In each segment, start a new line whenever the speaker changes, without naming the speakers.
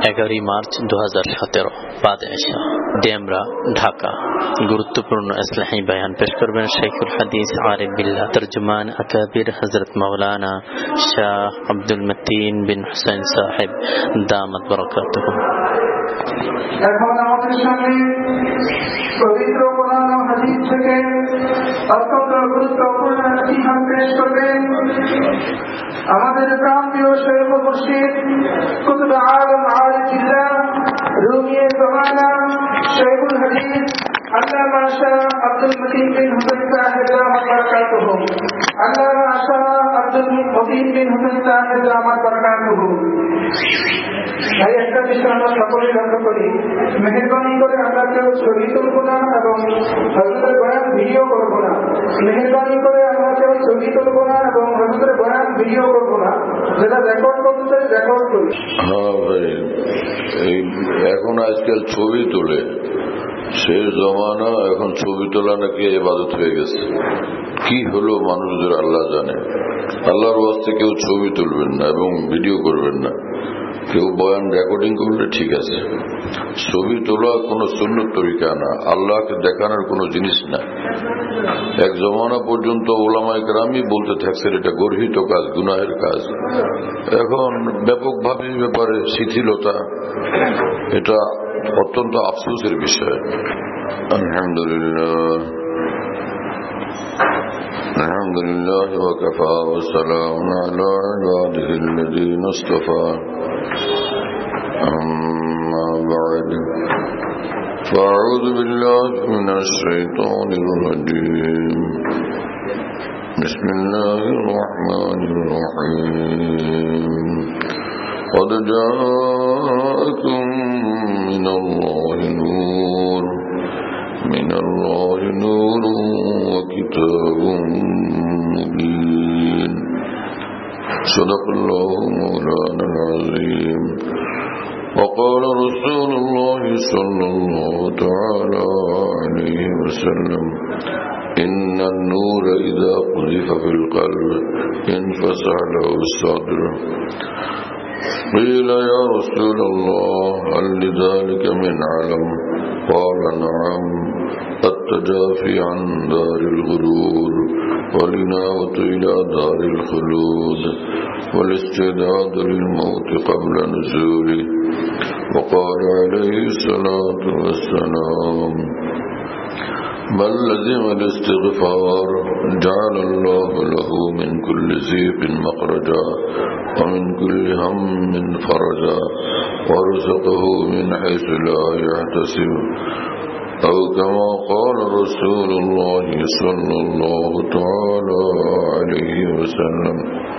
11 March 2017 বাদ এশা, ডেমরা, ঢাকা। গুরুত্বপূর্ণ ইসলাহি বয়ান পেশ করবেন শেখুল হাদিস আরিফ বিল্লাহ তরজমান আকাবির হযরত মাওলানা শাহ আব্দুল মতিন বিন হুসাইন সাহেব দামাত বরকাতুহু।
এখন আমাদের সামনে পবিত্র কোরআন ও হাদিস থেকে অত্যন্ত গুরুত্বপূর্ণ নসিহত পেশ করবেন আমাদের প্রান্তীয় শেখ ও মুর্শিদ কুতুব আলম আরিফুল্লাহ রুমিয়ে জামানা শেখুল হাদিস আল্লামা শাহ আব্দুল মতিন বিন হুসাইন সাহেব দামাত বরকাতুহু। আল্লামা শাহ আব্দুল মতিন বিন হুসাইন সাহেব দামাত বরকাতুহু। তাই একটা বিষয় আমরা সকলেই লক্ষ্য করি, মেহেরবানি করে আমরা কেউ ছবি তুলব না এবং হযরতের বয়ান ভিডিও করব না। মেহেরবানি করে আমরা কেউ ছবি তুলব না এবং হযরতের বয়ান ভিডিও করব না। যেটা রেকর্ড করতে চাই রেকর্ড করি।
হ্যাঁ ভাই, এই এখন আজকাল ছবি তোলে, শেষ জমানা, এখন ছবি তোলা নাকি ইবাদত হয়ে গেছে। কি হলো মানুষদের আল্লাহ জানে। আল্লাহর ওয়াস্তে কেউ ছবি তুলবেন না এবং ভিডিও করবেন না। কেউ বয়ান রেকর্ডিং করলে ঠিক আছে, ছবি তোলা কোনো সুন্নত তরিকা না, আল্লাহকে দেখানোর কোনো জিনিস না। এক জমানা পর্যন্ত ওলামায়ে কেরামই বলতে থাকছেন এটা গর্হিত কাজ, গুনাহের কাজ। এখন ব্যাপকভাবে ব্যাপারে শিথিলতা, এটা অত্যন্ত আফসোসের বিষয়। আলহামদুলিল্লাহ আলহামদুলিল্লাহ ওয়া কাফা ওয়া সালামুন আলা ইবাদিহিল্লাযীনা ইসতাফা। أما بعد فأعوذ بالله من الشيطان الرجيم. بسم الله الرحمن الرحيم. قد جاءكم من الله نور وكتاب مبين. صدق الله مولانا العظيم. وقال رسول الله صلى الله تعالى عليه وسلم: إن النور إذا قذف في القلب انفسح له الصدر. قيل يا رسول الله هل لذلك من علم؟ قال نعم: التجافي عن دار الغرور والإنابة إلى دار الخلود والاستعداد للموت قبل نزوله. وقال عليه الصلاة والسلام: من لزم الاستغفار جعل الله له من كل ضيق مخرجا ومن كل هم فرجا ورزقه من حيث لا يحتسب، أو كما قال رسول الله صلى الله تعالى عليه وسلم.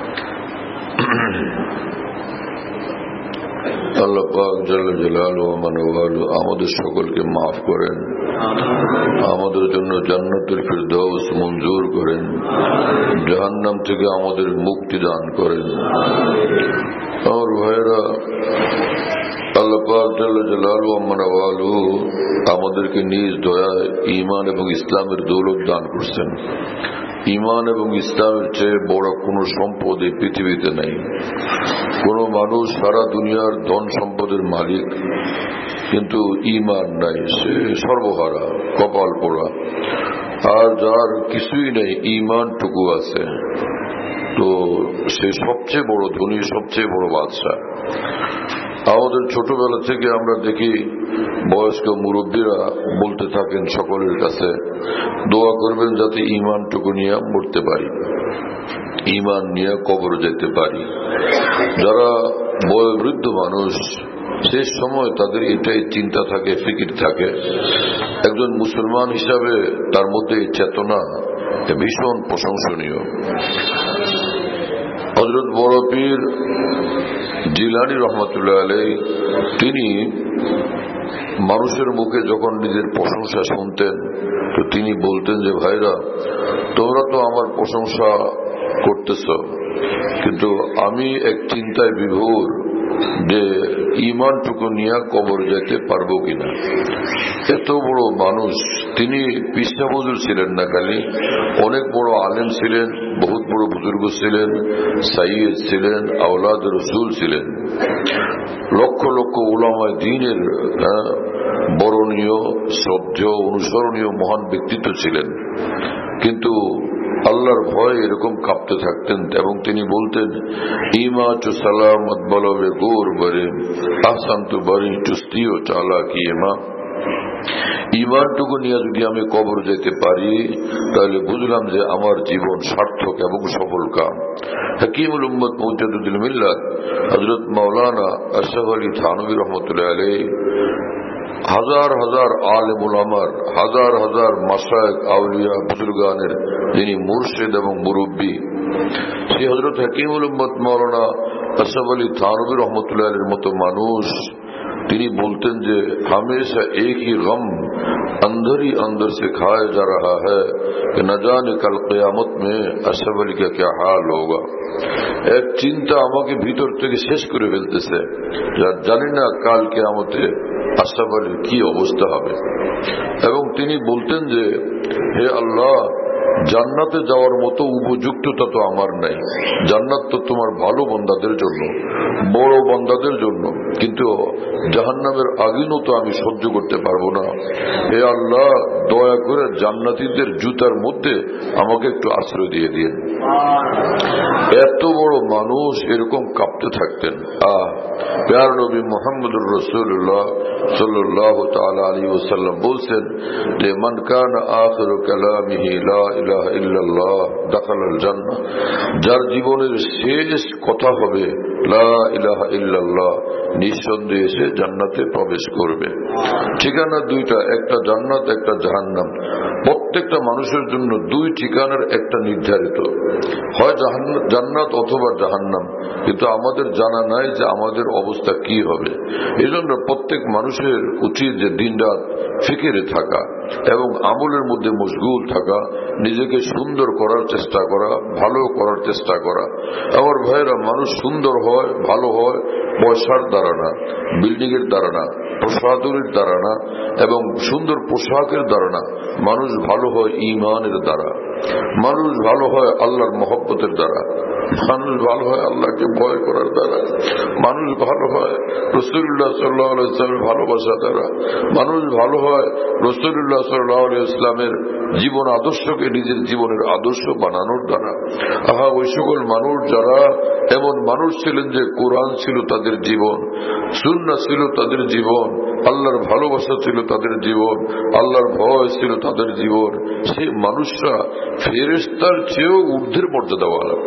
আল্লাহ পাক জাল্লা জালালুহু ওয়া মানওয়ালু আমাদের সকলকে মাফ করেন, আমাদের জন্য জান্নাতুল ফিরদাউস মঞ্জুর করেন, জাহান্নাম থেকে আমাদের মুক্তি দান করেন। আর ভাইরা, আল্লাহ পাক জাল্লা জালালুহু ওয়া মানওয়ালু আমাদেরকে নিজ দয়ায় ঈমান এবং ইসলামের দৌলত দান করছেন। ঈমান এবং ইসলামের চেয়ে বড় কোনো সম্পদ এই পৃথিবীতে নেই। কোন মানুষ সারা দুনিয়ার ধন সম্পদের মালিক, কিন্তু ঈমান নাই, সে সর্বহারা, কপাল পোড়া। আর যার কিছুই নেই, ঈমানটুকু আছে, তো সে সবচেয়ে বড় ধনী, সবচেয়ে বড় বাদশা। আমাদের ছোটবেলা থেকে আমরা দেখি বয়স্ক মুরব্বীরা বলতে থাকেন সকলের কাছে, দোয়া করবেন যাতে ঈমানটুকু নিয়ে মরতে পারি, ঈমান নিয়ে কবরে যেতে পারি। যারা বয়োবৃদ্ধ মানুষ, শেষ সময় তাদের এটাই চিন্তা থাকে, ফিকির থাকে। একজন মুসলমান হিসাবে তার মধ্যে এই চেতনা ভীষণ প্রশংসনীয়। হযরত বড় পীর জিলানী রহমতুল্লাহ আলাইহি, তিনি মানুষের মুখে যখন নিজের প্রশংসা শুনতেন, তো তিনি বলতেন যে ভাইরা, তোমরা তো আমার প্রশংসা করতেছ, কিন্তু আমি এক চিন্তায় বিভোর, যে ইমানটুকু নিয়ে কবর যেতে পারবো কিনা। এত বড় মানুষ, তিনি পিসা হুজুর ছিলেন না, খালি অনেক বড় আলেম ছিলেন, বহুত বড় বুজুর্গ ছিলেন, সাইয়্যিদ ছিলেন, আওলাদ রসুল ছিলেন, লক্ষ লক্ষ উলামায়ে দ্বীনের বরণীয়, শ্রদ্ধেয়, অনুসরণীয় মহান ব্যক্তিত্ব ছিলেন। কিন্তু আল্লাহর ভয়ে এরকম কাঁপতে থাকতেন এবং তিনি বলতেন, ইমা চু সালামত বলবে গোর বরে আহসান্তু বরি চুস্তিও চালা কি এমা। ইমানটুকু নিয়ে যদি আমি কবর যেতে পারি তাহলে বুঝলাম যে আমার জীবন সার্থক এবং সফল কাম। হাকিমুল উম্মত মুজাদ্দিদুল মিল্লাত হযরত মাওলানা আশরাফ আলী থানভী রাহমাতুল্লাহ আলাইহি হাজার হাজার আলেম উলামার, হাজার হাজার মাশায়েখ আউলিয়া বুজুর্গানের যিনি মুর্শিদ এবং মুরব্বী, সেই হযরত হাকিমুল উম্মত মাওলানা আশরাফ আলী থানভী রাহমাতুল্লাহ আলাইহির মতো মানুষ তিনি বলতেন যে हमेशा एक ही गम अंदर ही अंदर से खाया जा रहा है कि न जाने कल क़यामत में अशरफ अली का क्या हाल होगा। एक चिंता আমাকে ভিতর থেকে শেষ করে ফেলতেছে, জানি না কাল কিয়ামতে আশরফ আলীর কি অবস্থা হবে। এবং তিনি বলতেন যে হে আল্লাহ, জান্নাতে যাওয়ার মতো উপযুক্ততা তো আমার নাই, জান্নাত তো তোমার ভালো বান্দাদের জন্য, বড় বান্দাদের জন্য, কিন্তু জাহান্নামের আগুনও তো আমি সহ্য করতে পারবো না। হে আল্লাহ, দয়া করে জান্নাতীদের জুতার মধ্যে আমাকে একটু আশ্রয় দিয়ে দিন। এত বড় মানুষ এরকম কাঁপতে থাকতেন। প্যার নবী মুহাম্মদুর রাসূলুল্লাহ সাল্লাল্লাহু তাআলা আলাইহি ওয়াসাল্লাম বলছেন যে মান কানা আখিরু কালামিহি লা ইলাহা ইল্লাল্লাহ দাখালাল জান্নাহ, যার জীবনের শেষ কথা হবে লা ইলাহা ইল্লাল্লাহ, নিঃসন্দেহে সে জান্নাতে প্রবেশ করবে। ঠিকানা দুইটা, একটা জান্নাত, একটা জাহান্নাম। প্রত্যেকটা মানুষের জন্য দুই ঠিকানার একটা নির্ধারিত, হয় জান্নাত অথবা জাহান্নাম, কিন্তু আমাদের জানা নাই যে আমাদের অবস্থা কি হবে। এই জন্য প্রত্যেক মানুষের উচিত যে দিনরাত ফিকিরে থাকা এবং আমলের মধ্যে মশগুল থাকা, নিজেকে সুন্দর করার চেষ্টা করা, ভালো করার চেষ্টা করা। আমার ভাইরা, মানুষ সুন্দর হয়, ভালো হয় পয়সার দ্বারা না, বিল্ডিং এর দ্বারা না, প্রসাদনের দ্বারা না, এবং সুন্দর পোশাকের দ্বারা না। মানুষ ভালো হয় ঈমানের দ্বারা, মানুষ ভালো হয় আল্লাহর মহব্বতের দ্বারা, মানুষ ভালো হয় আল্লাহকে ভয় করার দ্বারা, মানুষ ভালো হয় রাসূলুল্লাহ সাল্লাল্লাহু আলাইহি ওয়াসাল্লামের ভালোবাসা দ্বারা, মানুষ ভালো হয় রাসূলুল্লাহ সাল্লাল্লাহু আলাইহি ওয়াসাল্লামের জীবন আদর্শকে নিজের জীবনের আদর্শ বানানোর দ্বারা। ওই সকল মানুষ যারা এমন মানুষ ছিলেন যে কোরআন ছিল তাদের জীবন, সুন্নাহ ছিল তাদের জীবন, আল্লাহর ভালোবাসা ছিল তাদের জীবন, আল্লাহর ভয় ছিল তাদের জীবন, সেই মানুষরা ফেরেশতার চেয়েও ঊর্ধ্বের মর্যাদাওয়ালা,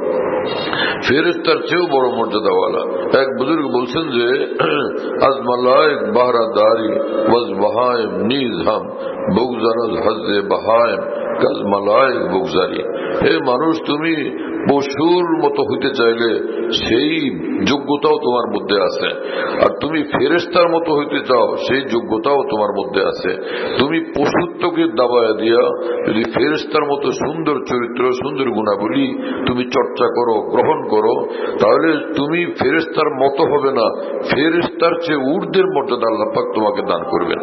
ফেরেশতার চেয়েও বড় মর্যাদাওয়ালা। এক বুজুর্গ বলছেন যে আজ মালায়েক বাহরাদারি ওয়াজ বাহায়েম নিজ হাম বুগজানাজ হজ্জে বাহায়েম কাজ মালায়েক বুগজারি। হে মানুষ, তুমি পশুর মতো হইতে চাইলে সেই যোগ্যতাও তোমার মধ্যে আছে, আর তুমি ফেরেশতার মতো হইতে চাও সেই যোগ্যতাও তোমার মধ্যে আছে। তুমি পশুত্বকে দাবায় দিয়া যদি ফেরেশতার মতো সুন্দর চরিত্র, সুন্দর গুণাবলী তুমি চর্চা করো, গ্রহণ করো, তাহলে তুমি ফেরেশতার মতো হবে না, ফেরেশতার চেয়ে ঊর্ধ্বের মর্যাদা আল্লাহ পাক তোমাকে দান করবেন।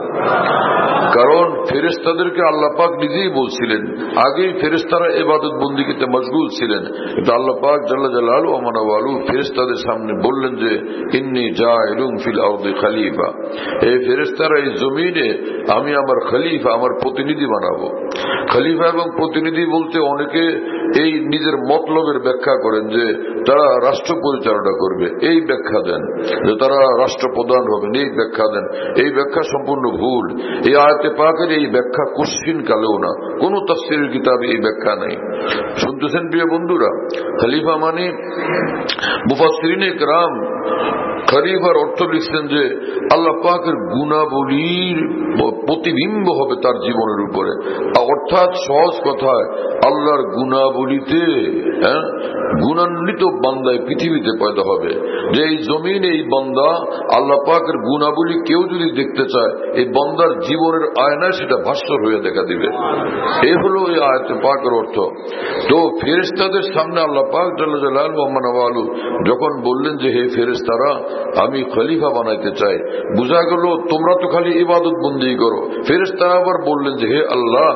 কারণ ফেরেশতাদেরকে আল্লাহ পাক নিজেই বলছিলেন, আগেই ফেরেশতারা ইবাদত বন্দেগীতে মশগুল ছিলেন, কিন্তু আল্লাহ পাক জাল্লা জালালুহু ওয়া মানাওয়ালু ফেরেশতাদের সামনে বললেন যে ইন্নী জাইলুন ফিল আরদি খলিফা, এই ফেরেশতারা এই জমিনে আমি আমার খলিফা, আমার প্রতিনিধি বানাবো। খলিফা এবং প্রতিনিধি বলতে অনেকে এই নিজের মতলবের ব্যাখ্যা করেন যে তারা রাষ্ট্র পরিচালনা করবে, এই ব্যাখ্যা দেন, যে তারা রাষ্ট্রপ্রধান হবেন, এই ব্যাখ্যা দেন। এই ব্যাখ্যা সম্পূর্ণ ভুল। এই আয়াতে পাকের এই ব্যাখ্যা কুশ্চিন কালেও না, কোন তাফসীরের কিতাবে এই ব্যাখ্যা নাই। শুনতেছেন প্রিয় বন্ধুরা? খলিফা মানে মুফাসসিরিনে কেরাম খলিফার অর্থ লিখছেন যে আল্লাহ পাকের গুণাবলীর প্রতিবিম্ব হবে তার জীবনের উপরে, অর্থাৎ সহজ কথায় আল্লাহর গুণাবলীতে গুণান্বিত বান্দায় পৃথিবীতে পয়দা হবে। যে এই জমিনে এই বান্দা আল্লাহ পাকের গুণাবলী কেউ যদি দেখতে চায়, এই বান্দার জীবনের আয়নায় সেটা ভাস্বর হয়ে দেখা দিবে। এই হলো এই আয়াতে পাকের অর্থ। তো ফেরেশতাদের সামনে আল্লাহ পাক জাল্লা জালালুহু ওয়া মানাওয়ালু যখন বললেন যে হে ফেরেশতারা আমি খলিফা বানাইতে চাই। বুঝা গেল তোমরা তো খালি ইবাদত বন্দি করো। ফেরেশতারা আবার বললেন যে হে আল্লাহ,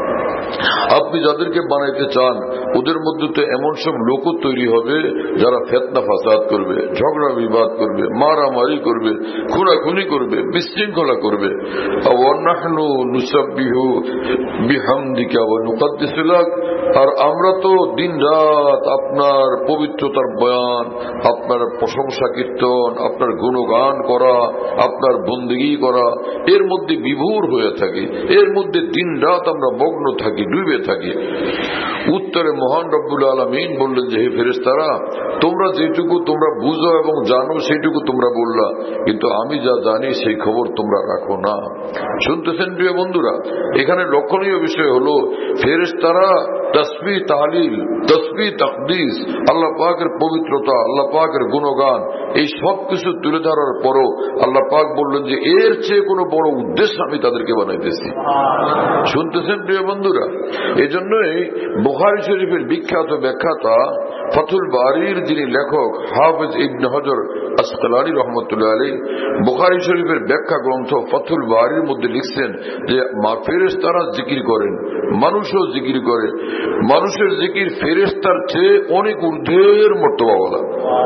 আপনি যাদেরকে বানাইতে চান ওদের মধ্যে তো এমন সব লোকও তৈরি হবে যারা ফিতনা ফাসাদ করবে, ঝগড়া বিবাদ করবে, মারামারি করবে, খুনাখুনি করবে, বিশৃঙ্খলা করবে। ওয়ানাহনু নুসাব্বিহু বিহামদিকা ওয়া নুকদ্দিসু লাক, আর আমরা তো দিন রাত আপনার পবিত্রতার বয়ান, আপনার প্রশংসা কীর্তন, আপনার গুণগান করা, আপনার বন্দেগী করা, এর মধ্যে বিভোর হয়ে থাকি, এর মধ্যে দিন রাত আমরা মগ্ন থাকি, ডুবে থাকি। উত্তরে মহান রব্বুল আলামিন বললেন যে হে ফেরেশতারা, তোমরা যেটুকু তোমরা বুঝো এবং জানো সেটুকু তোমরা বললা, কিন্তু আমি যা জানি সেই খবর তোমরা রাখো না। শুনতেছেন প্রিয় বন্ধুরা, এখানে লক্ষণীয় বিষয় হলো ফেরেশতারা তসবিহ তাহলিল, তসবিহ তাকদীস, আল্লাহ পাকের পবিত্রতা, আল্লাহ পাকের গুণগান, এই সব কিছু তুলে ধরার পরও আল্লাহ পাক বললেন যে এর চেয়ে কোনো বড় উদ্দেশ্য আমি তাদেরকে বানাইতেছি। শুনতেছেন প্রিয় বন্ধুরা, এই জন্যই বুখারী শরীফের বিখ্যাত ব্যাখ্যাতা ফাতুল বারীর যিনি লেখক হাফেজ ইবনে হাজার আসকালানী রহমতুল্লাহ আলাইহি বুখারী শরীফের ব্যাখ্যা গ্রন্থ ফাতুল বারীর মধ্যে লিখছেন যে ফেরেশতারা জিকির করেন, মানুষও জিকির করে। মানুষের জিকির ফেরেশতার চেয়ে অনেক ঊর্ধ্বের মর্তবাওয়ালা।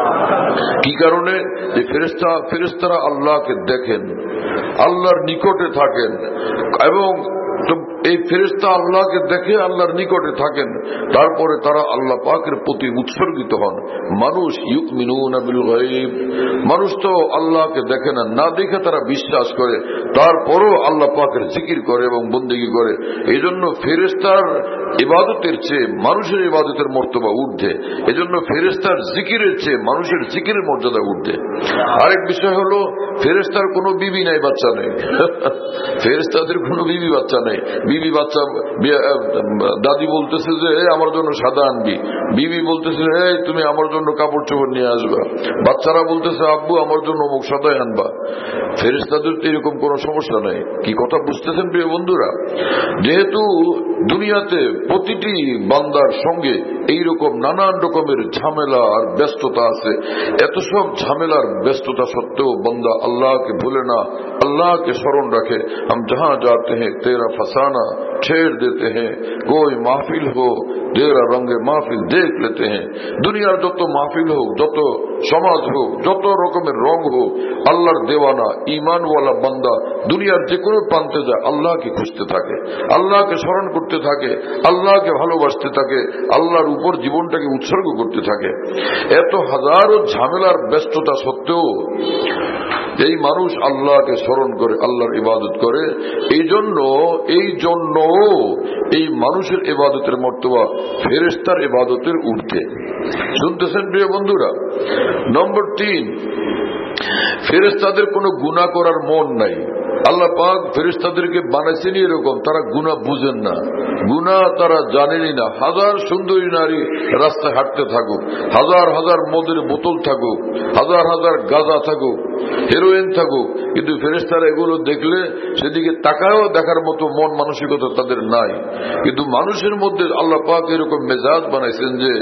কি কারণে? যে ফেরেশতারা আল্লাহকে দেখেন, আল্লাহর নিকটে থাকেন, এবং এই ফেরেশতা আল্লাহকে দেখে আল্লাহর নিকটে থাকেন, তারপরে তারা আল্লাহ পাকের প্রতি উৎসর্গিত হন। মানুষ ইউমিনুনা বিল গায়ব, মানুষ তো আল্লাহকে দেখে না, না দেখে তারা বিশ্বাস করে, তারপরও আল্লাহ পাকের জিকির করে এবং বন্দেগী করে। এই জন্য ফেরেশতার ইবাদতের চেয়ে মানুষের ইবাদতের মর্তবা ঊর্ধ্বে, এজন্য ফেরেশতার জিকিরের চেয়ে মানুষের জিকিরের মর্যাদা ঊর্ধ্বে। আরেক বিষয় হলো ফেরেশতার কোনো বিবি নাই, বাচ্চা নেই। ফেরেশতাদের কোনো বিবি বাচ্চা নেই। বিবি বাচ্চা, দাদি বলতেছে যে আমার জন্য সাদা আনবি, বিবি বলতেছে তুমি আমার জন্য কাপড় চোপড় নিয়ে আসবা, বাচ্চারা বলতেছে আব্বু আমার জন্য অমুক সাদাই আনবা। ফেরেশতাদের তো এরকম কোন সমস্যা নাই। কি কথা বুঝতেছেন প্রিয় বন্ধুরা? যেহেতু দুনিয়াতে প্রতিটি বান্দার সঙ্গে এইরকম নানান রকমের ঝামেলা আর ব্যস্ততা আছে, এত সব ঝামেলার ব্যস্ততা সত্ত্বেও বান্দা আল্লাহকে ভুলে না, अल्लाह के स्मरण रखे। हम जहाँ जाते हैं तेरा फसाना छेड़ देते हैं, कोई महफिल हो तेरा रंगे महफिल देख लेते हैं। दुनियार যত মাহফিল হোক, যত সমাজ হোক, যত রকমের রং হোক, আল্লাহর দেওয়ানা ঈমানওয়ালা বান্দা দুনিয়ার যে কোনো প্রান্তে যায় আল্লাহকে খুঁজতে থাকে, আল্লাহকে স্মরণ করতে থাকে, আল্লাহকে ভালোবাসতে থাকে, আল্লাহর উপর জীবনটাকে উৎসর্গ করতে থাকে। এত হাজারো ঝামেলার ব্যস্ততা সত্ত্বেও এই মানুষ আল্লাহকে স্মরণ করে, আল্লাহর ইবাদত করে। এই জন্য এই মানুষের ইবাদতের মর্তবা ফেরেশতার ইবাদতের ঊর্ধ্বে। শুনতেছেন প্রিয় বন্ধুরা? নম্বর 3, ফেরেশতাদের কোনো গুনাহ করার মন নাই। আল্লাহ পাক ফেরেশতাদেরকে বানাইছেন এরকম, তারা গুনাহ বুঝেন না, গুনাহ তারা জানেনই না। হাজার সুন্দরী নারী রাস্তায় হাঁটতে থাকুক, হাজার হাজার মদের বোতল থাকুক, হাজার হাজার গাঁজা থাকুক, হেরোইন থাকুক, কিন্তু ফেরেশতারা এগুলো দেখলে সেদিকে তাকায়ও দেখার মতো মন মানসিকতা তাদের নাই। কিন্তু মানুষের মধ্যে আল্লাহ পাক এরকম মেজাজ বানাইছেন যে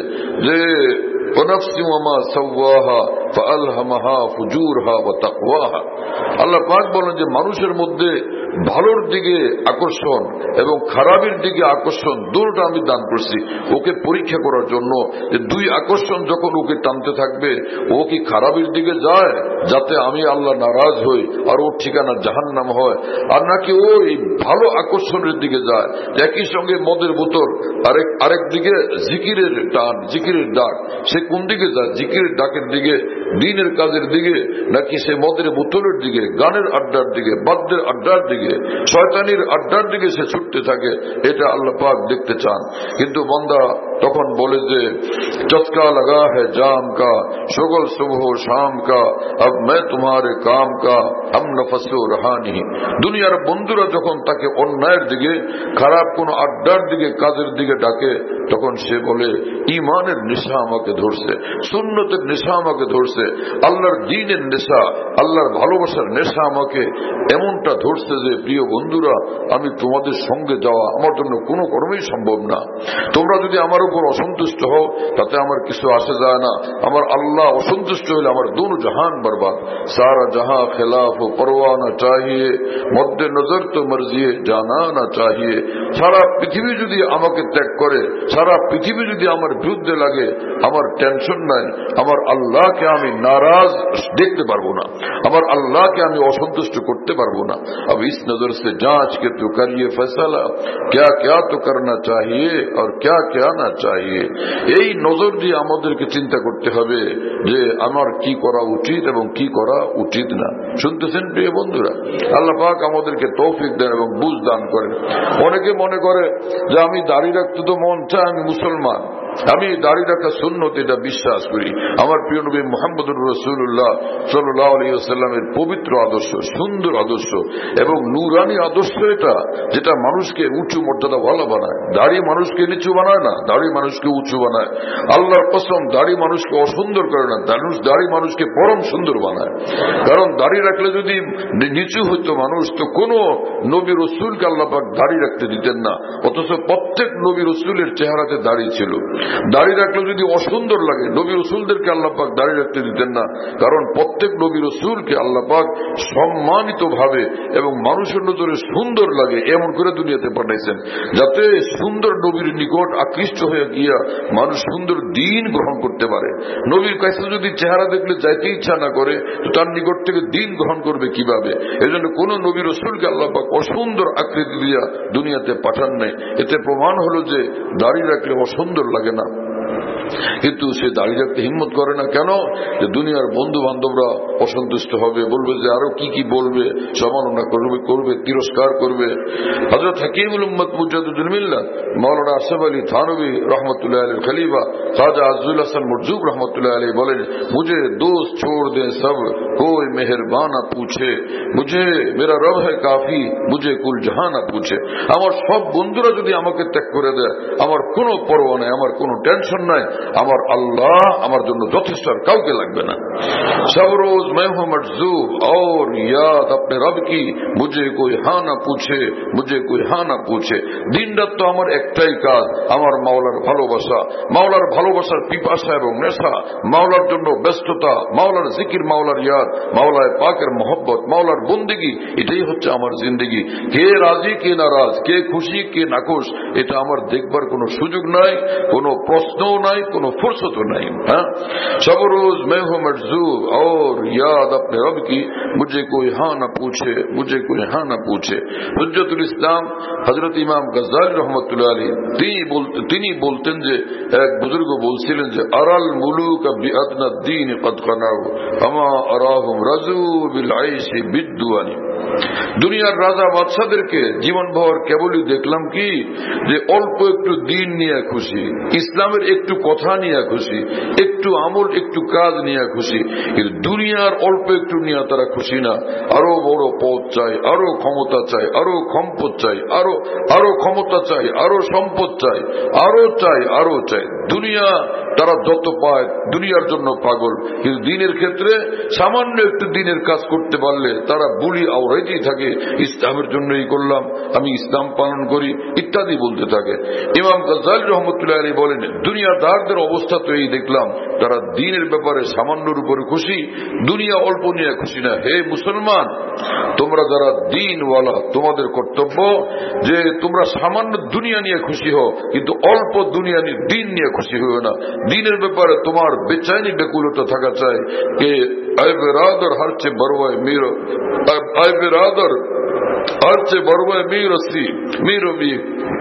আল্লাহ পাক বলেন যে মানুষের মধ্যে ভালোর দিকে আকর্ষণ এবং খারাপের দিকে আকর্ষণ দুটোটা আমি দান করছি ওকে পরীক্ষা করার জন্য, যে দুই আকর্ষণ যখন ওকে টানতে থাকবে ও কি খারাপের দিকে যায় যাতে আমি আল্লাহ নারাজ হই আর ওর ঠিকানা জাহান্নাম হয়, আর নাকি ও এই ভালো আকর্ষণের দিকে যায়। একই সঙ্গে মদের বোতল, আরেক দিকে জিকিরের টান, জিকিরের ডাক, সে কোন দিকে যায়? জিকিরের ডাকের দিকে, দ্বীনের কাজের দিকে, নাকি সে মদের বোতলের দিকে, গানের আড্ডার দিকে, বাদ্যের আড্ডার দিকে, শয়তানির আড্ডার দিকে সে ছুটতে থাকে? এটা আল্লাহ পাক দেখতে চান। কিন্তু বান্দা তখন বলে যে চস্কা লাগা है जाम का, शुगल सुबह शाम का, अब मैं तुम्हारे काम का, हम नफसो रहा नहीं। দুনিয়ার বন্ধুরা যখন তাকে অন্যায়ের দিকে, খারাপ কোন আড্ডার দিকে, কাজের দিকে ডাকে, তখন সে বলে ইমানের নেশা আমাকে ধরছে, সুন্নতের নেশা আমাকে ধরছে, আল্লাহর দ্বীনের নেশা, আল্লাহর ভালোবাসার নেশা আমাকে এমনটা ধরছে যে প্রিয় বন্ধুরা আমি তোমাদের সঙ্গে যাওয়া আমার জন্য কোনো কর্মেই সম্ভব না। তোমরা যদি আমার উপর অসন্তুষ্ট হও তাতে আমার কিছু আসে যায় না। আমার আল্লাহ অসন্তুষ্ট হলে আমার দোনো জাহান বরবাদ। সারা জাহাঁ খেলাফ ও পরোয়া না চাহিয়ে, মধ্যে নজর তো মর্জি জানা না চাহিয়ে। সারা পৃথিবী যদি আমাকে ত্যাগ করে, সারা পৃথিবী যদি আমার বিরুদ্ধে লাগে, আমার টেনশন নাই। আমার আল্লাহকে আমি নারাজ দেখতে পারবো না, আমার আল্লাহকে আমি অসন্তুষ্ট করতে পারবো না। अब इस नजर से जांच के तो करिए फैसला, क्या क्या तो करना चाहिए और क्या क्या ना चाहिए। এই নজর দিয়ে আমাদেরকে চিন্তা করতে হবে যে আমার কি করা উচিত এবং কি করা উচিত না। শুনতেছেন প্রিয় বন্ধুরা? আল্লাহ পাক আমাদেরকে তৌফিক দেন এবং বুঝ দান করেন। অনেকে মনে করে যে আমি দাড়ি রাখতে তো মন চায়, আমি মুসলমান, আমি দাড়ি রাখা সুন্নত, এটা বিশ্বাস করি। আমার প্রিয় নবী মুহাম্মদুর রাসূলুল্লাহ সাল্লাল্লাহু আলাইহি ওয়াসাল্লামের পবিত্র আদর্শ, সুন্দর আদর্শ এবং নূরানি আদর্শ এটা, যেটা মানুষকে উঁচু মর্যাদা ভালো বানায়। দাড়ি মানুষকে নিচু বানায় না, দাড়ি মানুষকে উঁচু বানায়। আল্লাহর কসম, দাড়ি মানুষকে অসুন্দর করে না, দাড়ি মানুষকে পরম সুন্দর বানায়। কারণ দাড়ি রাখলে যদি নিচু হইতো মানুষ, তো কোন নবী রসুলকে আল্লাহ পাক দাড়ি রাখতে দিতেন না, অথচ প্রত্যেক নবী রসুলের চেহারাতে দাড়ি ছিল। দাড়ি রাখলে যদি অসুন্দর লাগে, নবী রসুলদেরকে আল্লাহ পাক দাড়ি রাখতে দিতেন না, কারণ প্রত্যেক নবী রসুলকে আল্লাহ পাক সম্মানিত ভাবে এবং মানুষের নজরে সুন্দর লাগে এমন করে দুনিয়াতে পাঠাইছেন, যাতে সুন্দর নবীর নিকট আকৃষ্ট হয়ে গিয়া মানুষ সুন্দর দিন গ্রহণ করতে পারে। নবীর কাছে যদি চেহারা দেখলে যাইতে ইচ্ছা না করে, তো তার নিকট থেকে দিন গ্রহণ করবে কিভাবে? এজন্য কোন নবী রসুলকে আল্লাহ পাক অসুন্দর আকৃতি দিয়া দুনিয়াতে পাঠান নাই। এতে প্রমাণ হলো যে দাড়ি রাখলে অসুন্দর লাগে না, কিন্তু সে দাঁড়িয়ে রাখতে হিম্মত করে না। কেন? যে দুনিয়ার বন্ধু বান্ধবরা অসন্তুষ্ট হবে, বলবে যে আরো কি কি বলবে, সমালোচনা করবে, তিরস্কার করবে। হযরত হাকিমুল উম্মত মুজাদ্দিদুল মিল্লাত মাওলানা আশরাফ আলী থানভী রহমতুল্লাহ আলাইহির খলিফা খাজা আজজুল হাসান মুরজুব রহমতুল্লাহ আলাইহি বলেন, মুঝে দোস্ত छोड़ दे सब कोई मेहरबान पूछे, मुझे मेरा रब है काफी, मुझे कुल जहां ना पूछे। আমার সব বন্ধুরা যদি আমাকে ত্যাগ করে দেয়, আমার কোনো পরোয়া নাই, আমার কোনো টেনশন নাই, আমার আল্লাহ আমার জন্য যথেষ্ট, আর কাউকে লাগবে না। সব রোজ मैं हूं मजदूर और याद अपने रब की, मुझे कोई हां ना पूछे, मुझे कोई हां ना पूछे। দিন রাত তো আমার একটাই কাজ, আমার মাওলার ভালোবাসা, মাওলার ভালোবাসার পিপাসা এবং নেশা, মাওলার জন্য ব্যস্ততা, মাওলার জিকির, মাওলার ইয়াদ, মাওলায় পাকের মহব্বত, মাওলার বন্দেগী, এটাই হচ্ছে আমার জিন্দেগি। কে রাজি কে নারাজ, কে খুশি কে নাখুশ, এটা আমার দেখবার কোনো সুযোগ নাই, কোনো প্রশ্নও নাই, কোনো ফুরসতও নাই। হ্যাঁ, সব রোজ मैं हूं मजदूर और याद अपने रब की, मुझे कोई हां ना पूछे, मुझे कोई हां ना पूछे। হুজ্জতুল ইসলাম হযরত ইমাম গজ্জালী রাহমাতুল্লাহ আলাইহি তিনি বলতেন যে, এক বুজুর্গ বলছিলেন যে, আরাল মুলুক বিআদনা দ্বীন কদ কানাউ আমা আরাহুম রাজু বিল আইশি বিদ্দুয়ানি। দুনিয়ার রাজা বাদশাদেরকে জীবনভর কেবলই দেখলাম কি, যে অল্প একটু দিন নিয়ে খুশি, ইসলামের একটু কথা নিয়ে খুশি, একটু আমল একটু কাজ নিয়ে খুশি, কিন্তু দুনিয়ার অল্প একটু নিয়ে তারা খুশি না। আরো বড় পদ চাই, আরো ক্ষমতা চাই, আরো সম্পদ চাই, আরো ক্ষমতা চাই, আরো সম্পদ চাই, আরো চাই, আরো চাই। দুনিয়া তারা যত পায় দুনিয়ার জন্য পাগল, কিন্তু দিনের ক্ষেত্রে সামান্য একটু দিনের কাজ করতে পারলে তারা বুলি আওড়াইতেই থাকে, ইসলামের জন্যই করলাম, আমি ইসলাম পালন করি ইত্যাদি বলতে থাকে। ইমাম গজ্জালী রহমতুল্লাহ আলাইহি বলেন, দুনিয়াদারদের অবস্থা তো এই দেখলাম, তারা দিনের ব্যাপারে সামান্যর উপরে খুশি, দুনিয়া অল্প নিয়ে খুশি না। হে মুসলমান, তোমরা যারা দিনওয়ালা, তোমাদের কর্তব্য যে তোমরা সামান্য দুনিয়া নিয়ে খুশি হও, কিন্তু অল্প দুনিয়া নিয়ে দিন নিয়ে খুশি হও না। দিনের ব্যাপারে তোমার বেচাইনি বেকুলতা থাকা চাই কে আয় বেরাদর হরচে বরওয়ায় মীর, আয় বেরাদর হরচে বরওয়ায় মীরবি।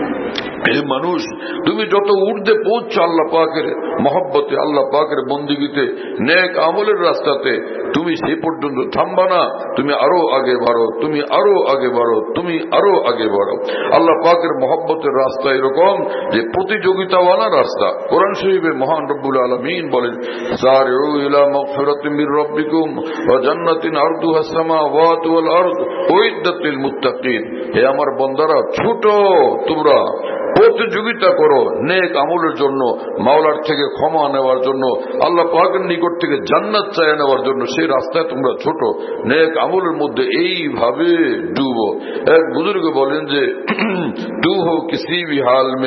হে মানুষ, তুমি যত ঊর্ধ্বে পৌঁছছো আল্লাহ পাকের মহব্বতে, আল্লাহ পাকের বন্দিগিতে, নেক আমলের রাস্তাতে, তুমি সে পর্যন্ত থামবা না, তুমি আরো আগে বাড়ো, তুমি আরো আগে বাড়ো, তুমি আরো আগে বাড়ো। আল্লাহ পাকের মহব্বতের রাস্তা এরকম যে প্রতিযোগিতাওয়ালা রাস্তা। কোরআন শরীফে মহান রব্বুল আলামিন বলেন, সারিউ ইলা মাগফিরাতিন মির রাব্বিকুম ওয়া জান্নাতিন আরদুহা সামাওয়াতু ওয়াল আরদ উইদ্দাত লিল মুত্তাকিন। হে আমার বান্দারা, ছোট তোমরা প্রতিযোগিতা করো নেক আমলের জন্য, মাওলার থেকে ক্ষমা নেওয়ার জন্য, আল্লাহ পাকের নিকট থেকে জান্নাত চায় নেওয়ার জন্য। সেই রাস্তায় তোমরা ছোট, নেক আমলের মধ্যে এইভাবে ডুবো। এক বুজুর্গ বলেন যে, তু হো কিসি ভি হাল মে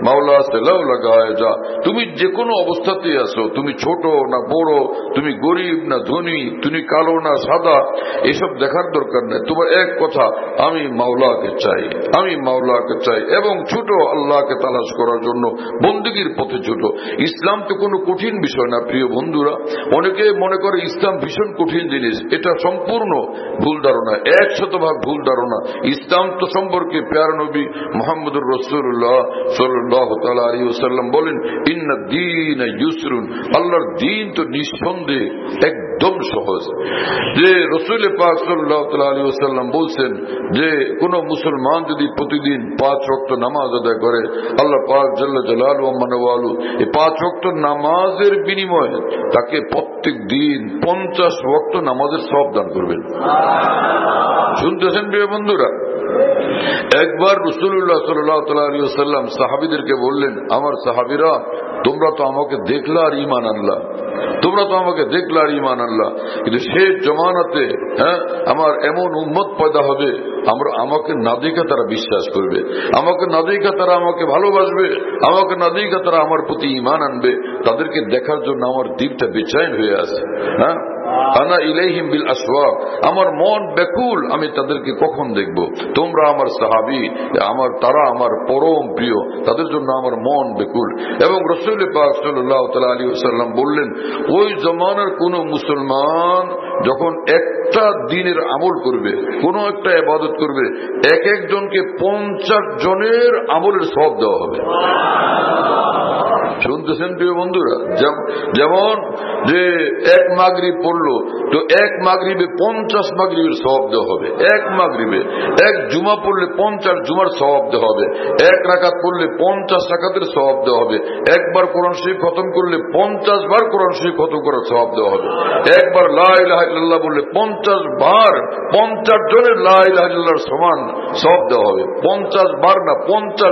মাওলা সে লাউ লাগায় যা। তুমি যে কোনো অবস্থাতেই আছো, তুমি ছোট না বড়, তুমি গরিব না ধনী, তুমি কালো না সাদা, এসব দেখার দরকার নেই। তোমার এক কথা, আমি মাওলাকে চাই, আমি মাওলাকে চাই, এবং ছোট আল্লাহকে তালাশ করার জন্য বন্দেগীর পথে ছোট। ইসলাম তো কোনো কঠিন বিষয় না প্রিয় বন্ধুরা। অনেকে মনে করে ইসলাম ভীষণ কঠিন জিনিস। এটা সম্পূর্ণ ভুল ধারণা, 100% ভুল ধারণা। ইসলাম তো সম্পর্কে প্যারা নবী মুহাম্মদুর রাসূলুল্লাহ সাল্লাল্লাহু তাআলা আলাইহি ওয়াসাল্লাম বলেন, ইন্না দীন ইউসরুন, আল্লাহর দ্বীন তো নিঃসন্দেহে একদম সহজ। যে রাসূল পাক সাল্লাল্লাহু তাআলা আলাইহি ওয়াসাল্লাম বলছেন যে কোন মুসলমান যদি প্রতিদিন 5 ওয়াক্ত নামাজ আদায় করে, আল্লাহ পাক জাল্লা জালালুহু ওয়া মানওয়ালু এই 5 ওয়াক্ত নামাজের বিনিময়ে তাকে প্রত্যেক দিন 50 ওয়াক্ত নামাজের সওয়াব দান করবেন। শুনতেছেন প্রিয় বন্ধুরা? একবার রাসূলুল্লাহ সাল্লাল্লাহু আলাইহি ওয়াসাল্লাম সাহাবীদেরকে বললেন, আমার সাহাবীরা, তোমরা তো আমাকে দেখলা আর ঈমান আনলা, তোমরা তো আমাকে দেখলা আর ঈমান আনলা, কিন্তু শেষ জমানাতে আমার এমন উম্মত পয়দা হবে, আমাকে না দেখে তারা বিশ্বাস করবে, আমাকে না দেখে তারা আমাকে ভালোবাসবে, আমাকে না দেখে তারা আমার প্রতি ঈমান আনবে। তাদেরকে দেখার জন্য আমার দিলটা বেচैन হয়ে আছে। আনা ইলাইহিম বিল আসওয়াক, আমার মন ব্যাকুল, আমি তাদেরকে কখন দেখব। তোমরা আমার সাহাবী, তারা আমার পরম প্রিয়, তাদের জন্য আমার মন ব্যাকুল। এবং রাসূল পাক সাল্লাল্লাহু তাআলা আলাইহি ওয়াসাল্লাম বললেন, ওই জমানার কোন মুসলমান যখন একটা দিনের আমল করবে, কোন একটা ইবাদত করবে, এক একজনকে 50 জনের আমলের সওয়াব দেওয়া হবে। শুনতেছেন প্রিয় বন্ধুরা? যেমন যে এক মাগরিব পড়লো, তো এক মাগরিবে 50 মাগরিবের সওয়াব দেওয়া হবে। এক মাগরিবে এক জুমা পড়লে 50 জুমার সওয়াব দেওয়া হবে। এক রাকাত পড়লে 50 রাকাতের সওয়াব দেওয়া হবে। একবার কোরআন শরীফ খতম করলে 50 বার কোরআন শরীফ খতম করার সওয়াব দেওয়া হবে। একবার লা ইলাহা ইল্লাল্লাহ বললে 50 বার 50 জনের লা ইলাহা ইল্লাল্লাহর সমান সওয়াব দেওয়া হবে। 50 বার না, 50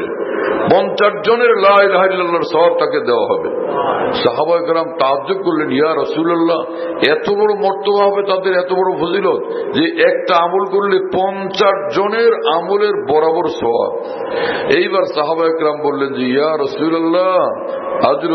জনের লা ইলাহা ইল্লাল্লাহর সওয়াব তাকে দেওয়া হবে। সাহাবায়ে কেরাম তাআজ্জুব করলেন, ইয়া রাসূলুল্লাহ, এত বড় মর্তবা হবে তাদের, এত বড় ফজিলত যে একটা আমল করলে 50 জনের আমলের বরাবর সওয়াব। এইবার সাহাবায়ে কেরাম বললেন যে ইয়া রাসূলুল্লাহ, আজরু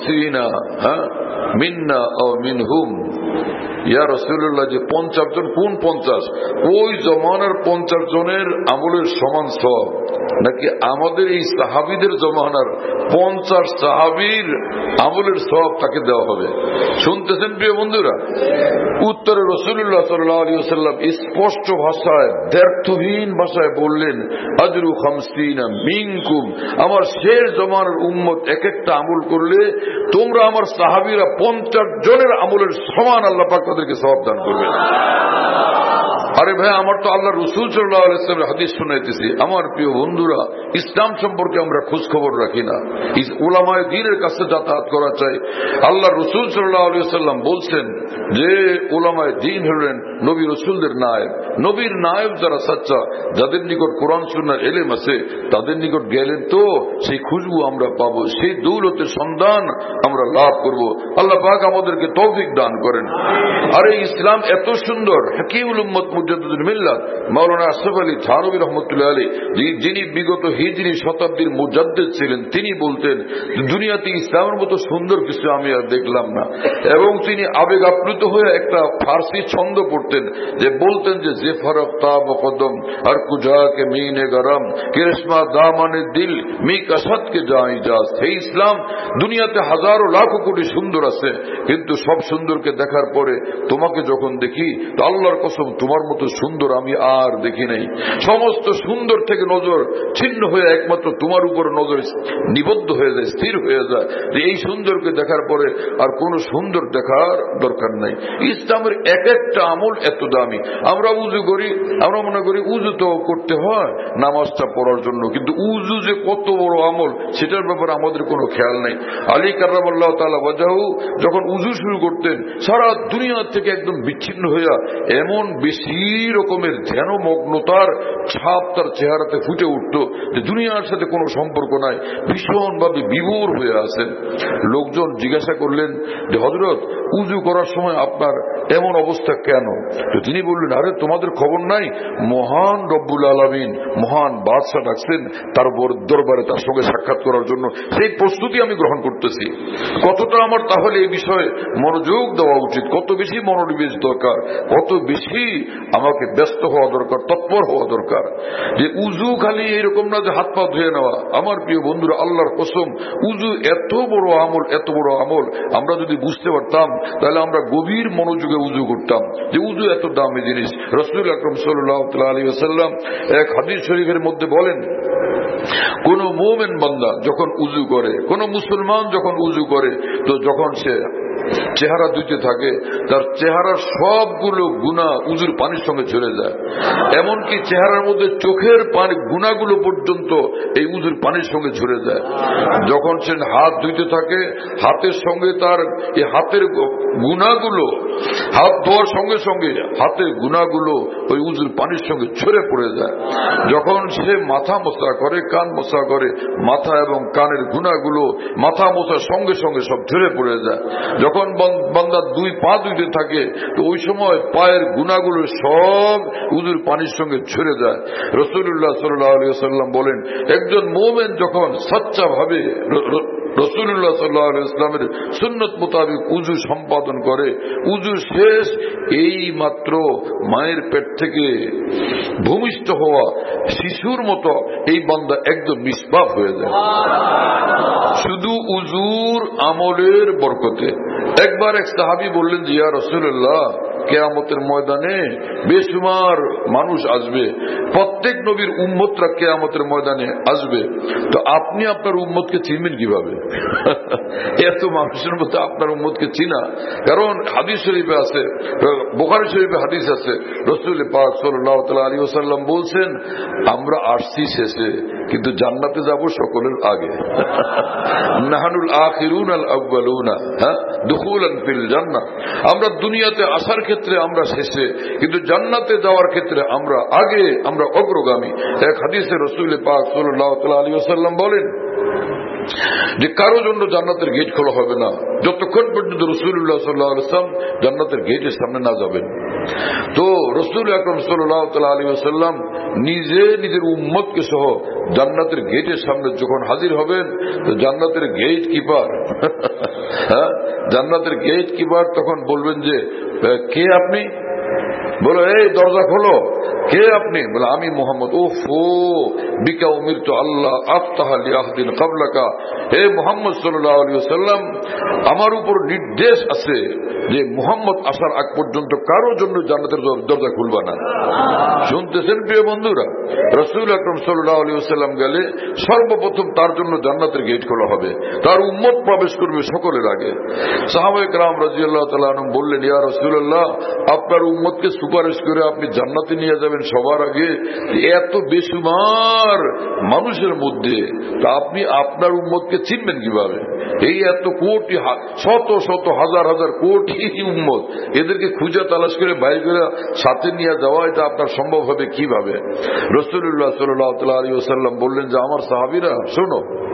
50 মিন্না আও মিনহুম। ইয়া রাসূলুল্লাহ, যে 50 জন, কোন 50? ওই জমানার 50 জনের আমলের সমান সওয়াব, নাকি আমাদের এই সাহাবীদের জমানার 50 সাহাবীর আমলের সওয়াব তাকে দেওয়া হবে? শুনতেছেন প্রিয় বন্ধুরা? উত্তরে রাসূলুল্লাহ সাল্লাল্লাহু আলাইহি ওয়াসাল্লাম স্পষ্ট ভাষায়, দ্ব্যর্থহীন ভাষায় বললেন, আজরু 50 মিনকুম, আমার শেষ জমানার উম্মত এক একটা আমল করলে তোমরা আমার সাহাবীরা 50 জনের আমলের সমান আল্লাহ পাক তাদেরকে সওয়াব দান করবেন। আরে ভাই, আমার তো আল্লাহ রাসূল সাল্লাল্লাহু আলাইহি ওয়াসাল্লামের হাদিস শুনাইতেছি। আমার প্রিয় বন্ধুরা, ইসলাম সম্পর্কে আমরা খোঁজ খবর রাখি না, উলামায়ে দ্বীনের কাছে যাতায়াত করা চাই। আল্লাহ রাসূল সাল্লাল্লাহু আলাইহি ওয়াসাল্লাম বলছেন যে উলামায়ে দ্বীন হলেন নবী রাসূলদের নায়েব। নবীর নায়েব যারা সাচ্চা, যাদের নিকট কোরআন সুন্নাহর ইলম আছে, তাদের নিকট গেলে তো সেই খুশবু আমরা পাবো, সেই দৌলতের সন্ধান আমরা লাভ করব। আল্লাহ পাক আমাদেরকে তৌফিক দান করেন। আর এই ইসলাম এত সুন্দর, হাকিমুল উম্মত মুজাদ্দিদুল মিল্লাত মাওলানা আশরাফ আলী থানভী রাহমাতুল্লাহ আলাইহি, যিনি বিগত হিজরি শতাব্দীর মুজাদ্দিদ ছিলেন, তিনি বলতেন দুনিয়াতে ইসলামের মতো সুন্দর কিছু আমি আর দেখলাম না। এবং তিনি আবেগ আপ্লুত হয়ে একটা ফার্সি ছন্দ পড়তেন, যে বলতেন যে ফরক তাব কদম আর কুজাকে মিনে গরম কিরসমা দামানে দিল মি কাসাত কে যাই যাস। এই ইসলাম দুনিয়াতে হাজারো লাখ কোটি সুন্দর আছে, কিন্তু সব সুন্দরকে দেখার পরে তোমাকে যখন দেখি, তো আল্লাহর কসম তোমার মতো সুন্দর আমি আর দেখি নাই। সমস্ত সুন্দর থেকে নজর ছিন্ন হয়ে একমাত্র তোমার উপর নজর নিবদ্ধ হয়ে যায়, স্থির হয়ে যায়, যে এই সুন্দরকে দেখার পরে আর কোন সুন্দর দেখার দরকার নাই। ইসলামের এক একটা আমল এত দামি। আমরা উজু করি, আমরা মনে করি উজু তো করতে হয় নামাজটা পড়ার জন্য, কিন্তু উজু যে কত বড় আমল সেটার ব্যাপারে আমাদের কোনো খেয়াল নাই। আলী কাররামাল্লাহু তাআলা ওয়াজহু যখন উজু শুরু করতেন, সারা দুনিয়া থেকে একদম বিচ্ছিন্ন হইয়া এমন বেশি রকমের ধ্যানমগ্নতার ছাপ তার চেহারাতে ফুটে উঠত যে দুনিয়ার সাথে কোনো সম্পর্ক নাই, ভীষণ ভাবে বিভোর হয়ে আছেন। লোকজন জিজ্ঞাসা করলেন যে হযরত, উজু করার সময় আপনার এমন অবস্থা কেন? তো তিনি বললেন, আরে তোমাদের খবর নাই, মহান রব্বুল আলামিন মহান বাদশাহ ডাকছেন তার দরবারে, তার সঙ্গে সাক্ষাৎ করার জন্য। সেই প্রস্তুতি আমি গ্রহণ করতেছি। কতটা আমার তাহলে এই বিষয়ে মনোযোগ দেওয়া উচিত, কত বেশি মনোনিবেশ দরকার, কত বেশি আমাকে ব্যস্ত হওয়া দরকার, তৎপর হওয়া দরকার। যে উজু খালি এরকম না যে হাত পা ধুয়ে নেওয়া। আমার প্রিয় বন্ধুরা, আল্লাহর কসম, উজু এত বড় আমল, এত বড় আমল। আমরা যদি বুঝতে পারতাম তাহলে আমরা গভীর মনোযোগে উজু করতাম, যে উজু এত দামি জিনিস। রাসূল আকরাম সাল্লাল্লাহু আলাইহি ওয়াসাল্লাম এক হাদিস শরীফের মধ্যে বলেন, কোন মুমিন বান্দা যখন উজু করে, কোন মুসলমান যখন উজু করে, তো যখন সে চেহারা ধুইতে থাকে, তার চেহারার সবগুলো গুনাহ উজুর পানির সঙ্গে চলে যায়। এমনকি চেহারার মধ্যে চোখের পানি গুনাহগুলো পর্যন্ত এই উজুর পানির সঙ্গে ঝরে যায়। যখন সে হাত ধুইতে থাকে, হাতের সঙ্গে তার এই হাতের গুনাহগুলো, হাত ধোয়ার সঙ্গে সঙ্গে হাতের গুনাহগুলো ওই উজুর পানির সঙ্গে ছড়ে পড়ে যায়। যখন সে মাথা মোছা করে, কান মোছা করে, মাথা এবং কানের গুনাহগুলো মাথা মোছার সঙ্গে সঙ্গে সব ঝরে পড়ে যায়। যখন বান্দা দুই পা ধুইতে থাকে, তো ওই সময় পায়ের গুনাহগুলো সব উজুর পানির সঙ্গে ঝরে যায়। রাসূলুল্লাহ সাল্লাল্লাহু আলাইহি ওয়াসাল্লাম বলেন, একজন মুমিন যখন সচ্চা ভাবে রাসূলুল্লাহ সাল্লাল্লাহু আলাইহি ওয়াসাল্লামের সুন্নত মোতাবেক উজু সম্পাদন করে, উজু শেষ এই মাত্র মায়ের পেট থেকে ভূমিষ্ঠ হওয়া শিশুর মতো এই বান্দা একদম নিষ্পাপ হয়ে যায়, শুধু উজুর আমলের বরকতে। একবার এক সাহাবী বললেন, ইয়া রাসূলুল্লাহ, কিয়ামতের ময়দানে বেশুমার মানুষ আসবে, প্রত্যেক নবীর উম্মতরা কিয়ামতের ময়দানে আসবে, তো আপনি আপনার উম্মতকে চিনবেন কিভাবে? এত মানুষের মধ্যে আপনার উম্মতকে চিনা? কারণ হাদিস শরীফে আছে, বুখারী শরীফে হাদিস আছে, রাসূল পাক সাল্লাল্লাহু আলাইহি ওয়াসাল্লাম বলছেন, আমরা আসছি শেষে, কিন্তু জান্নাতে যাব সকলের আগে। নাহনুল আখিরুন আল আউয়ালুনা দুখুলান ফিল জান্নাহ। আমরা দুনিয়াতে আসার ক্ষেত্রে আমরা শেষে, কিন্তু জান্নাতে যাওয়ার ক্ষেত্রে আমরা আগে, আমরা অগ্রগামী। এক হাদিসে রাসূল পাক সাল্লাল্লাহু আলাইহি ওয়াসাল্লাম বলেন যে কারো জন্য জান্নাতের গেট খোলা হবে না যতক্ষণ পর্যন্ত রাসূলুল্লাহ সাল্লাল্লাহু আলাইহি ওয়াসাল্লাম জান্নাতের গেটের সামনে না যাবেন। তো রাসূল আকরাম সাল্লাল্লাহু আলাইহি ওয়াসাল্লাম নিজে নিজের উম্মতকে সহ জান্নাতের গেটের সামনে যখন হাজির হবেন, তো জান্নাতের গেট কিপার জান্নাতের গেট কিপার তখন বলবেন যে, কে আপনি? বলো, এই দরজা খোলো। কে আপনি? বলে, আমি মুহাম্মদ। ওফো বিকা উমিরতু আল্লাহ আফতাহা লিআহদিন ক্বাবলাকা। হে মুহাম্মদ সাল্লাল্লাহু আলাইহি ওয়াসাল্লাম, আমার উপর নির্দেশ আছে যে মুহাম্মদ আসার আগ পর্যন্ত কারোর জন্য জান্নাতের দরজা খুলবা না। শুনতেছেন প্রিয় বন্ধুরা? রাসূল আকরাম সাল্লাল্লাহু আলাইহি ওয়াসাল্লাম গেলে সর্বপ্রথম তার জন্য জান্নাতের গেট খোলা হবে, তার উম্মত প্রবেশ করবে সকলের আগে। সাহাবায়ে কেরাম রাদিয়াল্লাহু তাআলা আনহুম বললেন, ইয়া রাসূলুল্লাহ, আপনার উম্মতকে সুপারিশ করে আপনি জান্নাতে নিয়ে যাবেন সবার আগে, এত বেশুমার মানুষের মধ্যে তা আপনি আপনার উম্মতকে চিনবেন কিভাবে? এই এত কোটি, শত শত হাজার হাজার কোটি উম্মত, এদেরকে খুঁজে তালাশ করে বাইরে করে সাথে নিয়ে যাওয়া, এটা আপনার সম্ভব হবে কিভাবে? রাসূলুল্লাহ সাল্লাল্লাহু আলাইহি ওয়াসাল্লাম বললেন যে, আমার সাহাবীরা শোনো,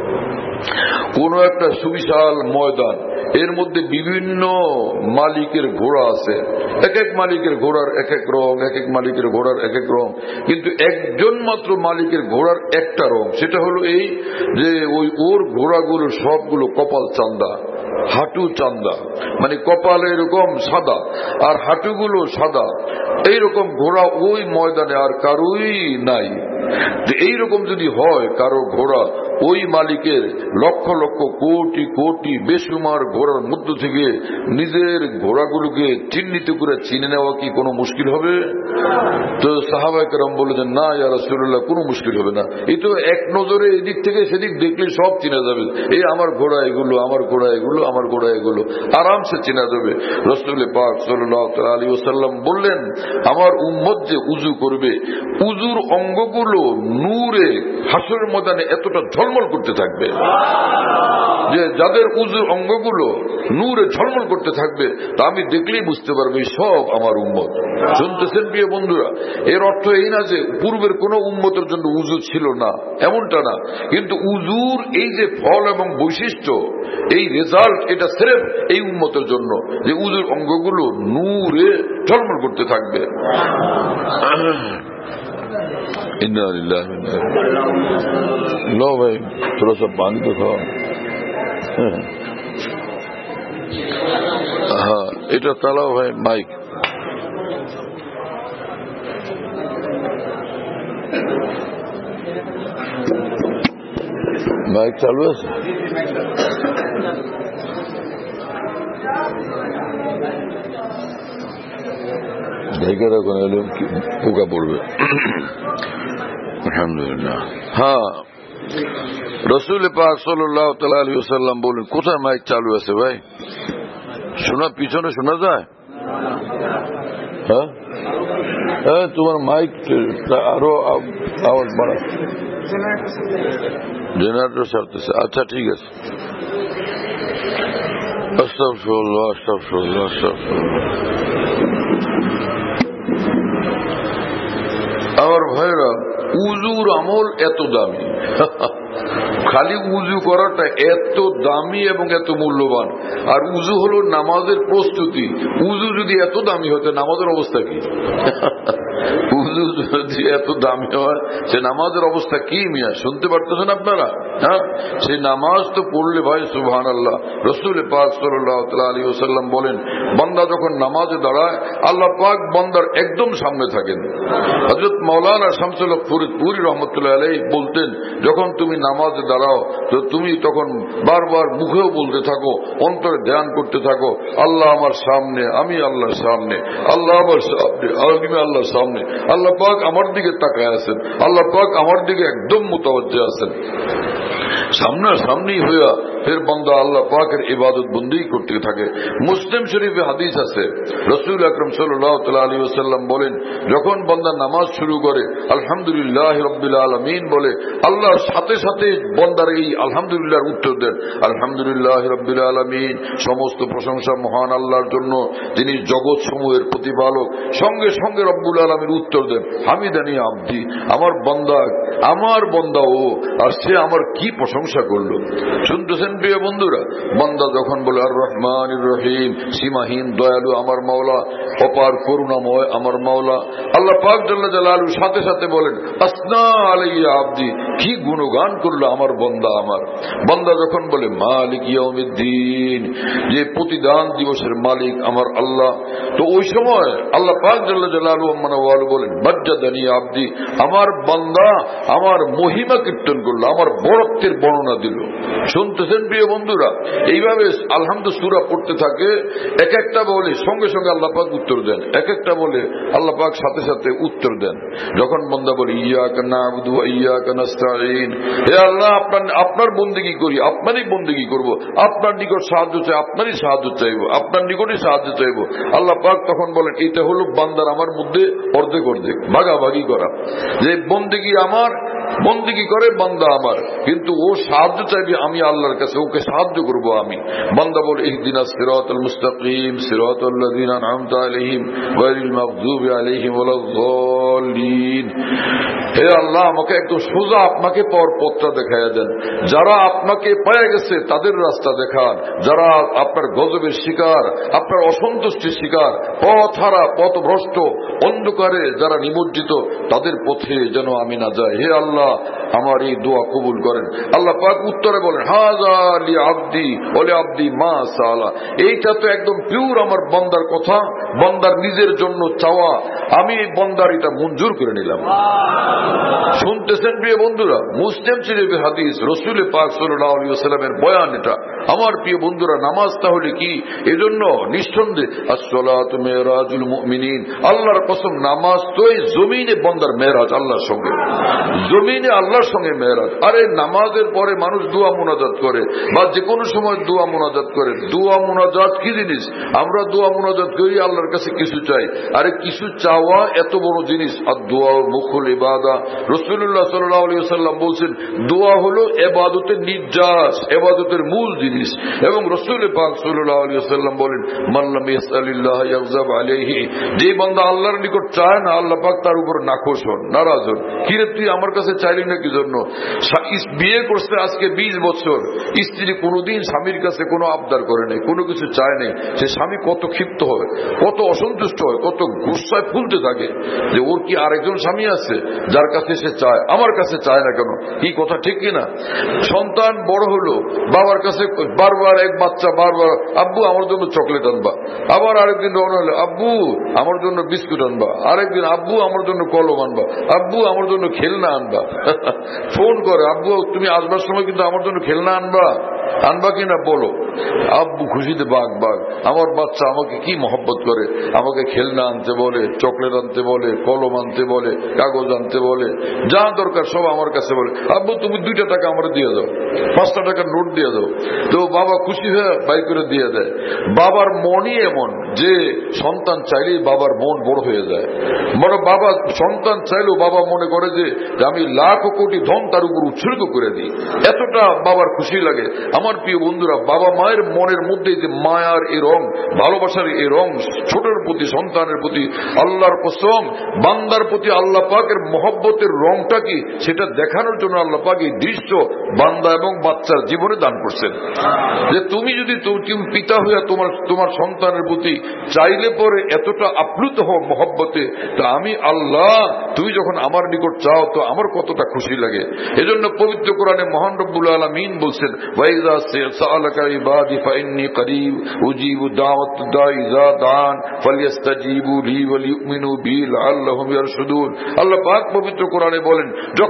কোন একটা সুবিশাল ময়দান, এর মধ্যে বিভিন্ন মালিকের ঘোড়া আছে, এক এক মালিকের ঘোড়ার এক এক রং, এক এক মালিকের ঘোড়ার এক এক রং, কিন্তু একজন মাত্র মালিকের ঘোড়ার একটা রং, সেটা হলো এই যে ওর ঘোড়াগুলো সবগুলো কপাল চান্দা, হাঁটু চান্দা, মানে কপাল এরকম সাদা আর হাঁটুগুলো সাদা। এইরকম ঘোড়া ওই ময়দানে আর কারোই নাই। এইরকম যদি হয় কারো ঘোড়া, ওই মালিকের লক্ষ লক্ষ কোটি কোটি বেশুমার ঘোড়ার মধ্য থেকে নিজের ঘোড়াগুলোকে চিহ্নিত করে চিনে নেওয়া কি কোনো মুশকিল হবে? তো সাহাবায়ে কেরাম বললেন, না ইয়া রাসূলুল্লাহ, কোনো মুশকিল হবে না। এই তো এক নজরে এদিক থেকে সেদিক দেখলে সব চিনা যাবে, এই আমার ঘোড়া এগুলো, আমার ঘোড়া এগুলো, আমার ঘোড়া এগুলো, আরামসে চিনা যাবে। রাসূল পাক সাল্লাল্লাহু আলাইহি ওয়াসাল্লাম বললেন, আমার উম্মত যে উযু করবে, উযুর অঙ্গগুলো নূরে হাসরের ময়দানে এতটা ঝলমল ঝলমল করতে থাকবে, যে যাদের উযুর অঙ্গগুলো নূরে ঝলমল করতে থাকবে, তা আমি দেখলেই বুঝতে পারবো সব আমার উম্মত। শুনতেছেন প্রিয় বন্ধুরা, এর অর্থ এই না যে পূর্বের কোন উম্মতের জন্য উযু ছিল না, এমনটা না। কিন্তু উযুর এই যে ফল এবং বৈশিষ্ট্য, এই রেজাল্ট, এটা সির্ফ এই উম্মতের জন্য যে উযুর অঙ্গগুলো নূরে ঝলমল করতে থাকবে। लो भाई थोड़ा सा पानी तो खाओ। हाँ এটা চালাও ভাই মাইক। মাইক চালু আছে? দেখে রাখো, নাহলে পোকা পড়বে। আলহামদুলিল্লাহ। হ্যাঁ, রসুল পাক সাল্লাল্লাহু তাআলা আলাইহি ওয়াসাল্লাম বলেন, কোথায় মাইক চালু আছে ভাই? শোনা, পিছনে শোনা যায়? হ্যাঁ হ্যাঁ, তোমার মাইক আরো আওয়াজ বাড়া, জেনারেটর ছাড়তেছে। আচ্ছা ঠিক আছে। আস্তাগফিরুল্লাহ, আস্তাগফিরুল্লাহ, আস্তাগফিরুল্লাহ। আমার ভাইরা, উযুর আমল এত দামি, খালি উযু করাটা এত দামি এবং এত মূল্যবান। আর উযু হলো নামাজের প্রস্তুতি। উযু যদি এত দামি হতো, নামাজের অবস্থা কি? উযু যদি এত দামি হয়, সে নামাজের অবস্থা কি মিয়া? শুনতে পারতেছেন আপনারা? হ্যাঁ, সেই নামাজ তো পড়লে ভাই সুবহানাল্লাহ। রাসূল পাক সাল্লাল্লাহু আলাইহি ওয়াসাল্লাম বলেন, বান্দা যখন নামাজে দাঁড়ায়, আল্লাহ পাক বান্দার একদম সামনে থাকেন। হযরত মাওলানা শামসুল হক ফরিদপুরি রাহমাতুল্লাহ আলাইহি বলতেন, যখন তুমি নামাজে দাঁড়াও তো তুমি তখন বারবার মুখেও বলতে থাকো, অন্তরে ধ্যান করতে থাকো, আল্লাহ আমার সামনে, আমি আল্লাহর সামনে, আল্লাহ আমার সামনে, আমি আল্লাহর সামনে, আল্লাহ পাক আমার দিকে তাকায় আছেন, আল্লাহ পাক আমার দিকে একদম মুতাওয়াজ্জিহ আছেন। সামনাসামনি হইয়া ফের বান্দা আল্লাহ পাকের ইবাদত বন্দেগী করতে থাকে। মুসলিম শরীফে হাদিস আছে, রাসূল আকরাম সাল্লাল্লাহু আলাইহি ওয়াসাল্লাম বলেন, যখন বান্দা নামাজ শুরু করে আলহামদুলিল্লাহি রাব্বিল আলামিন বলে, আল্লাহর সাথে সাথে বান্দার এই আলহামদুলিল্লাহর উত্তর দেন, আলহামদুলিল্লাহি রাব্বিল আলামিন, সমস্ত প্রশংসা মহান আল্লাহর জন্য, যিনি জগৎ সমূহের প্রতিপালক। সঙ্গে সঙ্গে রব্বুল আলামিন উত্তর দেন, হামিদানি আবদি, আমার বান্দা ও, আর সে আমার কি প্রশংসা করলো। শুনতেছেন প্রিয় বন্ধুরা? বান্দা যখন বলে আর রহমানির রহিম, সীমাহীন দয়ালু আমার মাওলা, অপার করুণাময় আমার মাওলা, আল্লাহ পাক জাল্লা জালালুর সাথে সাথে বলেন, আসনা আলাইয়া আবদি, কি গুণগান করলো আমার বান্দা। আমার বান্দা যখন বলে মালিক ইয়াউমিদ্দিন, যে প্রতিদান দিবসের মালিক আমার আল্লাহ, তো ওই সময় আল্লাহ পাক জাল্লা জালালু বলেন, বাজ্জাদানি আবদি, আমার বান্দা আমার মহিমা কীর্তন করলো, আমার বড়ত্বের বর্ণনা দিল। শুনতেছেন প্রিয় বন্ধুরা? এইভাবে আলহামদু সূরা পড়তে থাকে, এক একটা বলে সঙ্গে সঙ্গে আল্লাহ পাক উত্তর দেন, এক একটা বলে আল্লাহ পাক সাথে সাথে উত্তর দেন। যখন বান্দা বলে ইয়াকা না'বুদু ওয়া ইয়াকা নাস্তাঈন, হে আল্লাহ আপনার বন্দেগী করি, আপনারই বন্দেগী করব, আপনার নিকট সাহায্য চাই, আপনারই সাহায্য চাইব, আপনার নিকটই সাহায্য চাইব। আল্লাহ পাক তখন বলেন, এটা হলো বান্দার আমার মধ্যে অর্ধেক অর্ধেক ভাগাভাগি করা, যে বন্দেগী আমার, বন্দেগী করে বান্দা আমার, কিন্তু ও সাহায্য চাইবে আমি আল্লাহর কাছে, ওকে সাহায্য করব আমি। বান্দা বলে ইহদিনাস সিরাতাল মুস্তাকিম সিরাতাল লাযিনা আন'আমতা আলাইহিম গায়রিল মাগদুবি আলাইহিম ওয়ালাদ-দাল্লিন, হে আল্লাহ আমাকে একদম সোজা আপনাকে পাওয়ার পথটা দেখায়া দেন। যারা আপনাকে পেয়ে গেছে তাদের রাস্তা দেখান, যারা আপনার গজবের শিকার, আপনার অসন্তুষ্টির শিকার, পথহারা, পথভ্রষ্ট, অন্ধকারে যারা নিমজ্জিত, তাদের পথে যেন আমি না যাই। হে আল্লাহ আমার এই দোয়া কবুল করেন। আল্লাহ পাক উত্তরে বলেন, হাযা লি আবদি ওয়া লি আবদি মা সালা, এইটা তো একদম পিওর আমার বান্দার কথা, বান্দার নিজের জন্য চাওয়া, আমি এই বান্দার এটা মঞ্জুর করে নিলাম। শুনতেছেন প্রিয় বন্ধুরা? মুসলিম শরীফের হাদিস, রাসূল পাক সাল্লাল্লাহু আলাইহি ওয়াসাল্লামের বয়ান এটা। আমার প্রিয় বন্ধুরা, নামাজ তাহলে কি? এজন্য নিঃসন্দেহে আসসালাতু মেরাজুল মুমিনিন, আল্লাহর কসম নামাজ তো এই জমিনে বন্দার মেরাজ, আল্লাহর সঙ্গে জমিনে আল্লাহর সঙ্গে মেরাজ। আরে নামাজের পরে মানুষ দোয়া মুনাজাত করে বা যে কোনো সময় দোয়া মুনাজাত করে। দোয়া মুনাজাত কি জিনিস? আমরা দোয়া মুনাজাত করি, আল্লাহর কাছে কিছু চাই। আরে কিছু চাওয়া এত বড় জিনিস। আর দোয়া মুখুল ইবাদা। রাসূলুল্লাহ সাল্লাল্লাহু আলাইহি ওয়াসাল্লাম বলছেন দোয়া হলো ইবাদতের নির্যাস, ইবাদতের মূল জিনিস। এবং রাসূল পাক সাল্লাল্লাহু আলাইহি ওয়াসাল্লাম বলেন মান লাম ইয়াসআলিল্লাহ ইয়াগযাব আলাইহি, যে বান্দা আল্লাহর নিকট চায় না, আল্লাহ পাক তার উপর নাখোশ হন, নারাজ হন। কিরে তুই আমার কাছে চাইলি না কি জন্য? বিয়ে করছে আজকে 20 বছর, স্ত্রী কোনোদিন স্বামীর কাছে কোনো আবদার করে নাই, কোনো কিছু চায় নাই। সে স্বামী কত ক্ষিপ্ত হয়, কত অসন্তুষ্ট হয়, কত গুসায় ফুলতে থাকে যে ওর কি আরেকজন স্বামী আছে যার কাছে সে চায়, আমার কাছে চায় না কেন? কি কথা ঠিক কিনা? সন্তান বড় হলো, বাবার কাছে বারবার এক বাচ্চা বারবার আব্বু আমার জন্য চকলেট আনবা, আবার আরেকদিন রওনা হলো আব্বু আমার জন্য বিস্কুট আনবা, আরেকদিন আব্বু আমার জন্য কলম আনবা, আব্বু আমার জন্য খেলনা আনবা। ফোন করে আব্বু তুমি আসবার সময় কিন্তু আমার জন্য খেলনা আনবা, আনবা কিনা বলো। আব্বু খুশিতে বাঘ বাঘ, আমার বাচ্চা আমাকে কি মহব্বত করে, আমাকে খেলনা আনতে বলে, চকলেট আনতে বলে, কলম আনতে বলে, কাগজ আনতে বলে, যা দরকার সব আমার কাছে বলে। আব্বু তুমি 2 টাকা আমার দিয়ে দাও, 5 টাকার নোট দিয়ে দাও। তো বাবা খুশি হয়ে বাই করে দিয়ে দেয়। বাবার মনই এমন যে সন্তান চাইলেই বাবার মন বড় হয়ে যায়। বড় বাবা সন্তান চাইলেও বাবা মনে করে যে আমি লাখ কোটি ধন তার উপর উৎসর্গ করে দিই, এতটা বাবার খুশি লাগে। আমার প্রিয় বন্ধুরা, বাবা মায়ের মনের মধ্যে যে মায়ার এই রং, ভালোবাসার এই রং, ছোটের প্রতি সন্তানের প্রতি, আল্লাহর কসম বান্দার প্রতি আল্লাহ পাকের মহব্বতের রংটা কি সেটা দেখানোর জন্য আল্লাহ পাক এই দৃশ্য বান্দা এবং বাচ্চার জীবনে দান করছেন। যে তুমি যদি পিতা হইয়া তোমার সন্তানের প্রতি চাইলে পরে এতটা আপ্লুত হও মহব্বতে, তা আমি আল্লাহ তুমি যখন আমার নিকট চাও তো আমার কতটা খুশি লাগে। এজন্য পবিত্র কোরআনে মহান রব্বুল আলামিন বলছেন ওয়াইযা সাআলাকা ইবাদি ফাইন্নী করিব উজিবু দাওয়াতাদ দাঈ ইযা দান ফালইস্তাজিবু লি ওয়া লিউমিনু বি লাআল্লাহুম ইয়ারশুদুন। আল্লাহ পাক পবিত্র কোরআনে বলেন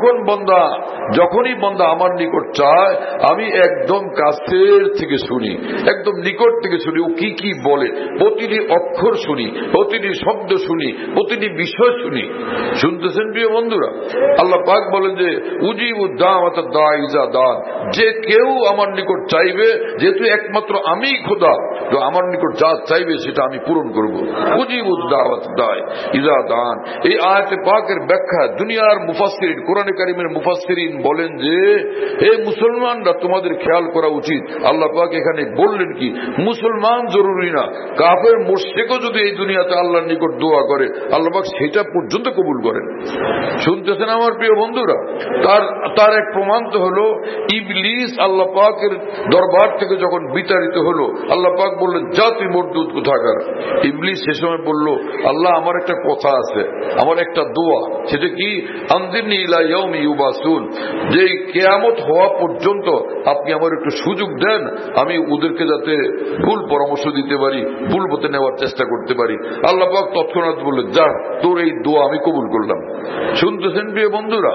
যখনই বান্দা আমার নিকট চায় আমি একদম কাছের থেকে শুনি, একদম নিকট থেকে শুনি, ও কি কি বলে প্রতিটি অক্ষর শুনি, প্রতিটি শব্দ শুনি, প্রতিটি বিষয় শুনি। শুনতেছেন প্রিয় বন্ধুরা? আল্লাহ পাক বলেন যে উজিবু দাওয়াতাদ দাঈ ইযা দান, যে কেউ আমার নিকট চাইবে, যেহেতু একমাত্র আমি খোদা, তো আমার নিকট যা চাইবে সেটা আমি পূরণ করব। উজিবু দাওয়াতাদ দাঈ ইযা দান। এই আয়াতে পাকের ব্যাখ্যা দুনিয়ার মুফাসসিরিন, কোরআনে কারীমের মুফাসসিরিন বলেন যে হে মুসলমানরা তোমাদের খেয়াল করা উচিত। আল্লাহ পাক এখানে বললেন কি মুসলমান জরুরি না, কাফের মুশরিকও যদি এই দুনিয়াতে আল্লাহর নিকট দোয়া করে আল্লাহ পাক সেটা পর্যন্ত কবুল করেন। শুনতেছেন আমার প্রিয় বন্ধুরা? তার এক প্রমাণ তো হলো ইবলিস আল্লাহ পাকের দরবার থেকে যখন বিতাড়িত হলো, আল্লাহ পাক বললেন যা তুই মরদুদ কোথাকার। ইবলিস সে সময় বলল আল্লাহ আমার একটা কথা আছে, আমার একটা দোয়া, সেটা কি আনজিরনি ইলা ইয়াউমি ইউবাসুন, যে কিয়ামত হওয়া পর্যন্ত আপনি আমার একটু সুযোগ দেন, আমি ওদেরকে যাতে ভুল পরামর্শ দিতে পারি, ভুল পথে নেওয়ার চেষ্টা করতে পারি। আল্লাহ পাক তৎক্ষণাৎ বললেন যা তোর এই দোয়া আমি কবুল করলাম। শুনতেছেন প্রিয় বন্ধুরা?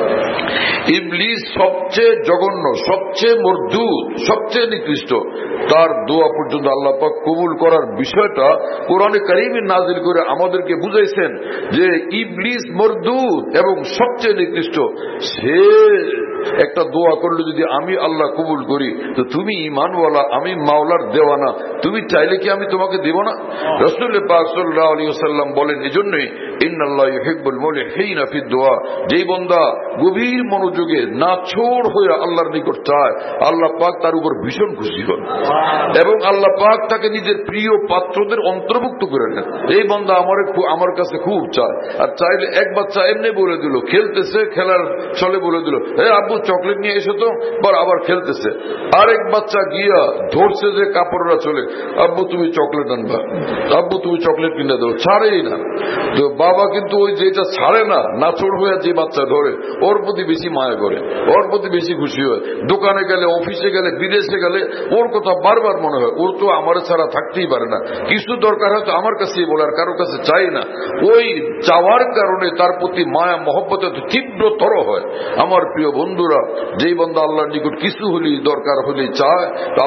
ইবলিস সবচেয়ে জঘন্য, সবচেয়ে মরদুদ, সবচেয়ে নিকৃষ্ট, তার দোয়া পর্যন্ত আল্লাহ পাক কবুল করার বিষয়টা কোরআনে কারীমে নাজিল করে আমাদেরকে বুঝাইছেন যে ইবলিস মরদুদ এবং সবচেয়ে নিকৃষ্ট। সে একটা দোয়া করলো যদি আমি আল্লাহ কবুল করি, তো তুমি ঈমানওয়ালা, আমি মাওলার দেওয়ানা, তুমি চাইলে কি আমি তোমাকে দেব না? রাসূল পাক সাল্লাল্লাহু আলাইহি ওয়াসাল্লাম বলেন এজন্যই ইন্নাল্লাহা ইউহিব্বুল মুলহিনা ফিদ দুআ, যেই বান্দা গভীর মনোযোগে নাছোড় হয়ে আল্লাহর নিকট চায় আল্লাহ পাক তার উপর ভীষণ খুশি হন এবং আল্লাহ পাক তাকে নিজের প্রিয় পাত্রদের অন্তর্ভুক্ত করে নেন। এই বান্দা আমার কাছে খুব চায়, আর চাইলে এক বাচ্চা এমনি বলে দিল, খেলতেছে, খেলার চলে বলে দিল আব্বু চকলেট নিয়ে এসো তো, আবার খেলতেছে। আরেক বাচ্চা গিয়া ধরছে যে কাপড়রা চলে, আব্বু তুমি চকলেট আনবা, আব্বু তুমি চকলেট কিনে দাও, ছাড়েই না। তো বাবা কিন্তু ওই যেটা ছাড়ে না, নাচড় হয়ে যে বাচ্চা ধরে ওর প্রতি বেশি মায়া করে, ওর প্রতি বেশি খুশি হয়। দোকানে গেলে, অফিসে গেলে, বিদেশে গেলে ওর কথা বারবার মনে হয়, ওর তো আমার ছাড়া থাকতেই পারে না, কিছু দরকার হয়তো আমার কাছেই বলে, আর কারো কাছে চাই না। ওই চাওয়ার কারণে তার প্রতি মায়া মহব্বত এত তীব্রতর হয়। আমার প্রিয় বন্ধুরা, যেই বন্ধা আল্লাহর নিকট কিছু হলেই দরকার হলেই চায়,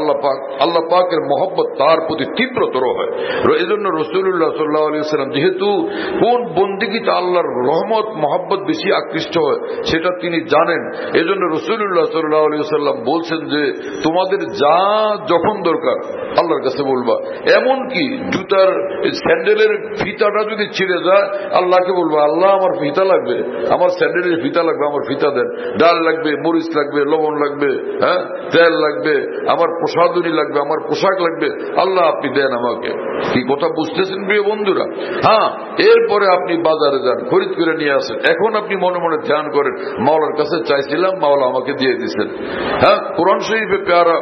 আল্লাহ পাকের মহব্বত তার প্রতি তীব্রতর হয়। এই জন্য রাসূলুল্লাহ সাল্লাল্লাহু আলাইহি ওয়াসাল্লাম যেহেতু কোন বন্দেগীতে আল্লাহর রহমত মহব্বত বেশি আকৃষ্ট হয় সেটা তিনি জানেন, এজন্য রাসূলুল্লাহ সাল্লাল্লাহু আলাইহি ওয়াসাল্লাম বলছেন যে তোমাদের যা যখন দরকার আল্লাহর কাছে বলবা। এমনকি জুতার স্যান্ডেলের ফিতাটা যদি ছিঁড়ে যায় আল্লাহকে বলবো, আল্লাহ আমার ফিতা লাগবে, আমার স্যান্ডেলের ফিতা লাগবে, আমার ফিতা দেন। ডাল লাগবে, মরিচ লাগবে, লবণ লাগবে, হ্যাঁ তেল লাগবে, আমার প্রসাদনী লাগবে, আমার পোশাক লাগবে, আল্লাহ আপনি দেন আমাকে। কি কথা বুঝতেছেন প্রিয় বন্ধুরা? হ্যাঁ, এরপরে আপনি বাজারে যান, খরিদ করে নিয়ে আসেন। এখন আপনি মনে মনে ধ্যান করেন, মাওলার কাছে চাইছিলাম, মাওলা আমাকে দিয়ে দিচ্ছেন। হ্যাঁ, কোরআন শরীফে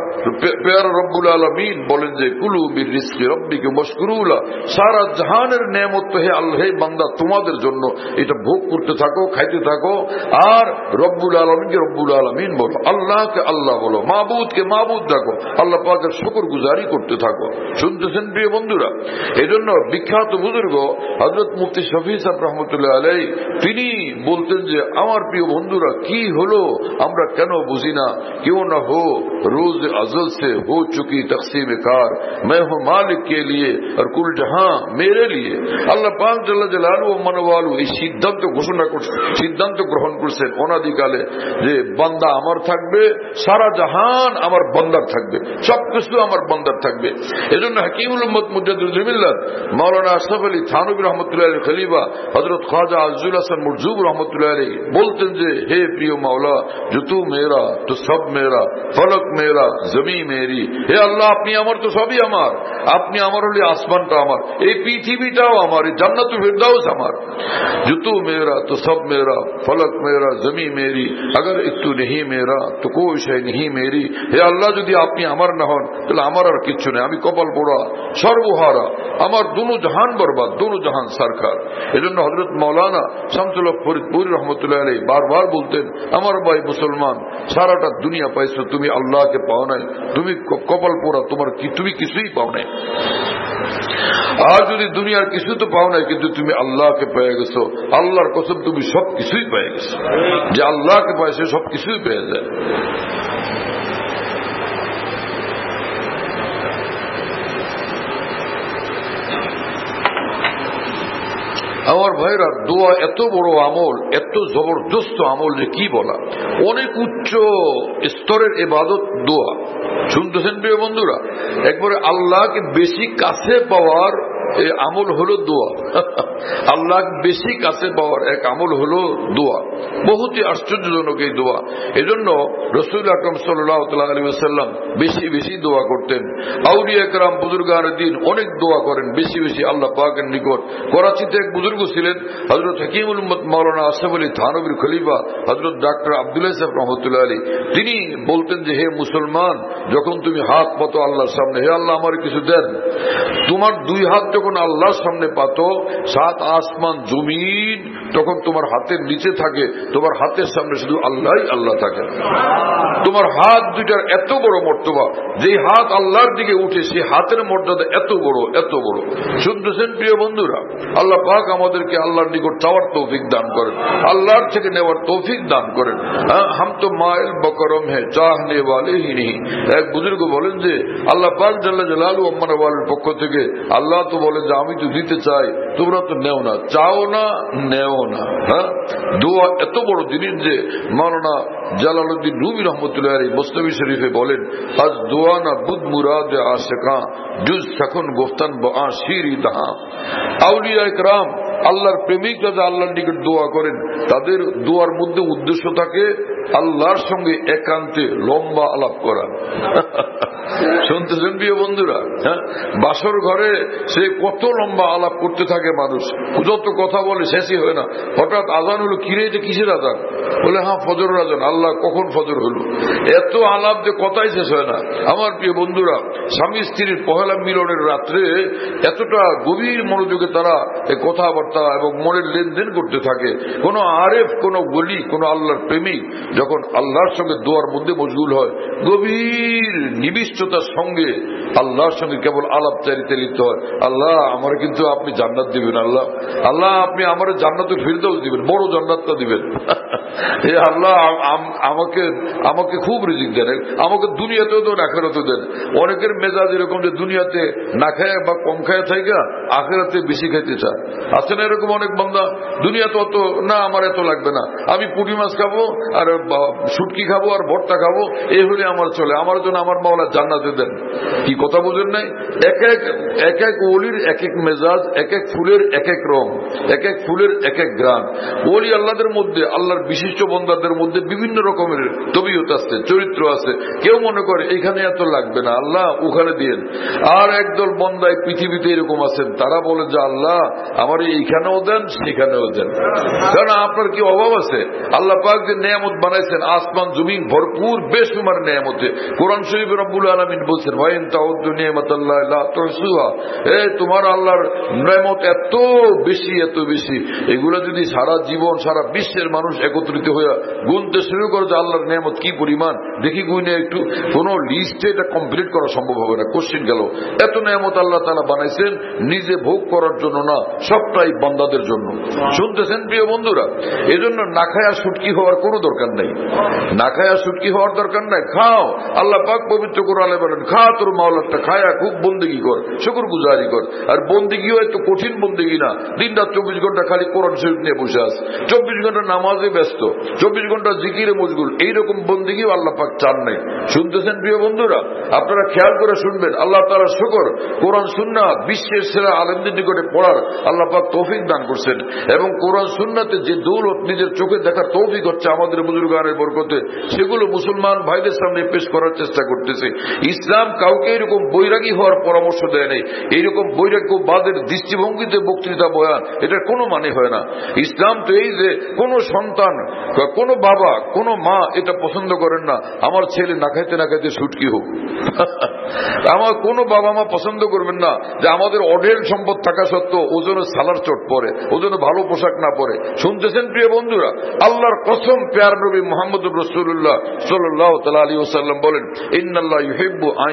পেয়ারা রব্বুল আলামিন বলেন যে কুলু মির রিজকি রব্বিকুম ওয়াশকুরুলা, সারা জাহানের নেয়ামত তো হে আল্লাহ, হে বান্দা তোমাদের জন্য, এটা ভোগ করতে থাকো, খাইতে থাকো, আর রব্বুল আলামিনকে রব্বুল আলামিন বলো, আল্লাহকে আল্লাহ বলো, মাবুদকে মাবুদ দেখো, আল্লাহ পাকের শুকরগুজারি করতে থাকো। শুনতেছেন প্রিয় বন্ধুরা? এজন্য বিখ্যাত বুজুর্গ হযরত মুফতি শফি সাহেব রহমতুল্লাহ আলাইহি তিনি বলতেন যে আমার প্রিয় বন্ধুরা, কি হলো আমরা কেন বুঝি না? क्यों न हो रोज अजल से हो चुकी तकसीम कार, मैं हूं मालिक के लिए और कुल जहां मेरे लिए। আল্লাহ পাক জাল্লা জালালুহু ওয়া মানওয়ালু এই সিদ্ধান্ত ঘোষণা করছে, সিদ্ধান্ত গ্রহণ করছেন অনাদিকালে যে বান্দা আমার থাকবে, সারা জাহান আমার বান্দার থাকবে, সবকিছু আমার বান্দার থাকবে। এজন্য হাকিমুল উম্মত মুজাদ্দিদুল মিল্লাত মাওলানা আশরাফ আলী থানভী রাহমাতুল্লাহ আলাইহি খলিফা হযরত খাজা আজজুল হাসান মুরজুব রাহমাতুল্লাহ আলাইহি বলতেন যে হে প্রিয় মাওলা, जो तू मेरा तो सब मेरा, फलक मेरा जमी मेरी। হে আল্লাহ, আপনি আমার তো সবই আমার, আপনি আমার হলে আসমানটা আমার, এই পৃথিবীটাও আমার, এই জান্নাতুল ফিরদাউস আমার। जो तू मेरा तो सब मेरा, फलक मेरा जमी मेरी, अगर तू नहीं मेरा तो कोई शय नहीं मेरी। হে আল্লাহ, যদি আপনি আমার না হন তাহলে আমার আর কিচ্ছু নেই, আমি কপাল পোড়া, সর্বহারা, আমার দুনো জাহান বরবাদ, দুনো জাহান সরকার। এজন্য হযরত মাওলানা শামসুল হক ফরিদপুরি রহমতুল্লাহ আলাইহি বারবার বলতেন, আমার ভাই মুসলমান, সারাটা দুনিয়া পাইছো, তুমি আল্লাহকে পাও নাই, তুমি কপাল পোড়া, তোমার কি তুমি কিছুই পাও নাই। আর যদি দুনিয়ার কিছু তো পাও নাই, কিন্তু তুমি আল্লাহকে পেয়ে গেছো, আল্লাহর কসম তুমি সব কিছুই পেয়ে গেছো। যে আল্লাহকে পায় সে সব কিছুই পেয়ে যায়। আমার ভাইরা, দোয়া এত বড় আমল, এত জবরদস্ত আমল যে কি বলা, অনেক উচ্চ স্তরের ইবাদত দোয়া। শুনতেছেন প্রিয় বন্ধুরা? একবারে আল্লাহকে বেশি কাছে পাওয়ার এই আমল হলো দোয়া। আল্লাহ বেশি কাছে পাওয়ার এক আমল হলো দোয়া। বহুতই আশ্চর্যজনক এই দোয়া। এজন্য রাসূল আকরাম সাল্লাল্লাহু আলাইহি ওয়াসাল্লাম বেশি বেশি দোয়া করতেন। আউলিয়া কেরাম বুজুর্গানে দ্বীন অনেক দোয়া করেন বেশি বেশি আল্লাহ পাকের নিকট। করাচিতে এক বুজুর্গ ছিলেন হযরত হাকিমুল উম্মত মাওলানা আশরাফ আলী থানভীর খলিফা হযরত ডক্টর আব্দুল্লাহ সাহেব রহমতুল্লাহ আলাইহি, তিনি বলতেন যে হে মুসলমান, যখন তুমি হাত পাতো আল্লাহর সামনে, হে আল্লাহ আমার কিছু দেন, তোমার দুই হাত যখন আল্লাহর সামনে পাতো, সাত আসমান জমিন তখন তোমার হাতের নিচে থাকে, তোমার হাতের সামনে শুধু আল্লাহই আল্লাহ থাকে। তোমার হাত দুইটার এত বড় মর্তবা, যে হাত আল্লাহর দিকে উঠে সেই হাতের মর্যাদা এত বড়, এত বড়। শুনতেছেন প্রিয় বন্ধুরা? আল্লাহ পাক আমাদেরকে আল্লাহর নিকট চাওয়ার তৌফিক দান করেন, আল্লাহর থেকে নেওয়ার তৌফিক দান করেন। হাম তো মাইল বকরম হে চাহনে ওয়ালে হি নেই। এক বুজুর্গ বলেন যে আল্লাহ পাক জাল্লা জালালু ওয়ার পক্ষ থেকে আল্লাহ তো বলেন যে আমি তো দিতে চাই, তোমরা তো নেও না, চাও না, নেও না। হ্যাঁ, দোয়া এত বড় জিনিস যে মাওলানা জালালউদ্দিন রুমি রহমতুল্লাহ আলাইহি মুসনবী শরীফে বলেন, আজ দোয়া না বুদ মুরাদ আশিকা জুজ সখন গুফতান বাশিরি দাহা। আউলিয়া ইকরাম আল্লাহর প্রেমিকরা যে আল্লাহর নিকট দোয়া করেন, তাদের দোয়ার মধ্যে উদ্দেশ্য থাকে আল্লাহর সঙ্গে একান্তে লম্বা আলাপ করা। শুনতেছেন প্রিয় বন্ধুরা? হ্যাঁ, বাসর ঘরে সে কত লম্বা আলাপ করতে থাকে মানুষ, যত কথা বলে শেষই হয় না। হঠাৎ আজান হলো, কিরে যে কিসের আজান? বলে হ্যাঁ ফজরের আজান। আল্লাহ কখন ফজর হলো? এত আলাপ যে কথাই শেষ হয় না। আমার প্রিয় বন্ধুরা, স্বামী স্ত্রীর পহেলা মিলনের রাত্রে এতটা গভীর মনোযোগে তারা কথাবার্তা কথাবার্তা এবং মনের লেনদেন করতে থাকে। কোন আরেফ, কোন ওলি, কোন আল্লাহর প্রেমিক যখন আল্লাহর সঙ্গে দোয়ার মধ্যে মশগুল হয়, গভীর নিবিষ্টতার সঙ্গে আল্লাহর সঙ্গে কেবল আলাপচারিতা লিপ্ত হয়, আল্লাহ আমার কিন্তু আপনি জান্নাত দিবেন, আল্লাহ আল্লাহ আপনি আমার জান্নাতে ফিরদাউস দিবেন, বড় জান্নাতটা দিবেন, হে আল্লাহ আমাকে খুব রিজিক দেন, আমাকে দুনিয়াতেও দেন আখিরাতেও দেন। অনেকের মেজাজ এরকম যে দুনিয়াতে না খায় বা কম খায় থাকে, আখিরাতে বেশি খাইতে চায়। আছে না এরকম অনেক বান্দা? দুনিয়াতে অত না, আমার এত লাগবে না, আমি পুঁটি মাছ খাবো আর শুটকি খাবো আর ভর্তা খাবো, এই হলে আমার চলে, আমার জন্য আমার মাওলা জান্নাতে দেন। কি কথা বুঝেন নাই? এক এক ওলির এক এক মেজাজ, এক এক ফুলের এক এক রং, এক এক ফুলের এক এক গ্রাম। ওলি আল্লাহদের মধ্যে, আল্লাহর বিশিষ্ট বন্দাদের মধ্যে বিভিন্ন রকমের তবিয়ত আছে, চরিত্র আছে। কেউ মনে করে এখানে এত লাগবে না, আল্লাহ ওখানে দিয়েন। আর একদল বন্দায় পৃথিবীতে এরকম আছেন, তারা বলেন যে আল্লাহ আমার এইখানেও দেন সেখানেও দেন। কারণ আপনার কি অভাব আছে? আল্লাহ পাক যে নেয়ামত বানাইছেন, আসমান জমিন ভরপুর বেশুমার নেয়ামতে। কোরআন শরীফে রব্বুল আলামিন বলছেন, ওয়াইন তাউদ্দু নি'মাতাল্লাহি লা তুহসুহা, তোমার আল্লাহর নেয়ামত এত বেশি, এত বেশি, এগুলো যদি সারা জীবন সারা বিশ্বের মানুষ একত্রিত হয়ে গুনতে শুরু করে যে আল্লাহর নেয়ামত কি পরিমাণ, দেখি গুনে একটু, কোন লিস্টে এটা কমপ্লিট করা সম্ভব হবে না। কোশ্চেন গেল, এত নেয়ামত আল্লাহ তাআলা বানাইছেন নিজে ভোগ করার জন্য না, সবটাই বান্দাদের জন্য। শুনতেছেন প্রিয় বন্ধুরা? এজন্য না খায়া শুটকি হওয়ার কোনো দরকার নেই, না খায়া শুটকি হওয়ার দরকার নাই। খাও, আল্লাহ পাক পবিত্র কোরআনে বলেন, খা তোর মাওলারটা, খায়া খুব বন্দেগি কর, শুকর গুজারি কর। আর বন্দেগিও এত কঠিন বন্দেগি না, দিন রাত 24 ঘন্টা খালি কোরআন শরীফ নিয়ে বসে আছে, 24 ঘন্টা নামাজে ব্যস্ত, 24 ঘন্টা জিকিরে মশগুল, এইরকম বন্দেগিও আল্লাহ পাক চান নাই। শুনতেছেন প্রিয় বন্ধুরা? আপনারা খেয়াল করে শুনবেন। আল্লাহ তাআলা শুকর, কোরআন সুন্নাহ বিশ্বের সেরা আলেমদের নিকটে পড়ার আল্লাহ পাক তৌফিক দান করছেন, এবং কোরআন সুন্নাতে যে দৌলত নিজের চোখে দেখার তৌফিক হচ্ছে আমাদের বুজুর্গানের বরকতে, সেগুলো মুসলমান ভাইদের সামনে পেশ করার চেষ্টা করতেছে। ইসলাম কাউকে এরকম বৈরাগী হওয়ার পরামর্শ দেয় নেই। এইরকম বৈরাগ্যবাদের দৃষ্টিভঙ্গিতে বক্তৃতা বয়ান, এটার কোনো মানে হয় না। ইসলাম তো এই যে কোন সন্তান, কোন বাবা, কোন মা এটা পছন্দ করেন না আমার ছেলে না খাইতে না খাইতে শুটকি হোক। আমার কোন বাবা মা পছন্দ করবেন না যে আমাদের অঢেল সম্পদ থাকা সত্ত্বেও ওজনে সালার চট পরে, ওজনে ভালো পোশাক না পরে। শুনতেছেন প্রিয় বন্ধুরা? আল্লাহর কসম, প্যার নবী মুহাম্মদুর রাসূলুল্লাহ সাল্লাল্লাহু তাআলা আলাইহি ওয়াসাল্লাম বলেন, ইন্নাল্লাহ ইউহিব্বু আন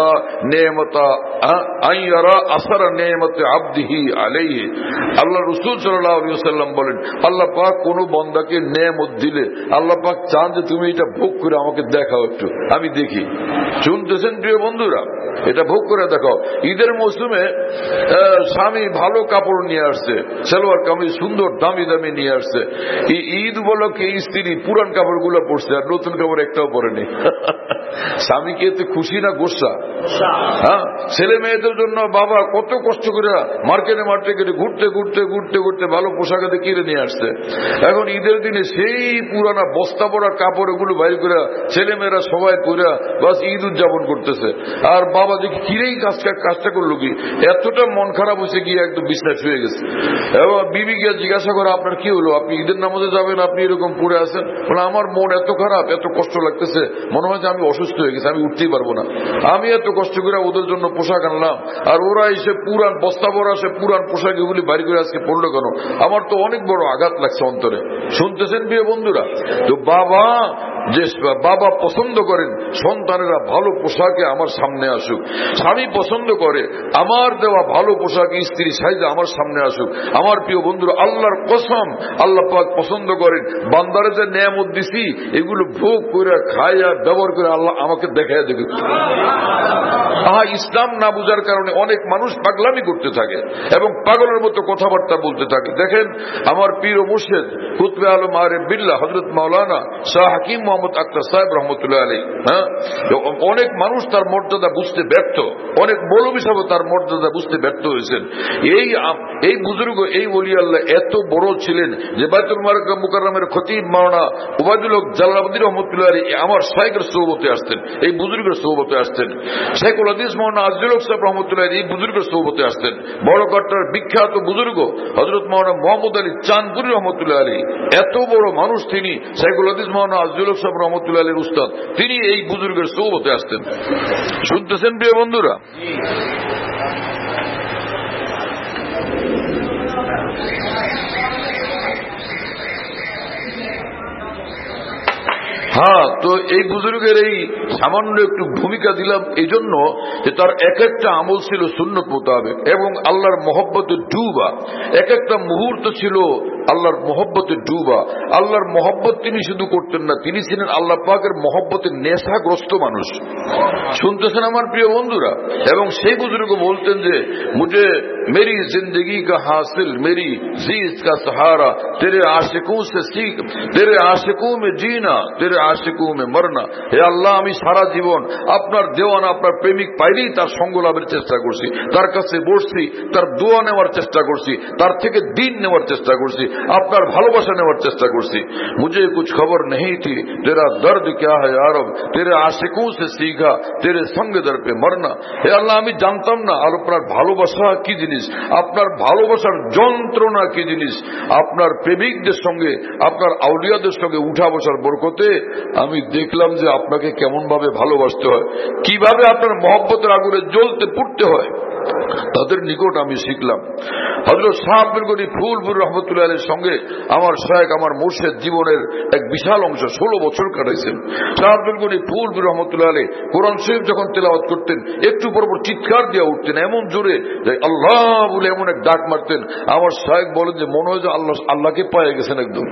ইয়ারা আসরা নেমাতে আবদিহি আলাইহি। আল্লাহ রাসূল সাল্লাল্লাহু আলাইহি ওয়াসাল্লাম বলেন, আল্লাহ পাক কোন বান্দাকে নেয়ামত দিলে আল্লাহ পাক চান যে তুমি এটা ভোগ করে আমাকে দেখাও একটু, আমি দেখি। শুনতেছেন প্রিয় বন্ধুরা? এটা ভোগ করে দেখাও। ঈদের মৌসুমে স্বামী ভালো কাপড় নিয়ে আসছে, সালোয়ার কামিজ সুন্দর দামি দামি নিয়ে আসছে। এই ঈদ উপলক্ষে স্ত্রী পুরান কাপড় গুলো পরছে আর নতুন কাপড় একটাও পরেনি। স্বামীকে এতে খুশি না গোসা? হ্যাঁ, ছেলে মেয়েদের জন্য বাবা কত কষ্ট করে মার্কেটে ঘুরতে ঘুরতে ঘুরতে ঘুরতে ভালো পোশাকাতে কিনে নিয়ে আসছে। এখন ঈদের দিনে সেই পুরানা বস্তা পড়া কাপড় এগুলো বাইর করে ছেলে মেয়েরা সবাই পরে বাস ঈদ উদযাপন করতেছে। আর বাবা দেখি কিরেই কাজটা করলো কি, এতটা মন খারাপ হয়েছে গিয়ে একদম বিছনায় শুয়ে গেছে। এবং বিবি গিয়ে জিজ্ঞাসা করে, আপনার কি হলো, আপনি ঈদের নামাজে যাবেন, আপনি এরকম পড়ে আছেন? বলে, আমার মন এত খারাপ, এত কষ্ট লাগতেছে, মনে হয় যে আমি অসুস্থ হয়ে গেছি, আমি উঠতেই পারবো না। আমি এত কষ্ট করে ওদের জন্য পোশাক আনলাম, আর ওরা এসে পুরান বস্তা ভরা সে পুরান পোশাক এগুলি বাড়ি করে আজকে পড়লো কেন? আমার তো অনেক বড় আঘাত লাগছে অন্তরে। শুনতেছেন প্রিয় বন্ধুরা? তো বাবা পছন্দ করেন সন্তানেরা ভালো পোশাকে আমার সামনে আসুক, স্বামী পছন্দ করে আমার দেওয়া ভালো পোশাক স্ত্রী সাইজে আমার সামনে আসুক। আমার প্রিয় বন্ধুরা, আল্লাহর কসম, আল্লাহ পাক পছন্দ করেন বান্দারে যে নেয়ামত দিছি এগুলো ভোগ করে খাইয়া ব্যবহার করে আল্লাহ আমাকে দেখাইয়া দেখুক। ইসলাম না বুঝার কারণে অনেক মানুষ পাগলামি করতে থাকে এবং পাগলের মতো কথাবার্তা বলতে থাকে। দেখেন, আমার পীর ও মুর্শিদ কুতবে আলম আরিফ বিল্লাহ হযরত মাওলানা শাহ হাকিম মোহাম্মদ আখতার সাহেব রহমতুল্লাহ আলাইহি, অনেক মানুষ তার মর্যাদা বুঝতে ব্যর্থ, অনেক মৌলভী সাহেব তার মর্যাদা বুঝতে ব্যর্থ হয়েছেন। এই বুজুর্গ, এই ওলি আল্লাহ এত বড় ছিলেন যে বাইতুল মুকাররমের খতিব মাওলানা উবাইদুল হক জালালাবাদী রহমতুল্লাহ আলাইহি আমার শাইখের সোহবতে আসতেন, এই বুজুর্গের সোহবতে আসতেন। শেখুল হাদিস মাওলানা আজিজুল হক সাহেব রহমতুল্লাহ আলাইহি এই বুজুর্গের সোহবতে আসতেন। বড় কাট্টার বিখ্যাত বুজুর্গ হযরত মাওলানা মোহাম্মদ আলী চাঁদপুরি রহমতুল্লাহ আলাইহি, এত বড় মানুষ তিনি, শেখুল হাদিস মাওলানা আজিজুল হক সাহেব রহমতুল্লাহ আলাইহির উস্তাদ, তিনি এই বুজুর্গের সোহবতে আসতেন। শুনতেছেন প্রিয় বন্ধুরা? হ্যাঁ, তো এই বুজুর্গের এই সামান্য একটু ভূমিকা দিলাম এই জন্য যে তার এক একটা আমল ছিল সুন্নত মোতাবেক এবং আল্লাহর মহব্বতে ডুবা। এক একটা মুহূর্ত ছিল আল্লাহর মহব্বতে ডুবা। আল্লাহর মহব্বত তিনি শুধু করতেন না, তিনি ছিলেন আল্লাহ পাকের মহব্বতে নেশাগ্রস্ত মানুষ। শুনতেছেন আমার প্রিয় বন্ধুরা? এবং সেই বুজুর্গ বলতেন যে মুঝে मेरी जिंदगी का हासिल मेरी जीत का सहारा तेरे आशिकों से सीख तेरे आशिकों में जीना तेरे आशिकों में मरना। হে আল্লাহ, আমি সারা জীবন আপনার দেওয়ানা আপনার প্রেমিক পাইলেই তার সঙ্গ লাভের চেষ্টা করছি, তার কাছে বসছি, তার দোয়া নেওয়ার চেষ্টা করছি, তার থেকে দিন নেওয়ার চেষ্টা করছি, আপনার ভালোবাসা নেওয়ার চেষ্টা করছি। মুঝে কুছ খবর नहीं थी तेरा दर्द क्या है यारब तेरे आशिकों से सीखा तेरे संग दर पे मरना। হে আল্লাহ, আমি জানতাম না আর আপনার ভালোবাসা কি জিনিস, আপনার ভালোবাসার যন্ত্রণা কি জিনিস। আপনার প্রেমিকদের সঙ্গে আপনার আউলিয়াদের সঙ্গে উঠা বসার বরকতে আমি দেখলাম যে আপনাকে কেমন ভাবে ভালোবাসতে হয়, কিভাবে আপনার মহব্বতের আগুনে জ্বলতে পুড়তে হয়, তাদের নিকট আমি শিখলাম। হযরত শাহ আব্দুল গনি ফুলপুর রহমতুল্লাহ আলাইহির সঙ্গে আমার শায়েখ আমার মুর্শিদ জীবনের এক বিশাল অংশ 16 বছর কাটাইছেন। শাহ আব্দুল গনি ফুলপুর রহমতুল্লাহ আলাইহ কোরআন শরীফ যখন তেলাওয়াত করতেন একটু পর পর চিৎকার দিয়ে উঠতেন, এমন জোরে যে আল্লাহ বলে এমন এক ডাক মারতেন। আমার শায়েখ বলেন যে মনে হয় যে আল্লাহকে পেয়ে গেছেন একদম,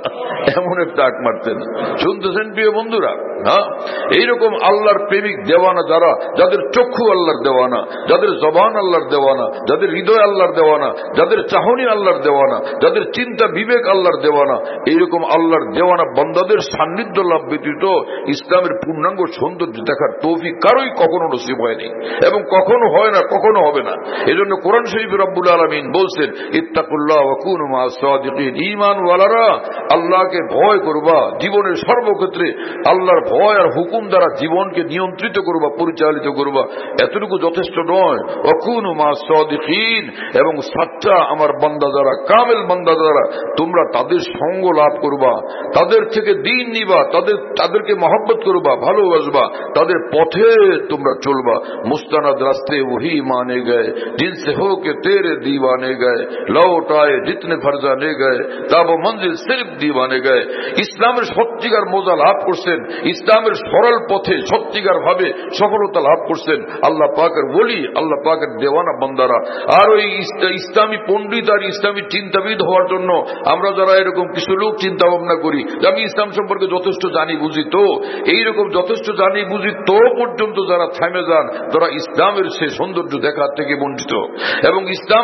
এমন এক ডাক মারতেন। শুনতেছেন প্রিয় বন্ধুরা? হ্যাঁ, এইরকম আল্লাহর প্রেমিক দেওয়ানা যারা, যাদের চক্ষু আল্লাহর দেওয়ানা, যাদের জবান আল্লাহর দেওয়ানা, যাদের হৃদয় আল্লাহর দেওয়ানা, যাদের চাহনি আল্লাহর দেওয়ানা, যাদের চিন্তা বিবেক আল্লাহর দেওয়ানা, এইরকম আল্লাহর দেওয়ানা বান্দাদের সান্নিধ্য লাভ ব্যতীত ইসলামের পূর্ণাঙ্গ সৌন্দর্য দেখার তৌফিক কারোই কখনো নসিব হয়নি এবং কখনো হয় না, কখনো হবে না। এজন্য কোরআন শরীফে রব্বুল আলামিন বলছেন ইত্তাকুল্লাহ ওয়া কুনু মা'আস সাদিকিন। ঈমান ওয়ালারা, আল্লাহকে ভয় করবা, জীবনের সর্বক্ষেত্রে আল্লাহর ভয় আর হুকুম দ্বারা জীবনকে নিয়ন্ত্রিত করবা, পরিচালিত করবা, এতটুকু যথেষ্ট নয়। ওয়া কুনু মা'আস সাদিকিন, এবং সাচ্চা আমার বান্দা যারা, কামেল বান্দা যারা, তোমরা তাদের সঙ্গ লাভ করবা, তাদের থেকে দিন নিবা, তাদেরকে মহব্বত করবা, ভালোবাসবা, তাদের পথে তোমরা চলবা। মুস্তানাদ রাস্তে ওহি মানে গয়ে जिनसे हो के तेरे दीवाने गए लौट आए जितने फरजाने गए तब मंजिल सिर्फ दीवाने गए। ইসলামের সত্যিকার মজা লাভ করছেন, ইসলামের সরল পথে সত্যিকার ভাবে সফলতা লাভ করছেন আল্লাহ পাকের ওলি, আল্লাহ পাকের দেওয়ানা বান্দারা। আর ওই ইসলামী পণ্ডিত আর ইসলামী চিন্তাবিদ হওয়ার জন্য আমরা যারা এরকম কিছু লোক চিন্তা ভাবনা করি যে আমি ইসলাম সম্পর্কে যথেষ্ট জানি বুঝি, তো এইরকম যথেষ্ট জানি বুঝি তো পর্যন্ত যারা থামে যান তারা ইসলামের সে সৌন্দর্য দেখার থেকে বঞ্চিত এবং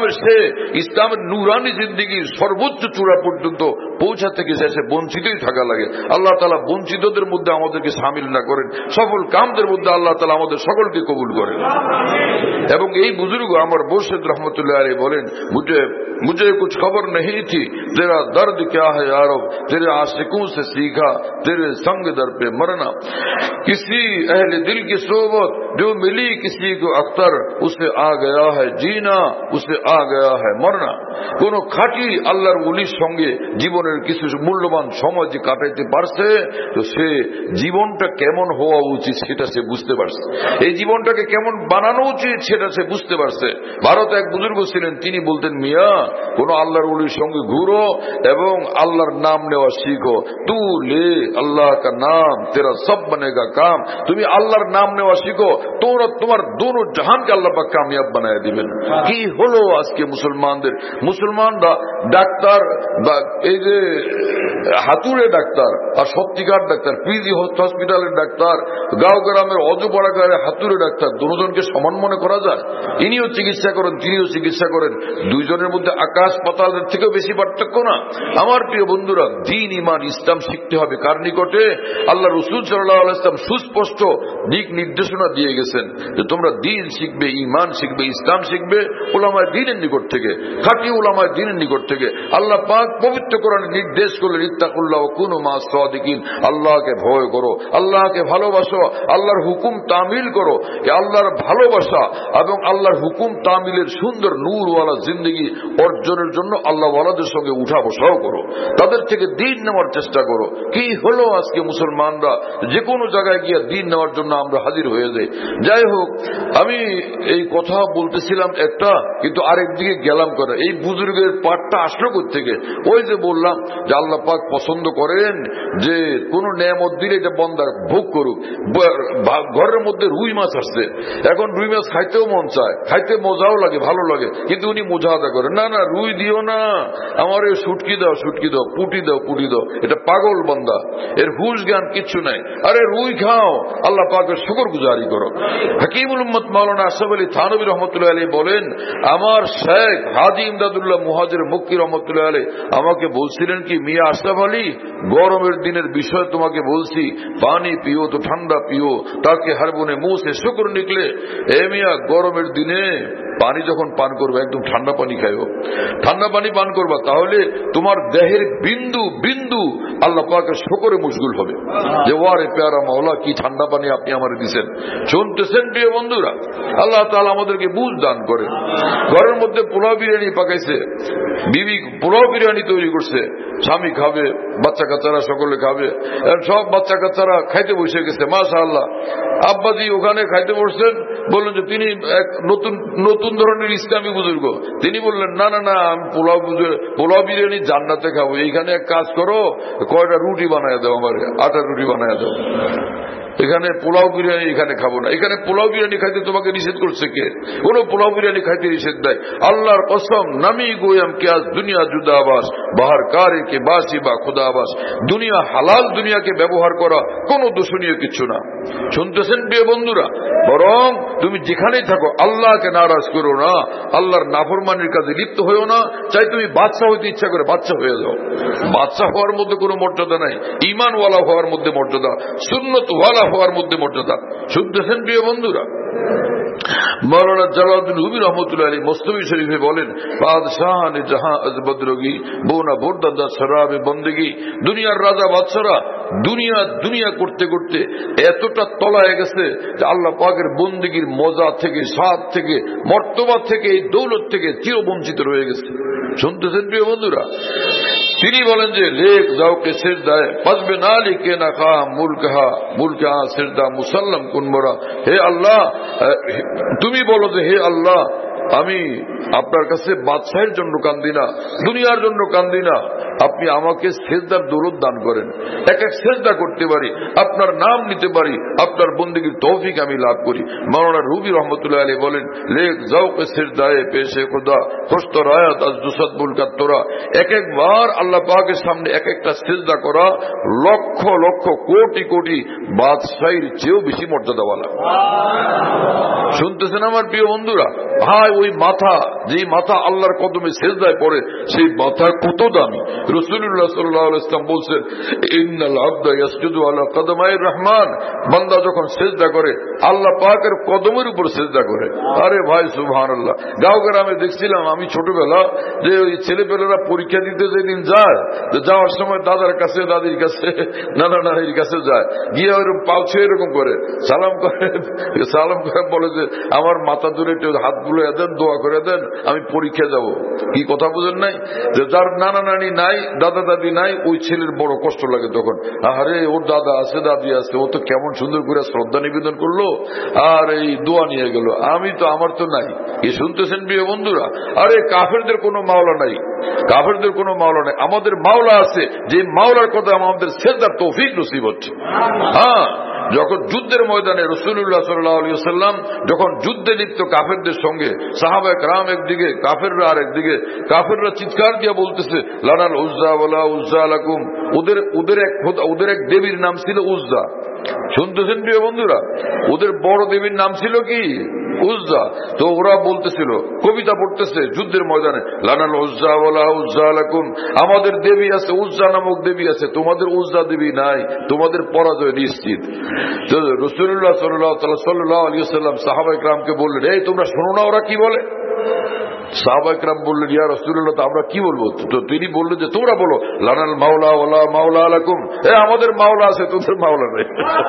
ইসলামের নুরানি জিন্দেগির সর্বোচ্চ চূড়া পর্যন্ত পৌঁছা থেকে শেষে বঞ্চিতই থাকা লাগে। আল্লাহ তাআলা বঞ্চিতদের মধ্যে আমাদেরকে শামিল না করেন, সফল কামদের মধ্যে আল্লাহ তাআলা আমাদের সকলকে কবুল করেন। এবং এই বুজুর্গ আমার মুর্শিদ রহমতুল্লাহ আলাইহি বলেন मुझे कुछ खबर नहीं थी तेरा दर्द क्या है यारब तेरे आशिकों से सीखा तेरे संग दर पे मरना। किसी अहले दिल की सोबत जो मिली किसी को अख्तर उसे आ गया है जीना उसे आ गया है मरना। কোন খাঁটি আল্লাহর ওলির সঙ্গে জীবনের কিছু মূল্যবান সময় যে কাটাইতে পারছে তো সে জীবনটা কেমন হওয়া উচিত সেটা সে বুঝতে পারছে, এই জীবনটাকে কেমন বানানো উচিত সেটা সে বুঝতে পারছে। ভারতে এক বুজুর্গ ছিলেন, তিনি বলতেন মিয়া কোন আল্লাহর ওলির সঙ্গে ঘুরো এবং আল্লাহর নাম নেওয়া শিখো। তু লে আল্লাহ কা নাম তেরা সব বনেগা কাম। তুমি আল্লাহর নাম নেওয়া শিখো, তোমার দোনো জাহানকে আল্লাহ পাক কামিয়াব বানায় দিবেন। কি হলো আজকে মুসলমানদের? মুসলমানরা ডাক্তার বা এই যে হাতুড়ে ডাক্তার আর সত্যিকার ডাক্তার, পিজি হসপিটালের ডাক্তার, গাঁও গ্রামের অজপাড়াগারে হাতুড়ে ডাক্তার, দুজনকে সমান মনে করা যায়? ইনিও চিকিৎসা করেন, তিনিও চিকিৎসা করেন, দুইজনের মধ্যে আকাশ পাতালের থেকেও বেশি পার্থক্য না। আমার প্রিয় বন্ধুরা, দ্বীন ইমান ইসলাম শিখতে হবে কার নিকটে? আল্লাহ রাসূল সাল্লাল্লাহু আলাইহি ওয়াসাল্লাম সুস্পষ্ট দিক নির্দেশনা দিয়ে গেছেন যে তোমরা দ্বীন শিখবে, ইমান শিখবে, ইসলাম শিখবে উলামায়ে দ্বীনের নিকট থেকে, খাঁটি উলামায়ে দ্বীনের নিকট থেকে। আল্লাহ পাক পবিত্র কোরআনে নির্দেশ করলেন ইত্তাকুল্লাহ ওয়া কুনু মা'আস সাদিকিন। আল্লাহকে ভয় করো, আল্লাহকে ভালোবাসো, আল্লাহর হুকুম তামিল করো। এই আল্লাহর ভালোবাসা এবং আল্লাহর হুকুম তামিলের সুন্দর নূরওয়ালা জিন্দেগি অর্জনের জন্য আল্লাহ ওয়ালাদের সঙ্গে উঠা বসাও করো, তাদের থেকে দ্বীন নেওয়ার চেষ্টা করো। কি হলো আজকে মুসলমানরা যে কোনো জায়গায় গিয়ে দ্বীন নেওয়ার জন্য আমরা হাজির হয়ে যাই। যাই হোক, আমি এই কথা বলতেছিলাম একটা, কিন্তু আরেকদিকে গেলাম করে। এই বুজুর্গের পাঠটা আসলো কোথেকে? ওই যে বললাম যে আল্লাহ পাক পছন্দ করেন যে কোন নেয়ামত দিলে এটা বন্দা ভোগ করুক। ঘরের মধ্যে রুই মাছ আসছে, এখন রুই মাছ খাইতেও মন চায়, খাইতে মজাও লাগে, ভালো লাগে, কিন্তু উনি মুজাহাদা করেন, না না রুই দিও না, আমার এই শুটকি দাও, শুটকি দাও, পুটি দাও, পুটি দাও। এটা পাগল বান্দা, এর হুশ জ্ঞান কিচ্ছু নাই। আরে রুই খাও, আল্লাহ পাকের শুকর গুজারি করো। হাকিমুল উম্মত মাওলানা আশরাফ আলী থানভী রহমতুল্লাহ আলাইহি বলেন, আমার শেখ হাজী ইমদাদুল্লাহ মুহাজির মক্কি রহমতুল্লাহ আলাইহি আমাকে বলছিলেন কি, মিয়া আশরাফ আলী, গরমের দিনের বিষয় তোমাকে বলছি, পানি পিও তো ঠান্ডা পিও, তাকে হারবনে মুহ সে শুকর নিকলে। এ মিয়া, গরমের দিনে পানি যখন পান করবে একদম ঠান্ডা পানি খাইও, ঠান্ডা পানি পান করবা, তাহলে তোমার দেহের বিন্দু বিন্দু আল্লাহ পাকের শুকরে মশগুল হবে যে ওয়ারে প্যারা মাওলা, কি ঠান্ডা পানি আপনি আমার দিচ্ছেন। শুনতেছেন প্রিয় বন্ধুরা, আল্লাহ তাআলা আমাদেরকে বুঝ দান করে। ঘরের মধ্যে পোলাও বিরিয়ানি পাকাইছে, বিবি পোলাও বিরিয়ানি তৈরি করছে, স্বামী খাবে, বাচ্চা কাচ্চারা সকলে খাবে, সব বাচ্চা কাচ্চারা খাইতে বসে গেছে, মাশাআল্লাহ। আব্বাজি ওখানে খাইতে বসছেন, বললেন যে তিনি এক নতুন ধরনের ইসলামী বুজুর্গ, তিনি বললেন না না না, আমি পোলাও বিরিয়ানি জান্নাতে খাবো, এইখানে এক কাজ করো, কয়টা রুটি বানায় দাও, আমার আটার রুটি বানায় দাও, এখানে পোলাও বিরিয়ানি এখানে খাবো না। এখানে পোলাও বিরিয়ানি খাইতে তোমাকে নিষেধ করছে কে? কোন পোলাও বিরিয়ানি খাইতে নিষেধ দেয়? আল্লাহর কসম, নামি গোয়াম কে আজ দুনিয়া জুদাবাস, বাহার কারে কে বাসি বা খুদাবাস। দুনিয়া হালাল, দুনিয়াকে ব্যবহার করা কোনো দূষণীয় কিছু না। শুনতেছেন প্রিয় বন্ধুরা, বরং তুমি যেখানেই থাকো আল্লাহকে নারাজ করো না, আল্লাহর নাফরমানির কাজে লিপ্ত হয়েও না। চাই তুমি বাদশা হইতে ইচ্ছা করে বাদশা হয়ে যাও, বাদশা হওয়ার মধ্যে কোনো মর্যাদা নাই, ইমানওয়ালা হওয়ার মধ্যে মর্যাদা, সুন্নতওয়ালা হওয়ার মধ্যে মর্যাদা। শুনতেছেন প্রিয় বন্ধুরা, মৌলানা জালালউদ্দিন রুমি রহমতুল্লাহ আলাইহি মসনবী শরীফে বলেন, বাদশাহ নে জাহাঁ আজ বদরগি বোনা বোরদাদা শরাবে বন্দেগি। দুনিয়ার রাজা বাদশারা দুনিয়া দুনিয়া করতে করতে এতটা তলায় গেছে যে আল্লাহ পাকের বন্দেগীর মজা থেকে, স্বাদ থেকে, মর্তবা থেকে, এই দৌলত থেকে চিরবঞ্চিত রয়ে গেছে। শুনতেছেন প্রিয় বন্ধুরা, তিনি বলেন যে লেখ যাও কে সিরদায় পাজবে না লিখে না খা মুলকহা মুলকা সিরদা মুসাল্লাম কুনমরা। হে আল্লাহ, তুমি বলো যে হে আল্লাহ, আমি আপনার কাছে বাদশাহের জন্য কান্দি না, দুনিয়ার জন্য কান্দি না, আপনি আমাকে সেজদার দৌলত দান করেন, এক এক সেজদা করতে পারি, আপনার নাম নিতে পারি, আপনার বন্দেগীর তৌফিক আমি লাভ করি। মাওলানা রুবি রহমতুল্লাহ আলাইহি বলেন, লেখ যাও কে সিরদায়ে পেশে খুদা খুশত রায়াত আজ দুসাদ বুলকাত তোরা। এক একবার আল্লাহ পাকের সামনে এক একটা সেজদা করা লক্ষ লক্ষ কোটি কোটি বাদশাহীর চেয়েও বেশি মর্যাদাওয়ালা। শুনতেছেন আমার প্রিয় বন্ধুরা, ভাই ওই মাথা, যে মাথা আল্লাহর কদমে সেজদায় পড়ে, সেই মাথা কত দামি। রাসূলুল্লাহ সাল্লাল্লাহু আলাইহি ওয়াসাল্লাম বলছেন, ইন্নাল আবদা ইয়াসজুদু আলা কদমাইর রহমান। বান্দা যখন সেজদা করে আল্লাহ পাকের কদমের উপর সেজদা করে। আরে ভাই সুবহানাল্লাহ, গাঁও গ্রামে দেখছিলাম আমি ছোটবেলা, যে ওই ছেলেপেলেরা পরীক্ষা দিতে যেদিন যায়, যাওয়ার সময় দাদার কাছে, দাদির কাছে, নানা নানির কাছে যায়, গিয়ে ওরকম পালছে এরকম করে সালাম করে, সালাম করে বলে যে আমার মাথা ধরে একটু হাত বুলিয়ে দেন, দোয়া করে দেন, আমি পরীক্ষা যাব। কি কথা বুঝেন নাই? যে যার নানা নানি নাই, দাদা দাদি নাই, ওই ছেলের বড় কষ্ট লাগে তখন। আরে ওর দাদা আছে, দাদি আছে, ও তো কেমন সুন্দর করে শ্রদ্ধা নিবেদন করলো আর এই দোয়া নিয়ে গেল, আমি তো, আমার তো নাই। এ শুনতেছেন প্রিয় বন্ধুরা, আরে কাফেরদের কোনো মাওলা নাই, কাফেরদের কোনো মাওলা নাই, আমাদের মাওলা আছে, যে মাওলার কথা আমাদের সেজদার তৌফিক নসিব হচ্ছে। হ্যাঁ, যখন যুদ্ধের ময়দানে রাসূলুল্লাহ সাল্লাল্লাহু আলাইহি ওয়াসাল্লাম যখন যুদ্ধে লিপ্ত কাফেরদের সঙ্গে, সাহাবায়ে কেরাম একদিকে, কাফেররা আর একদিকে, কাফেররা চিৎকার দিয়ে বলতেছে লানাল উজ্জা ওয়ালা উজ্জা লাকুম। ওদের এক দেবীর নাম ছিল উজ্জা। শুনতেছেন প্রিয় বন্ধুরা, ওদের বড় দেবীর নাম ছিল কি? উজ্জা। তো ওরা বলতেছিল, কবিতা পড়তেছে যুদ্ধের ময়দানে, লানাল উজ্জা ওয়ালা উজ্জা লাকুম, আমাদের দেবী আছে, উজ্জা নামক দেবী আছে, তোমাদের উজ্জা দেবী নাই, তোমাদের পরাজয় নিশ্চিত। তো রাসূলুল্লাহ সাল্লাল্লাহু আলাইহি ওয়াসাল্লাম সাহাবায়ে কেরামকে বললেন, এই তোমরা শোনো না ওরা কি বলে? সাহাবায়ে কেরাম বললেন, ইয়া রাসূলুল্লাহ, তো আমরা কি বলবো? তো তিনি বললেন যে তোমরা বলো লানাল মাওলা ওয়ালা মাওলা লাকুম। আমাদের মাওলা আছে, তোদের মাওলা নেই।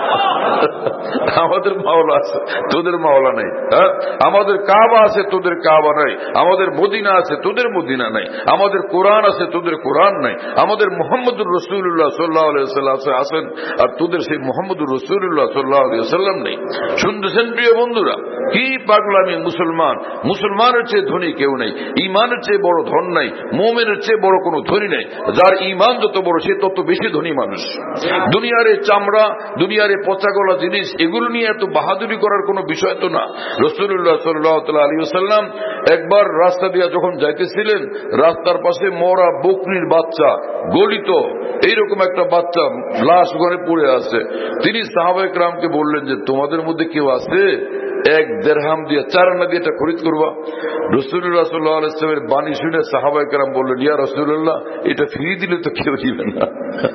আমাদের মাওলা আছে, তোদের মাওলা নেই। হ্যাঁ, আমাদের কাবা আছে, তোদের কাবা নাই। আমাদের মদিনা আছে, তোদের মদিনা নাই। আমাদের কোরআন আছে, তোদের কোরআন নাই। আমাদের মুহাম্মদুর রাসূলুল্লাহ সাল্লাল্লাহু আলাইহি ওয়াসাল্লাম আছেন, আর তোদের সেই মুহাম্মদুর রাসূলুল্লাহ সাল্লাল্লাহু আলাইহি ওয়াসাল্লাম নেই। শুনতেছেন প্রিয় বন্ধুরা, কি পাগলামি মুসলমান, মুসলমানের চেয়ে ধনী কেউ কেউ নেই, ইমানের চেয়ে বড় ধন নাই, মোমেনের চেয়ে বড় কোনো ধনী নেই। যার ইমান যত বড় সে তত বেশি ধনী মানুষ। দুনিয়ার চামড়া, দুনিয়ার পচাগলা জিনিস, এগুলো নিয়ে এত বাহাদুরি করার কোনো বিষয় তো না। রাসূলুল্লাহ সাল্লাল্লাহু আলাইহি ওয়াসাল্লাম একবার রাস্তা দিয়ে যখন যাইতেছিলেন, রাস্তার পাশে মরা বকরির বাচ্চা, গলিত এইরকম একটা বাচ্চা লাশ ঘরে পড়ে আছে। তিনি সাহাবায়ে কেরামকে বললেন যে তোমাদের মধ্যে কেউ আছে 1 দিরহাম দিয়ে 4 আনা দিয়ে এটা খরিদ করবা? রাসূলুল্লাহ সাল্লাল্লাহু আলাইহি ওয়াসাল্লামের বাণী শুনে সাহাবায়ে কেরাম বললেন, ইয়া রাসূলুল্লাহ, এটা ফ্রি দিলে তো কেউ নিবে না।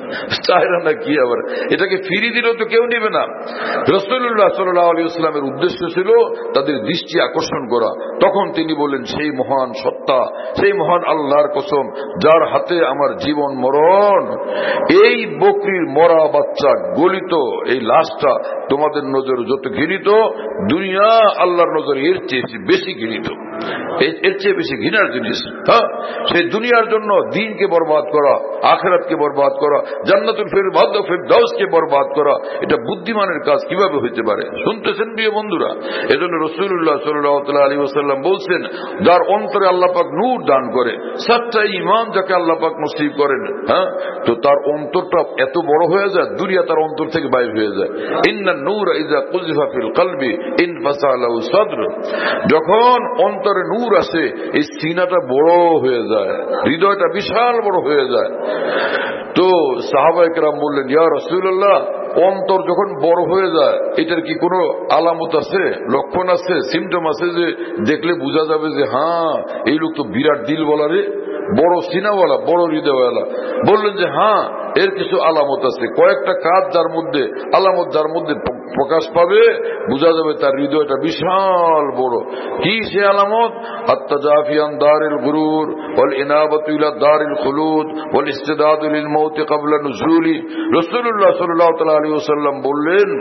4 আনা কি আবার, এটাকে ফ্রি দিলেও তো কেউ নিবে না। রাসূলুল্লাহ সাল্লাল্লাহু আলাইহি ওয়াসাল্লামের উদ্দেশ্য ছিল তাদের দৃষ্টি আকর্ষণ করা। তখন তিনি বললেন, সেই মহান সত্তা, সেই মহান আল্লাহর কসম যার হাতে আমার জীবন মরণ, এই বকরির মরা বাচ্চা গলিত এই লাশটা তোমাদের নজরে যত ঘৃণিত, দুনিয়া আল্লাহর নজরে এর চেয়ে বেশি ঘৃণিত, এর চেয়ে বেশি ঘৃণার জিনিস। হ্যাঁ, সেই দুনিয়ার জন্য দিনকে বরবাদ করা, আখিরাতকে বরবাদ করা, জান্নাতুল ফিরদাউসকে বরবাদ করা, এটা বুদ্ধিমানের কাজ কিভাবে হইতে পারে? শুনতেছেন প্রিয় বন্ধুরা? এজন্য রাসূলুল্লাহ সাল্লাল্লাহু আলাইহি ওয়াসাল্লাম বলছেন, যার অন্তরে আল্লাহ পাক নূর দান করে, সচ্চা ঈমান যাকে আল্লাহ পাক নসিব করেন, হ্যাঁ, তো তার অন্তরটা এত বড় হয়ে যায়, দুনিয়া তার অন্তর থেকে বাইরে হয়ে যায়। ইন্নান নূরা ইযা কুযিফা ফিল কলবি ইনফাসা লাহু সাদর। যখন অন্তরে নূর আসে, এই সিনাটা বড় হয়ে যায়, হৃদয়টা বিশাল বড় হয়ে যায়। তো সাহাবায়ে কেরাম বললেন, ইয়া রাসূলুল্লাহ, অন্তর যখন বড় হয়ে যায় এটার কি কোনো আলামত আছে, লক্ষণ আছে, সিমটম আছে যে দেখলে বোঝা যাবে যে হ্যাঁ এই লোক তো বিরাট দিল বলা রে, বড় সিনাওয়ালা, বড় হৃদয়ওয়ালা? বললেন যে হ্যাঁ, এর কিছু আলামত আছে, কয়েকটা কাজ যার মধ্যে, আলামত যার মধ্যে প্রকাশ পাবে, বোঝা যাবে তার হৃদয়টা বিশাল বড়। কি সে আলামত? আত-তাজাফিয়ান দারিল গুরুর ওয়াল ইনাবাতু ইলা দারিল খুলুদ ওয়াল ইস্তিদাদু লিল মাউত ক্বাবলা নুজুলি। রাসূলুল্লাহ সাল্লাল্লাহু আলাইহি ওয়াসাল্লাম বললেন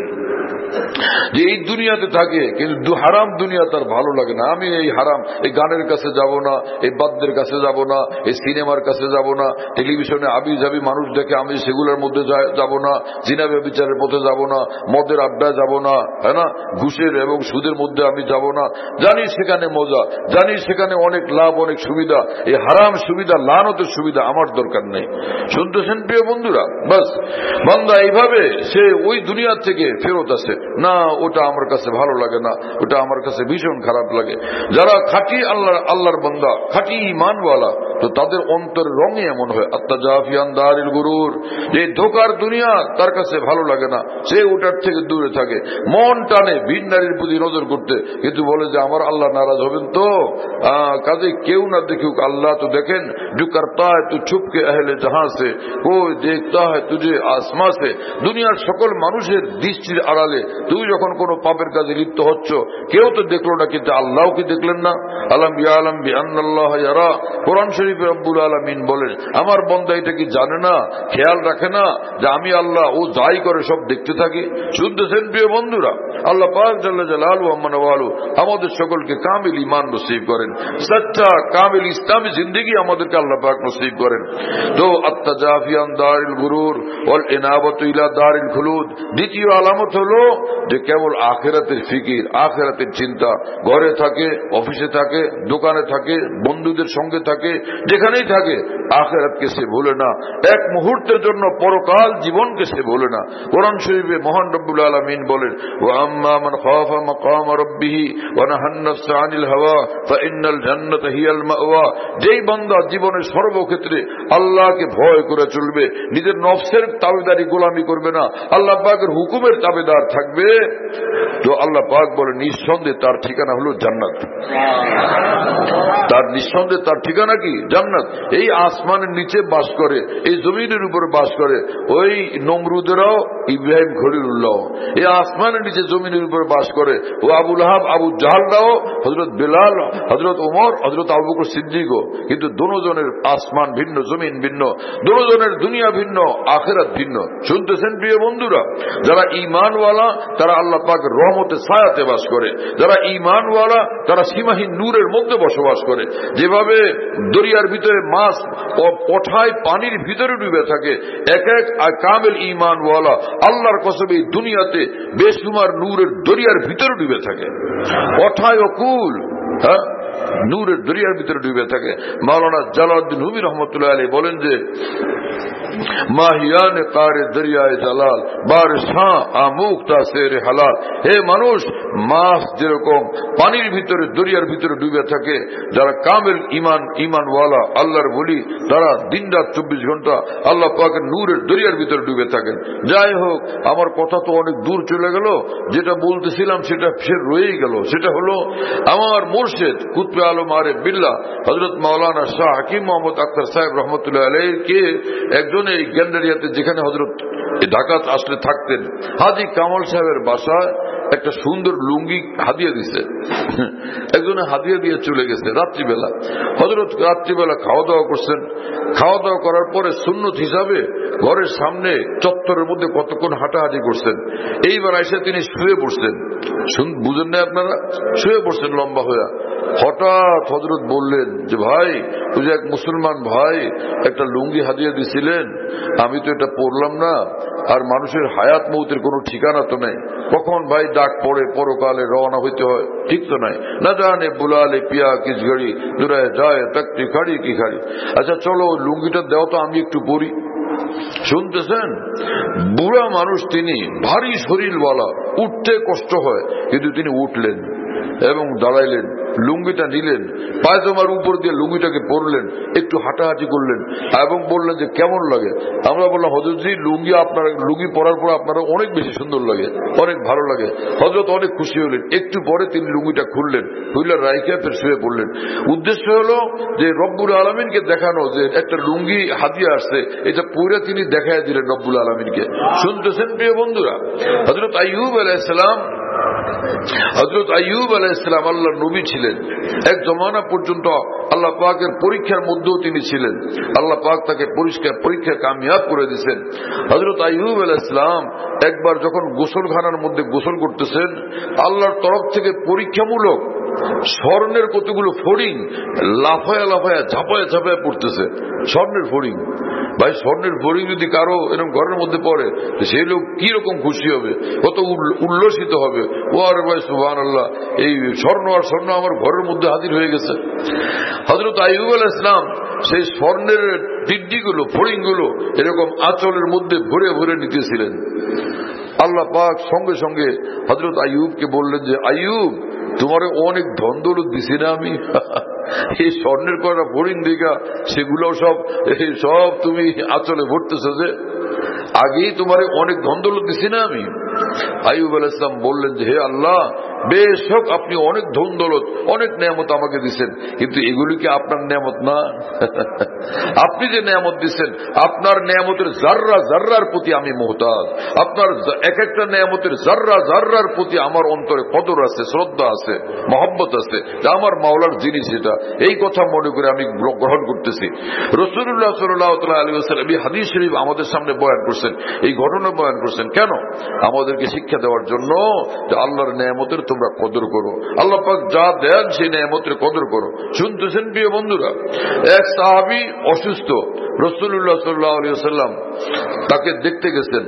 যে এই দুনিয়াতে থাকে কিন্তু হারাম দুনিয়া তার ভালো লাগে না। আমি এই হারাম, এই গানের কাছে যাব না, এই বাদ্যের কাছে যাব না, এই সিনেমার কাছে যাব না, টেলিভিশনে আবি যাবি মানুষ দেখে আমি সেগুলোর মধ্যে যাব না, জিনা ব্যভিচারের পথে যাব না, মদের আড্ডায় যাব না, হ্যাঁ না, ঘুষের এবং সুদের মধ্যে আমি যাব না। জানি সেখানে মজা, জানি সেখানে অনেক লাভ, অনেক সুবিধা, এই হারাম সুবিধা, লানতের সুবিধা আমার দরকার নেই। শুনতেছেন প্রিয় বন্ধুরা? বাস বান্দা এইভাবে সে ওই দুনিয়া থেকে ফেরত আসে না, ওটা আমার কাছে ভালো লাগে না, ওটা আমার কাছে ভীষণ খারাপ লাগে। যারা খাঁটি আল্লাহর বান্দা, খাঁটি ঈমানওয়ালা, তো তাদের অন্তরের রঙে এমন হয়, আত-তাজাফিয়ান দারিল গুরুর, যে ধোকার দুনিয়া তার কাছে ভালো লাগে না, সে ওটার থেকে দূরে থাকে। মন টানে ভিন নারীর প্রতি নজর করতে, কিন্তু বলে যে আমার আল্লাহ নারাজ হবেন তো, কাজে কেউ না দেখুক, আল্লাহ তো দেখেন। जो करता है तू छुप के अहले जहां से, कोई देखता है तुझे आसमां से। দুনিয়ার সকল মানুষের দৃষ্টির আড়ালে তুই যখন কোনো পাপের কাজে লিপ্ত হচ্ছ, কেউ তো দেখলো না, কিন্তু আল্লাহ কি দেখলেন না? আলম ইয়ালাম বিআন্নাল্লাহ ইয়ারা। কোরআন শরীফে রব্বুল আলামিন বলেন, আমার বান্দা এটা কি জানে না, খেয়াল রাখে না যে আমি আল্লাহ ও যাই করে সব দেখতে থাকি? শুনতেছেন প্রিয় বন্ধুরা? আল্লাহ পাক জাল্লা জালালুহু ওয়া মানওয়ালু আমাদের সকলকে কামিল ঈমান নসিব করেন, সচ্চা কামিল ইসলামী জিন্দেগি আমাদেরকে আল্লাহ পাক নসিব করেন। তো আত-তাজাফিয়ান দারিল গুরুর ওয়াল ইনাবাতু ইলা দারিল খুলুদ। দ্বিতীয় আলামত হলো যে কেবল আখিরাতের ফিকির, আখিরাতের চিন্তা, ঘরে থাকে, অফিসে থাকে, দোকানে থাকে, বন্ধুদের সঙ্গে থাকে, যেখানেই থাকে আখিরাতকে সে ভুলে না, এক মুহূর্তের জন্য পরকাল জীবনকে সে ভুলে না। কোরআন শরীফে মহান রব্বুল আলামিন বলেন, ওয়া আম্মা মান খাফা মাকাম রাব্বিহি ওয়া নাহান নাফসা আনিল হাওয়া ফাইন্নাল জান্নাতা হিয়াল মাওয়া। যেই বান্দা জীবনের সর্বক্ষেত্রে আল্লাহকে ভয় করে চলবে, নিজের নফসের তাবেদারি গোলামি করবে না, আল্লাহ পাকের হুকুমের তাবেদার থাকবে, তো আল্লাহ পাক বলে নিঃসন্দেহে তার ঠিকানা হলো জান্নাত। তার নিঃসন্দেহে তার ঠিকানা কি? জান্নাত। এই আসমানের নিচে বাস করে, এই জমিনের উপরে বাস করে ওই নমরুদেরাও, ইব্রাহিম খলিলুল্লাহ। এই আসমানের নিচে জমিনের উপরে বাস করে ও আবু লাহাব, আবু জাহলরাও, হযরত বেলাল, হযরত ওমর, হযরত আবু বকর সিদ্দিকও। কিন্তু দুজনের আসমান ভিন্ন, জমিন ভিন্ন, দুজনের দুনিয়া ভিন্ন, আখিরাত ভিন্ন। শুনতেছেন প্রিয় বন্ধুরা? যারা ঈমানওয়ালা তারা আল্লাহ পাকের রহমতের ছায়াতে বাস করে, যারা ঈমানওয়ালা তারা সীমাহীন নূরের মধ্যে বসবাস করে। যেভাবে দরিয়ার ভিতরে মাছ পঠায় পানির ভিতরে ডুবে থাকে, এক এক কামেল ঈমানওয়ালা আল্লাহর কসম এই দুনিয়াতে বেশুমার নূরের দরিয়ার ভিতরে ডুবে থাকে। পঠায় অকুল, হ্যাঁ, নূরের দরিয়ার ভিতরে ডুবে থাকে। মাওলানা জালালউদ্দিন রুমি রহমতুল্লাহ আলাইহি বলেন যে মাহিয়ানে কারে দরিয়ায়ে জালাল বারিশা আমুক্তা সেরে হালাল। হে মানুষ, মাছ যেরকম পানির ভিতরে দরিয়ার ভিতরে ডুবে থাকে, যারা কামেল ইমানওয়ালা আল্লাহর বলি, তারা দিনরাত 24 ঘন্টা আল্লাহ পাকের নূরের দরিয়ার ভিতরে ডুবে থাকেন। যাই হোক, আমার কথা তো অনেক দূর চলে গেল। যেটা বলতেছিলাম সেটা ফের রয়েই গেল। সেটা হলো আমার মুর্শিদ কুতবে আলম আরিফ বিল্লাহ হযরত মাওলানা শাহ হাকিম মোহাম্মদ আখতার সাহেব রহমতুল্লাহ আলাইহিকে একজন এই গ্যান্ডারিয়াতে, যেখানে হযরত ঢাকাত আসলে থাকতেন, হাজী কামাল সাহেবের বাসায় একটা সুন্দর লুঙ্গি হাদিয়া দিছে। একজনে হাদিয়া দিয়ে চলে গেছে রাত্রিবেলা। হযরত রাত্রিবেলা খাওয়া দাওয়া করছেন। খাওয়া দাওয়া করার পরে সুন্নত হিসাবে ঘরের সামনে চত্বরের মধ্যে কতক্ষণ হাঁটাহাঁটি করছেন। এইবার এসে তিনি শুয়ে পড়ছেন। বুঝেন না আপনারা? শুয়ে পড়ছেন লম্বা হয়ে। হঠাৎ হযরত বললেন যে, ভাই, ওই যে এক মুসলমান ভাই একটা লুঙ্গি হাদিয়া দিছিলেন, আমি তো এটা পড়লাম না। আর মানুষের হায়াত মৌতের কোনো ঠিকানা তো নেই, কখন ভাই ডাক পড়ে পরকালে রওনা হইতে হয় ঠিক তো নাই। না জানে বুলালে পিয়া কিস ঘড়ি দূরায় যায় তক্তি খাড়ি কি খাড়ি। আচ্ছা চলো লুঙ্গিটা দেও তো, আমি একটু পড়ি। শুনতেছেন? বুড়া মানুষ তিনি, ভারী শরীরওয়ালা, উঠতে কষ্ট হয়, কিন্তু তিনি উঠলেন এবং দাঁড়াইলেন, লুঙ্গিটা নিলেন, পায়জামার উপর দিয়ে লুঙ্গিটাকে পরলেন, একটু হাঁটাহাঁটি করলেন এবং বললেন যে কেমন লাগে। আমরা বললাম, হযরতজি লুঙ্গি আপনারা লুঙ্গি পরার পর আপনারা অনেক বেশি সুন্দর লাগে, অনেক ভালো লাগে। হযরত অনেক খুশি হলেন। একটু পরে তিনি লুঙ্গিটা খুললেন, খুলে রাইখে ফের শুয়ে পড়লেন। উদ্দেশ্য হলো যে রব্বুল আলামিনকে দেখানো যে একটা লুঙ্গি হাদিয়া আসছে, এটা পরে তিনি দেখায় দিলেন রব্বুল আলামিনকে। শুনতেছেন প্রিয় বন্ধুরা? হযরত আইয়ুব আলাইহিস সালাম আল্লাহর নবী ছিলেন। এক জমানা পর্যন্ত আল্লাহ পাকের পরীক্ষার মধ্যেও তিনি ছিলেন। আল্লাহ পাক তাকে পরীক্ষা কামিয়াব করে দিয়েছেন। হযরত আইয়ুব আলাইহিস সালাম একবার যখন গোসলখানার মধ্যে গোসল করতেছেন, আল্লাহর তরফ থেকে পরীক্ষামূলক স্বর্ণের কতগুলো ফড়িং লাফায়া লাফায়া ঝাঁপায়া ঝাঁপায়া পড়তেছে। স্বর্ণের ফড়িং, ভাই স্বর্ণের ফড়িং যদি কারো এরকম ঘরের মধ্যে পড়ে, সেই লোক কি রকম খুশি হবে, কত উল্লসিত হবে। ও আরে ভাই সুবহানাল্লাহ, এই স্বর্ণ আর স্বর্ণ আমার ঘরের মধ্যে হাজির হয়ে গেছে। হযরত আইয়ুব আলাইহিস সালাম সেই স্বর্ণের ডিড্ডিগুলো, ফড়িংগুলো এরকম আঁচলের মধ্যে ভরে ভরে নিতেছিলেন। আল্লাহ পাক সঙ্গে সঙ্গে হযরত আইয়ুবকে বললেন যে, আইয়ুব, তোমার অনেক ধন দৌলত দিছি না আমি? এই স্বর্ণের কয়টা ফড়িং দিঘা, সেগুলো সব তুমি আঁচলে ভরতেছো যে, আগেই তোমার অনেক ধন দৌলত দিছি না আমি? আইয়ুব আলাইহিস সালাম বললেন যে, হে আল্লাহ, বেশ হোক, আপনি অনেক ধন দৌলত, অনেক নেয়ামত আমাকে দিচ্ছেন, কিন্তু এগুলি কি আপনার নেয়ামত না? আপনি যে নেয়ামত দিচ্ছেন, আপনার নেয়ামতের জাররা জাররার প্রতি আমি মুহতাজ। আপনার এক একটা নেয়ামতের জাররা জাররার প্রতি আমার অন্তরে কদর আছে, শ্রদ্ধা আছে, মহব্বত আছে, আমার মাওলার জিনিস এটা, এই কথা মনে করে আমি গ্রহণ করতেছি। রাসূলুল্লাহ সাল্লাল্লাহু আলাইহি ওয়াসাল্লাম এই হাদিস শরীফ আমাদের সামনে বয়ান করছেন, এই ঘটনা বয়ান করছেন কেন? আমাদেরকে শিক্ষা দেওয়ার জন্য যে আল্লাহর নেয়ামতের তোমরা কদর করো, আল্লাহ পাক যা দেন সেই নেয়ামতের কদর করো। শুনতেছেন প্রিয় বন্ধুরা? এক সাহাবী অসুস্থ, রাসূলুল্লাহ সাল্লাল্লাহু আলাইহি ওয়াসাল্লাম তাকে দেখতে গেছেন।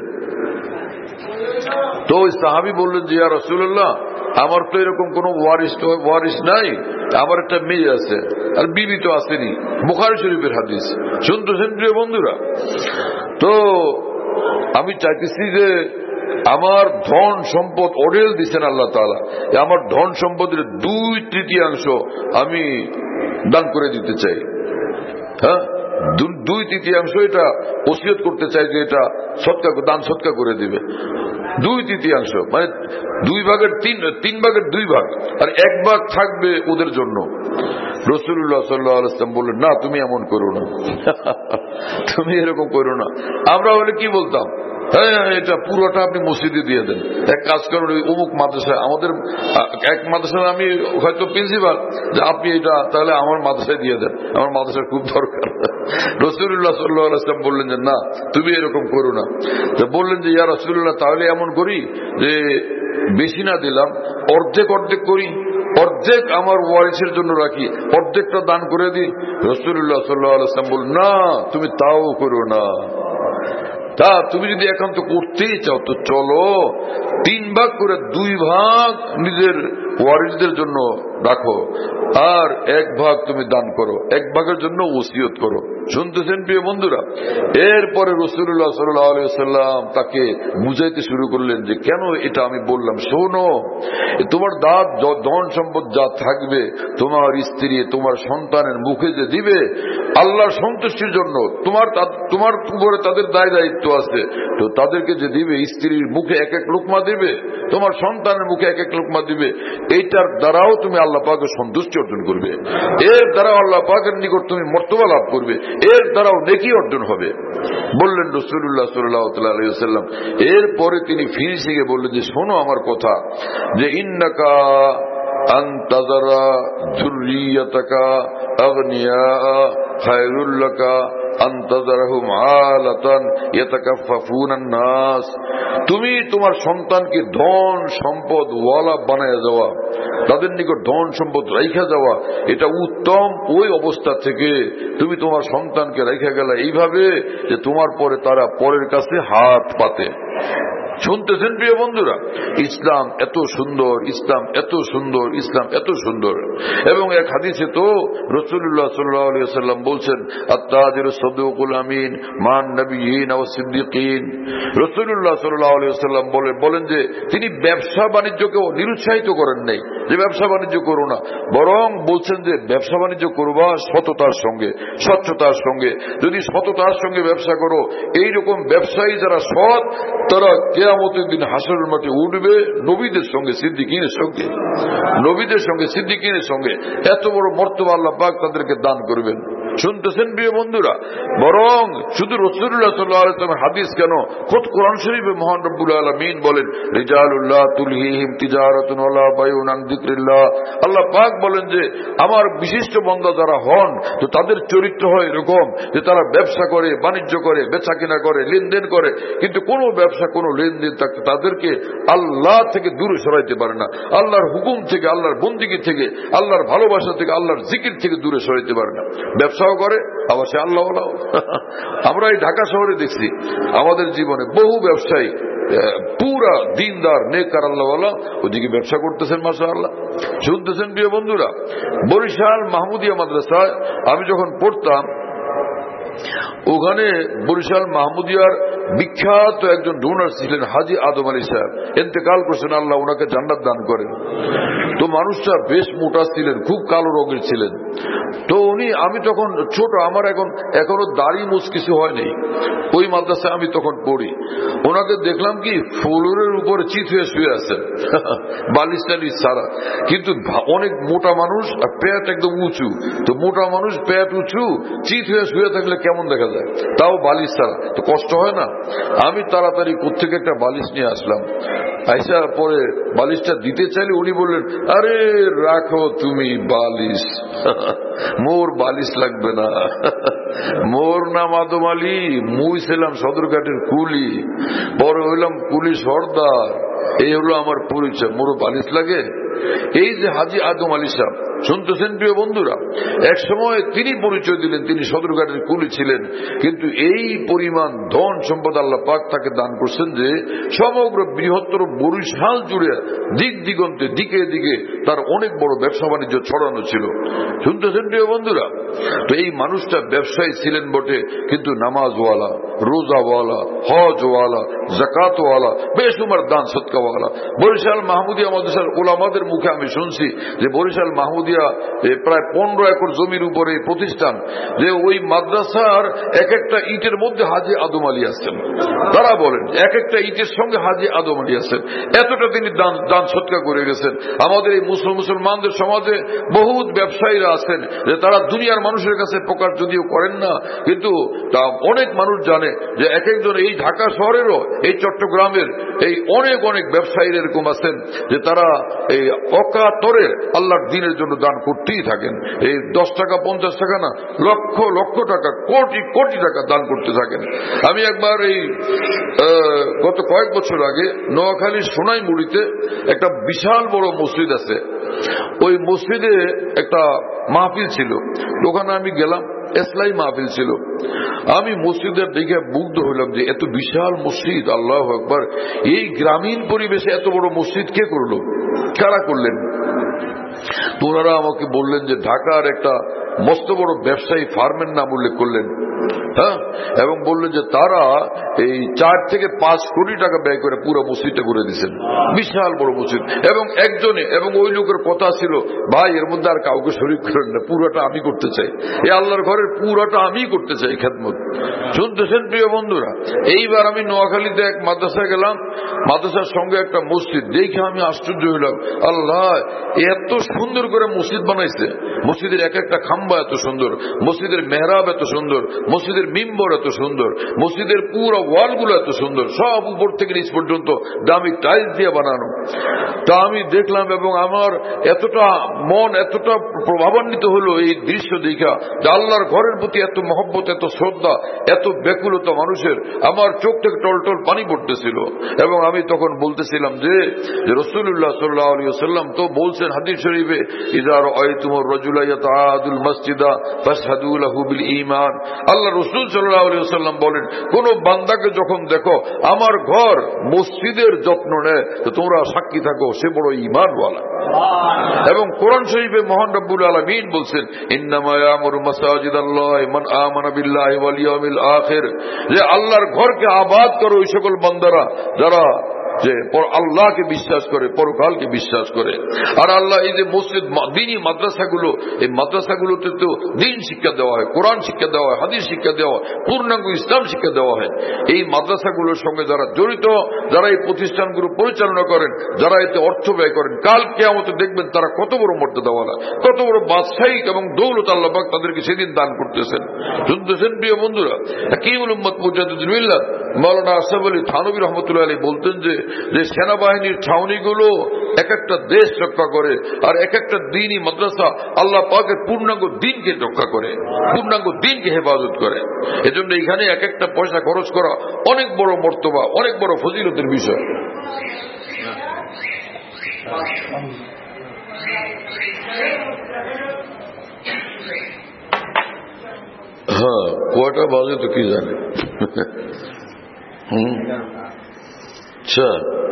তো ওই সাহাবী বললেন যে, ইয়া রাসূলুল্লাহ, আমার তো এরকম কোন ওয়ারিস নাই, আমার একটা মেয়ে আছে, আর বিবি তো আসেনি। বুখারী শরীফের হাদিস। শুনতেছেন প্রিয় বন্ধুরা? তো আমি চাইতেছি যে আমার ধন সম্পদ অঢেল দিচ্ছেন আল্লাহ তাআলা, আমার ধন সম্পদের 2/3 আমি দান করে দিতে চাই। হ্যাঁ, 2/3 এটা ওসিয়ত করতে চাই যে এটা সদকা, দান সদকা করে দিবে। 2/3 মানে 3/2 ভাগ, আর 1 ভাগ থাকবে ওদের জন্য। রাসূলুল্লাহ সাল্লাল্লাহু আলাইহি ওয়াসাল্লাম বললেন, না, তুমি এমন করো না, তুমি এরকম করো না। আমরা হলে কি বলতাম? হ্যাঁ, এটা পুরোটা আপনি মসজিদে দিয়ে দেন। এক কাজ করুন, ওই অমুক মাদ্রাসায়, আমাদের এক মাদ্রাসায় আমি হয়তো প্রিন্সিপাল, যে আপনি এটা তাহলে আমার মাদ্রাসায় দিয়ে দেন, আমার মাদ্রাসার খুব দরকার। রাসূলুল্লাহ সাল্লাল্লাহু আলাইহি ওয়াসাল্লাম বললেন যে না, তুমি এরকম করো না। তো বললেন যে, ইয়া রাসূলুল্লাহ, তাহলে এমন করি যে বেশি না দিলাম, অর্ধেক অর্ধেক করি, অর্ধেক আমার ওয়ারিসের জন্য রাখি, অর্ধেকটা দান করে দিই। রাসূলুল্লাহ সাল্লাল্লাহু আলাইহি ওয়াসাল্লাম বললেন, না, তুমি তাও করো না। তা তুমি যদি একান্ত করতেই চাও তো চলো 3 ভাগ করে 2 ভাগ নিজের ওয়ারিসদের জন্য রাখো, আর 1 ভাগ তুমি দান করো, 1 ভাগের জন্য ওসিয়ত করো। শুনতেছেন প্রিয় বন্ধুরা? এরপরে রাসূলুল্লাহ সাল্লাল্লাহু আলাইহি ওয়াসাল্লাম তাকে বুঝাইতে শুরু করলেন যে কেন এটা আমি বললাম। শোনো, তোমার ধন সম্পদ যা থাকবে, তোমার স্ত্রী তোমার সন্তানের মুখে যে দিবে আল্লাহর সন্তুষ্টির জন্য, তোমার উপরে তাদের দায় দায়িত্ব আছে, তো তাদেরকে যে দিবে, স্ত্রীর মুখে 1 লোকমা দিবে, তোমার সন্তানের মুখে 1 লোকমা দিবে, এইটার দ্বারাও তুমি আল্লাহ পাকের সন্তুষ্টি অর্জন করবে, এর দ্বারাও আল্লাহ পাকের নিকট তুমি মর্তবা লাভ করবে, এর দ্বারাও নেকি অর্জন হবে, বললেন রাসূলুল্লাহ সাল্লাল্লাহু আলাইহি ওয়াসাল্লাম। এরপরে তিনি ফিনিশিং এ বললেন যে শোনো আমার কথা, যে ইন্নাকা আনতাযারা যুররিয়াতাকা আগনিয়া খায়রুল লাকা আনতাযারহুম আলাতান ইয়াতাকাফফুনান নাস। তুমি তোমার সন্তানকে ধন সম্পদ ওয়ালা বানায় যাওয়া, তাদের নিকট ধন সম্পদ রাইখা যাওয়া, এটা উত্তম ওই অবস্থা থেকে তুমি তোমার সন্তানকে রাইখা গেলা এইভাবে যে তোমার পরে তারা পরের কাছে হাত পাতে। শুনতেছেন প্রিয় বন্ধুরা? ইসলাম এত সুন্দর, ইসলাম এত সুন্দর, ইসলাম এত সুন্দর। এবং এক হাদিসে তো রাসূলুল্লাহ সাল্লাল্লাহু আলাইহি ওয়াসাল্লাম বলছেন, আত-তাজিরুস সাদুকুল আমিন মান নবিয়্যিন ওয়াস সিদ্দিকিন। রাসূলুল্লাহ সাল্লাল্লাহু আলাইহি ওয়াসাল্লাম বলেন যে তিনি ব্যবসা বাণিজ্যকে নিরুৎসাহিত করেন নাই যে ব্যবসা বাণিজ্য করো না, বরং বলছেন যে ব্যবসা বাণিজ্য করবা সততার সঙ্গে, স্বচ্ছতার সঙ্গে। যদি সততার সঙ্গে ব্যবসা করো, এইরকম ব্যবসায়ী যারা সৎ, তারা কিয়ামতের দিন হাসরের মাঠে উঠবে নবীদের সঙ্গে, সিদ্দিকিনের সঙ্গে, নবীদের সঙ্গে, সিদ্দিকিনের সঙ্গে। এত বড় মর্তবা আল্লাহ পাক তাদেরকে দান করবেন। শুনতেছেন প্রিয় বন্ধুরা? বরং শুধু রাসূলুল্লাহ সাল্লাল্লাহু আলাইহি ওয়াসাল্লামের হাদিস কেন, খোদ কোরআন শরীফে মহান রব্বুল আলামিন বলেন, রিজালুল্লাহ তুলহিহিম তিজারাতুন ওয়ালা বাইউন আন যিকরিল্লাহ। আল্লাহ পাক বলেন যে আমার বিশিষ্ট বান্দা যারা হন, তো তাদের চরিত্র হয় এরকম যে তারা ব্যবসা করে, বাণিজ্য করে, বেচা কিনা করে, লেনদেন করে, কিন্তু কোনো ব্যবসা, কোনো লেনদেন তাদেরকে আল্লাহ থেকে দূরে সরাইতে পারে না, আল্লাহর হুকুম থেকে, আল্লাহর বন্দিগি থেকে, আল্লাহর ভালোবাসা থেকে, আল্লাহর জিকির থেকে দূরে সরাইতে পারে না। ব্যবসাও করে, আবার সে আল্লাহ। আমরা এই ঢাকা শহরে দেখছি আমাদের জীবনে বহু ব্যবসায়ী পুরা দিনদার নেককার আল্লাহওয়ালা, ওদিকে ব্যবসা করতেছেন মাশাআল্লাহ। শুনতেছেন প্রিয় বন্ধুরা? বরিশাল মাহমুদিয়া মাদ্রাসায় আমি যখন পড়তাম, ওখানে বরিশাল মাহমুদিয়ার বিখ্যাত একজন ডোনার ছিলেন হাজী আদম আলী সাহেব, ইন্তেকাল করছেন, আল্লাহ ওনাকে জান্নাত দান করেন। তো মানুষটা বেশ মোটা ছিলেন, খুব কালো রঙের ছিলেন। তো উনি, আমি তখন ছোট, আমার এখনো দাড়ি মুছ কিছু হয়নি, ওই মাদ্রাসায় আমি তখন পড়ি। ওনাকে দেখলাম কি ফ্লোরের উপরে চিত হয়ে শুয়ে আছেন, বালিশ টালিশ ছাড়া, কিন্তু অনেক মোটা মানুষ, আর পেট একদম উঁচু। তো মোটা মানুষ পেট উঁচু, চিত হয়ে শুয়ে থাকলে কেমন দেখা যায়, তাও বালিশ ছাড়া, তো কষ্ট হয় না? আমি তাড়াতাড়ি কোত্থেকে একটা বালিশ নিয়ে আসলাম, আইসা পরে বালিশটা দিতে চাইলে উনি বললেন, আরে রাখো তুমি বালিশ, মোর বালিশ লাগবে না, মোর নাম আদম আলী, মুই ছিলাম সদরঘাটের কুলি, পরে হইলাম কুলি সর্দার, এই হলো আমার পরিচয়, মোর বালিশ লাগে? এই যে হাজী আদম আলী সাহেব, শুনতেছেন প্রিয় বন্ধুরা? এক সময় তিনি পরিচয় দিলেন তিনি সদরঘাটের কুলি ছিলেন, কিন্তু এই পরিমাণ ধন সম্পদ আল্লাহ পাক তাকে দান করছেন যে সমগ্র বৃহত্তর বরিশাল জুড়ে দিক দিগন্তে, দিকে দিকে তার অনেক বড় ব্যবসা বাণিজ্য ছড়ানো ছিল। শুনতেছেন প্রিয় বন্ধুরা? তো এই মানুষটা ব্যবসায়ী ছিলেন বটে, কিন্তু নামাজওয়ালা, রোজাওয়ালা, হজওয়ালা, জাকাতওয়ালা, বেশুমার দান সদকাওয়ালা। বরিশাল মাহমুদিয়া মাদ্রাসার ওলামাদের মুখে আমি শুনছি যে বরিশাল মাহমুদিয়া প্রায় 15 একর জমির উপরে প্রতিষ্ঠান, যে ওই মাদ্রাসার এক একটা ইটের মধ্যে হাজী আদম আলী আছেন। তারা বলেন এক একটা ইটের সঙ্গে হাজী আদম আলী আছেন, এতটা তিনি দান সদকা করে গেছেন। আমাদের এই মুসলমানদের সমাজে বহুত ব্যবসায়ীরা আছেন যে তারা দুনিয়ার মানুষের কাছে প্রকাশ যদিও করেন না, কিন্তু তা অনেক মানুষ জানে যে এক একজন এই ঢাকা শহরেরও, এই চট্টগ্রামের এই অনেক অনেক ব্যবসায়ীরা এরকম আছেন যে তারা এই অকাতরে আল্লাহর দ্বীনের জন্য দান করতেই থাকেন। এই 10 টাকা 50 টাকা না, লক্ষ লক্ষ টাকা, কোটি কোটি টাকা দান করতে থাকেন। আমি একবার এই গত কয়েক বছর আগে নোয়াখালীর সোনাইমুড়িতে একটা বিশাল বড় মসজিদ আছে, ওই মসজিদে একটা মাহফিল ছিল, ওখানে আমি গেলাম, ইসলামী মাহফিল ছিল। আমি মসজিদের দিকে মুগ্ধ হইলাম যে এত বিশাল মসজিদ, আল্লাহু আকবার, এই গ্রামীণ পরিবেশে এত বড় মসজিদ কে করলো, কারা করলেন? ওনারা আমাকে বললেন যে ঢাকার একটা মস্ত বড় ব্যবসায়ী ফার্মের নাম উল্লেখ করলেন, হ্যাঁ, এবং বললেন যে তারা এই 4 থেকে 5 কোটি টাকা ব্যয় করে পুরো মসজিদটা করে দিচ্ছেন, বিশাল বড় মসজিদ। এবং একজনে, এবং ওই লোকের কথা ছিল, ভাই এর মধ্যে আর কাউকে শরীক করেন না, পুরোটা আমি করতে চাই, এই আল্লাহর ঘরের পুরোটা আমি করতে চাই খেদমত। শুনতেছেন প্রিয় বন্ধুরা? এইবার আমি নোয়াখালীতে এক মাদ্রাসায় গেলাম, মাদ্রাসার সঙ্গে একটা মসজিদ দেখে আমি আশ্চর্য হইলাম, আল্লাহ এত সুন্দর করে মসজিদ বানাইছে, মসজিদের এক একটা খাম্বা এত সুন্দর, মসজিদের মেহরাব এত সুন্দর, মসজিদের মিম্বর এত সুন্দর, মসজিদের পুরো ওয়ালগুলো এত সুন্দর, সব উপর থেকে নিচ পর্যন্ত দামি টাইলস দিয়ে বানানো। তা আমি দেখলাম এবং আমার এতটা মন এতটা প্রভাবান্বিত হলো এই দৃশ্য দেখা, যে আল্লাহর ঘরের প্রতি এত মহব্বত, এত শ্রদ্ধা, এত ব্যাকুলতা মানুষের, আমার চোখ থেকে টলটল পানি পড়তেছিল। এবং আমি তখন বলতেছিলাম যে রাসূলুল্লাহ সাল্লাল্লাহু আলাইহি ওয়াসাল্লাম তো বলছেন হাদিস শরীফে, ইযা রাআইতুমুর রাজুলা ইয়াতাআদুল মাসজিদা ফাশহাদু লাহু বিল ঈমান। আল্লাহ রাসূল সাল্লাল্লাহু আলাইহি ওয়াসাল্লাম বলেন, কোন বান্দাকে যখন দেখো আমার ঘর মসজিদের যত্ন নেয়, তো তোমরা সাক্ষী থাকো সে বড় ঈমানওয়ালা। এবং কোরআন শরীফে মহান রব্বুল আলামিন বলছেন, ইন্নামা ইয়ামুরু মাসাজিদাল্লাহি মান আমানা বিল্লাহি ওয়াল ইয়াউমিল আখির, যে আল্লাহর ঘরকে আবাদ করো ওই সকল বান্দারা যারা যে আল্লাহকে বিশ্বাস করে, পরকালকে বিশ্বাস করে। আর আল্লাহ এই যে মসজিদ, দ্বীনি মাদ্রাসাগুলো, এই মাদ্রাসাগুলোতে তো দ্বীন শিক্ষা দেওয়া হয়, কোরআন শিক্ষা দেওয়া হয়, হাদিস শিক্ষা দেওয়া হয়, পূর্ণাঙ্গ ইসলাম শিক্ষা দেওয়া হয়। এই মাদ্রাসাগুলোর সঙ্গে যারা জড়িত, যারা এই প্রতিষ্ঠানগুলো পরিচালনা করেন, যারা এতে অর্থ ব্যয় করেন, কাল কিয়ামতে দেখবেন তারা কত বড় মর্যাদাওয়ালা, কত বড় বাদশাহিক এবং দৌলত আল্লাহ পাক তাদেরকে সেদিন দান করতেছেন। শুনতেছেন প্রিয় বন্ধুরা? হাকিমুল উম্মত মুজাদ্দিদুল মিল্লাত মাওলানা আশরাফ আলী থানভী রাহমাতুল্লাহ আলাইহি বলতেন যে সেনাবাহিনীর ছাউনিগুলো এক একটা দেশ রক্ষা করে, আর এক একটা দ্বীনি মাদ্রাসা আল্লাহ পাকের পূর্ণাঙ্গ দ্বীনকে রক্ষা করে, পূর্ণাঙ্গ দ্বীনকে হেফাজত করে। এজন্য এখানে এক একটা পয়সা খরচ করা অনেক বড় মর্তবা, অনেক বড় ফজিলতের বিষয়। হ্যাঁ, কয়টা বাজে তো কি জানে। আচ্ছা,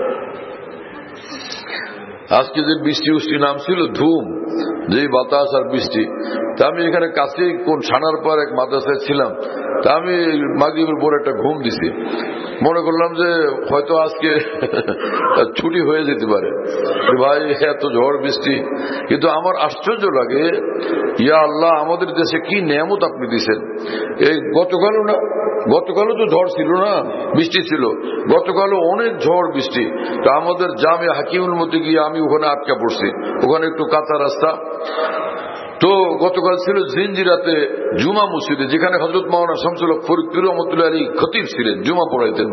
আজকে যে বৃষ্টি উষ্টি নাম ছিল ধুম, যে বাতাস আর বৃষ্টি, তা আমি এখানে কাছে কোন ছানার পর এক মাদ্রাসায় ছিলাম, তা আমি মাগরিবের পর একটা ঘুম দিছি, মনে করলাম যে হয়তো আজকে ছুটি হয়ে যেতে পারে, ভাই এত ঝড় বৃষ্টি। কিন্তু আমার আশ্চর্য লাগে, ইয়া আল্লাহ আমাদের দেশে কি নেয়ামত আপনি দিছেন। এই গতকালও তো ঝড় ছিল না, বৃষ্টি ছিল, গতকালও অনেক ঝড় বৃষ্টি। তা আমাদের জামে হাকিমুল মধ্যে গিয়ে আমি ওখানে আটকা পড়ছি, ওখানে একটু কাঁচা রাস্তা। তো গতকাল ছিল জিঞ্জিরাতে জুমা মসজিদে, যেখানে হযরত মাওলানা শামসুল হক ফরিদপুর রহমতুল্লাহ আলী খতিব ছিলেন, জুমা পড়াইতেন।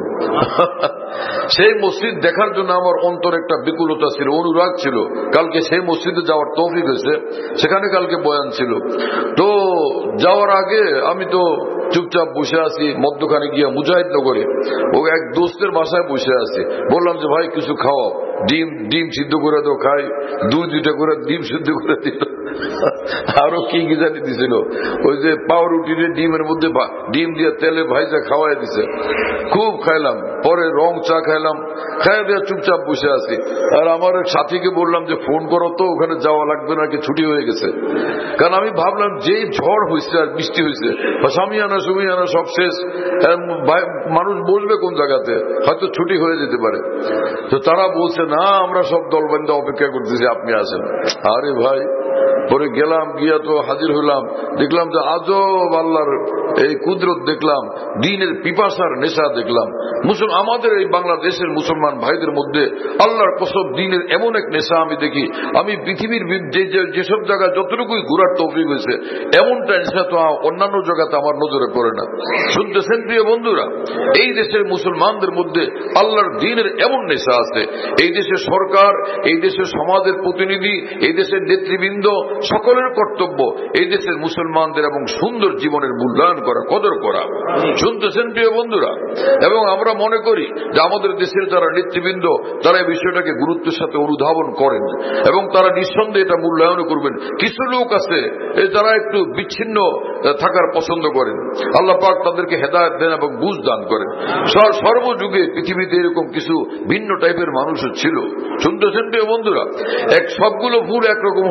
সেই মসজিদ দেখার জন্য আমার অন্তর একটা বিকুলতা ছিল, অনুরাগ ছিল। কালকে সেই মসজিদে যাওয়ার তৌফিক হয়েছে, সেখানে কালকে বয়ান ছিল। তো যাওয়ার আগে আমি তো চুপচাপ বসে আছি মধ্যখানে গিয়া মুজাহিদনগরে, ও এক দোস্তের বাসায় বসে আছি। বললাম যে ভাই কিছু খাওয়াও, ডিম সিদ্ধ করে দাও, খাই। 2-2টা করে ডিম সিদ্ধ করে দিত, আরো কি কি জানি দিছিল, ওই যে পাউরুটির ডিমের মধ্যে ডিম দিয়ে তেলে ভাইজা খাওয়াই দিছে, খুব খাইলাম। পরে রং চা খাইলাম, খাই দিয়ে চুপচাপ বসে আছি। আর আমার এক সাথীকে বললাম যে ফোন করো তো, ওখানে যাওয়া লাগবে নাকি, ছুটি হয়ে গেছে। কারণ আমি ভাবলাম যে ঝড় হয়েছে আর বৃষ্টি হয়েছে, সামিয়ানা সুমিয়ানা সব শেষ, মানুষ বসবে কোন জায়গাতে, হয়তো ছুটি হয়ে যেতে পারে। তো তারা বলছে না, আমরা সব দলবন্ধা অপেক্ষা করতেছি, আপনি আসেন। আরে ভাই, পরে গেলাম, গিয়া তো হাজির হইলাম, দেখলাম যে আজব আল্লাহর এই কুদরত দেখলাম, দ্বীনের পিপাসার নেশা দেখলাম। আমাদের এই বাংলাদেশের মুসলমান ভাইদের মধ্যে আল্লাহর কসম দ্বীনের এমন এক নেশা আমি দেখি, আমি পৃথিবীর যেসব জায়গায় যতটুকুই ঘোরার তৌফিক হয়েছে, এমনটা নেশা তো অন্যান্য জায়গাতে আমার নজরে পড়ে না। শুনতেছেন প্রিয় বন্ধুরা? এই দেশের মুসলমানদের মধ্যে আল্লাহর দ্বীনের এমন নেশা আছে। এই দেশের সরকার, এই দেশের সমাজের প্রতিনিধি, এই দেশের নেতৃবৃন্দ সকলের কর্তব্য এই দেশের মুসলমানদের এবং সুন্দর জীবনের মূল্যায়ন করা, কদর করা। শুনতেছেন প্রিয় বন্ধুরা? এবং আমরা মনে করি যে আমাদের দেশের যারা নেতৃবৃন্দ তারা এই বিষয়টাকে গুরুত্বের সাথে অনুধাবন করেন এবং তারা নিঃসন্দেহে এটা মূল্যায়ন করবেন। কিছু লোক আছে যারা একটু বিচ্ছিন্ন থাকার পছন্দ করেন, আল্লাহ পাক তাদেরকে হেদায়েত দেন এবং বুঝ দান করেন। সর্বযুগে পৃথিবীতে এরকম কিছু ভিন্ন টাইপের মানুষও ছিল। শুনতেছেন প্রিয় বন্ধুরা? সবগুলো ফুল একরকম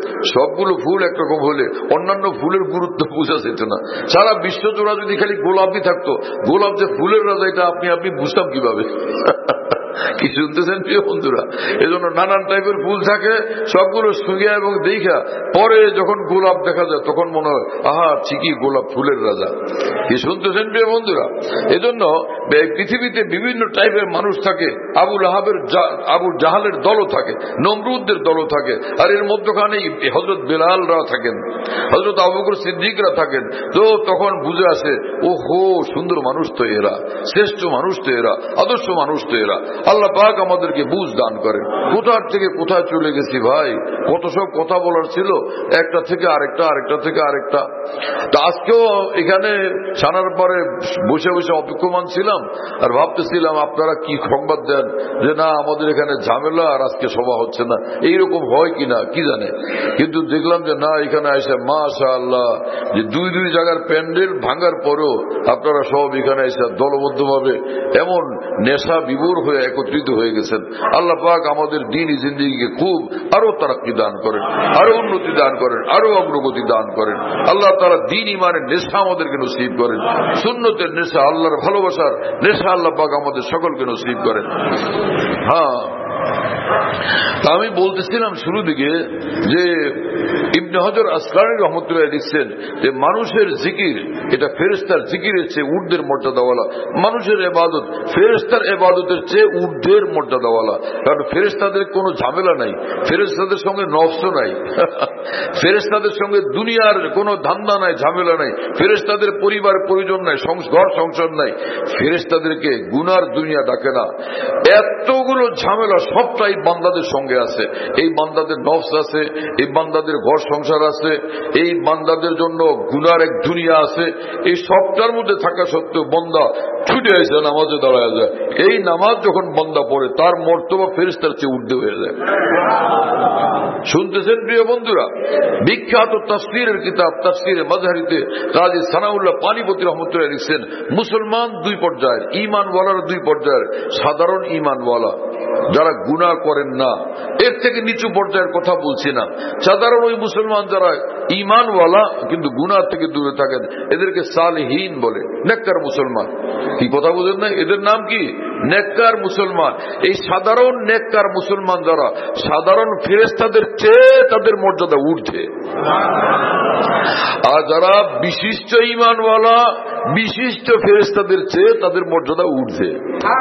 হলে অন্যান্য ফুলের গুরুত্ব বোঝা যেত না। সারা বিশ্ব জোড়া যদি খালি গোলাপই থাকতো, গোলাপ যে ফুলের রাজা এটা আপনি বুঝতাম কিভাবে? কি শুনতেছেন প্রিয় বন্ধুরা? এজন্য নানান টাইপের ফুল থাকে, সবগুলো শুকিয়ে এবং দেখা পরে যখন গোলাপ দেখা যায় তখন মনে হয় আহা ঠিকই গোলাপ ফুলের রাজা। কি শুনতেছেন প্রিয় বন্ধুরা? এজন্য পৃথিবীতে বিভিন্ন টাইপের মানুষ থাকে। আবু জাহালের দলও থাকে, নমরুদদের দলও থাকে, আর এর মধ্যখানে হযরত বেলালরা থাকেন, হযরত আবু বকর সিদ্দিকরা থাকেন। তো তখন বুঝে আসে ওহো সুন্দর মানুষ তো এরা, শ্রেষ্ঠ মানুষ তো এরা, আদর্শ মানুষ তো এরা। আল্লাহ পাক আমাদেরকে বুঝ দান করেন। কোথার থেকে কোথায় চলে গেছি ভাই, কত সব কথা বলার ছিল, একটা থেকে আরেকটা, আরেকটা থেকে আরেকটা। তো আজকেও এখানে ছানার পরে বসে বসে অপেক্ষমান ছিলাম আর ভাবতেছিলাম আপনারা কি সংবাদ দেন যে না আমাদের এখানে ঝামেলা আর আজকে সভা হচ্ছে না, এইরকম হয় কিনা কি জানে। কিন্তু দেখলাম যে না, এখানে এসে মাশাআল্লাহ যে দুই জায়গার প্যান্ডেল ভাঙার পরেও আপনারা সব এখানে এসে দলবদ্ধভাবে এমন নেশা বিভোর হয়ে একত্রিত হয়ে গেছেন। আল্লাহ পাক আমাদের দ্বীনি জিন্দেগিকে খুব আরো তারাক্কি দান করেন, আরো উন্নতি দান করেন, আরো অগ্রগতি দান করেন। আল্লাহ তাআলা দ্বীন ইমানের নেশা আমাদেরকে নসিব করেন, সুন্নতের নেশা, আল্লাহর ভালোবাসার নেশা আল্লাহ পাক আমাদের সকলকে নসিব করেন। হ্যাঁ, তা আমি বলতেছিলাম শুরু দিকে যে ইবনে হজর আসকালানী রহমতুল্লাহ লিখছেন যে মানুষের জিকির এটা ফেরেশতার জিকিরের চেয়ে ঊর্ধ্বের মর্যাদাওয়ালা। মানুষের ইবাদত ফেরেশতার ইবাদতের চেয়ে ঊর্ধ্বের মর্যাদাওয়ালা, কারণ ফেরেশতাদের কোনো ঝামেলা নাই, ফেরেশতাদের সঙ্গে নফস নাই, ফেরেশতাদের সঙ্গে দুনিয়ার কোনো ধান্দা নাই, ঝামেলা নাই, ফেরেশতাদের পরিবার পরিজন নাই, ঘর সংসার নাই, ফেরেশতাদেরকে গুনার দুনিয়া ডাকে না। এতগুলো ঝামেলা সবটাই বান্দাদের সঙ্গে আছে। এই বান্দাদের নফস আছে, এই বান্দাদের ঘর সংসার আছে, এই বান্দাদের জন্য গুনার এক দুনিয়া আছে। এই সবটার মধ্যে থাকা সত্ত্বেও বান্দা ছুটে এসে নামাজে দাঁড়ায় যায়। এই নামাজ যখন বান্দা পড়ে তার মর্তবা ফেরেশতার চেয়ে ঊর্ধ্বে হয়ে যায়। শুনতেছেন প্রিয় বন্ধুরা? বিখ্যাত তাফসীরের কিতাব তাফসীরে মাযহারিতে কাজী সানাউল্লাহ পানিপতি রহমতুল্লাহ লিখছেন মুসলমান দুই পর্যায়ের, ঈমানওয়ালার দুই পর্যায়ের। সাধারণ ঈমানওয়ালা যারা গুনাহ করেন না, এর থেকে নিচু পর্যায়ের কথা বলছি না। সাধারণ ওই মুসলমান যারা ঈমানওয়ালা কিন্তু গুনাহ থেকে দূরে থাকেন, এদেরকে সালেহীন বলে, নেককার মুসলমান। কি কথা বুঝেন না? এদের নাম কি? নেককার মুসলমান। এই সাধারণ নেককার মুসলমান যারা সাধারণ ফেরেশতাদের চেয়ে তাদের মর্যাদা ঊর্ধ্বে, আর যারা বিশিষ্ট ঈমানওয়ালা বিশিষ্ট ফেরেশতাদের চেয়ে তাদের মর্যাদা ঊর্ধ্বে।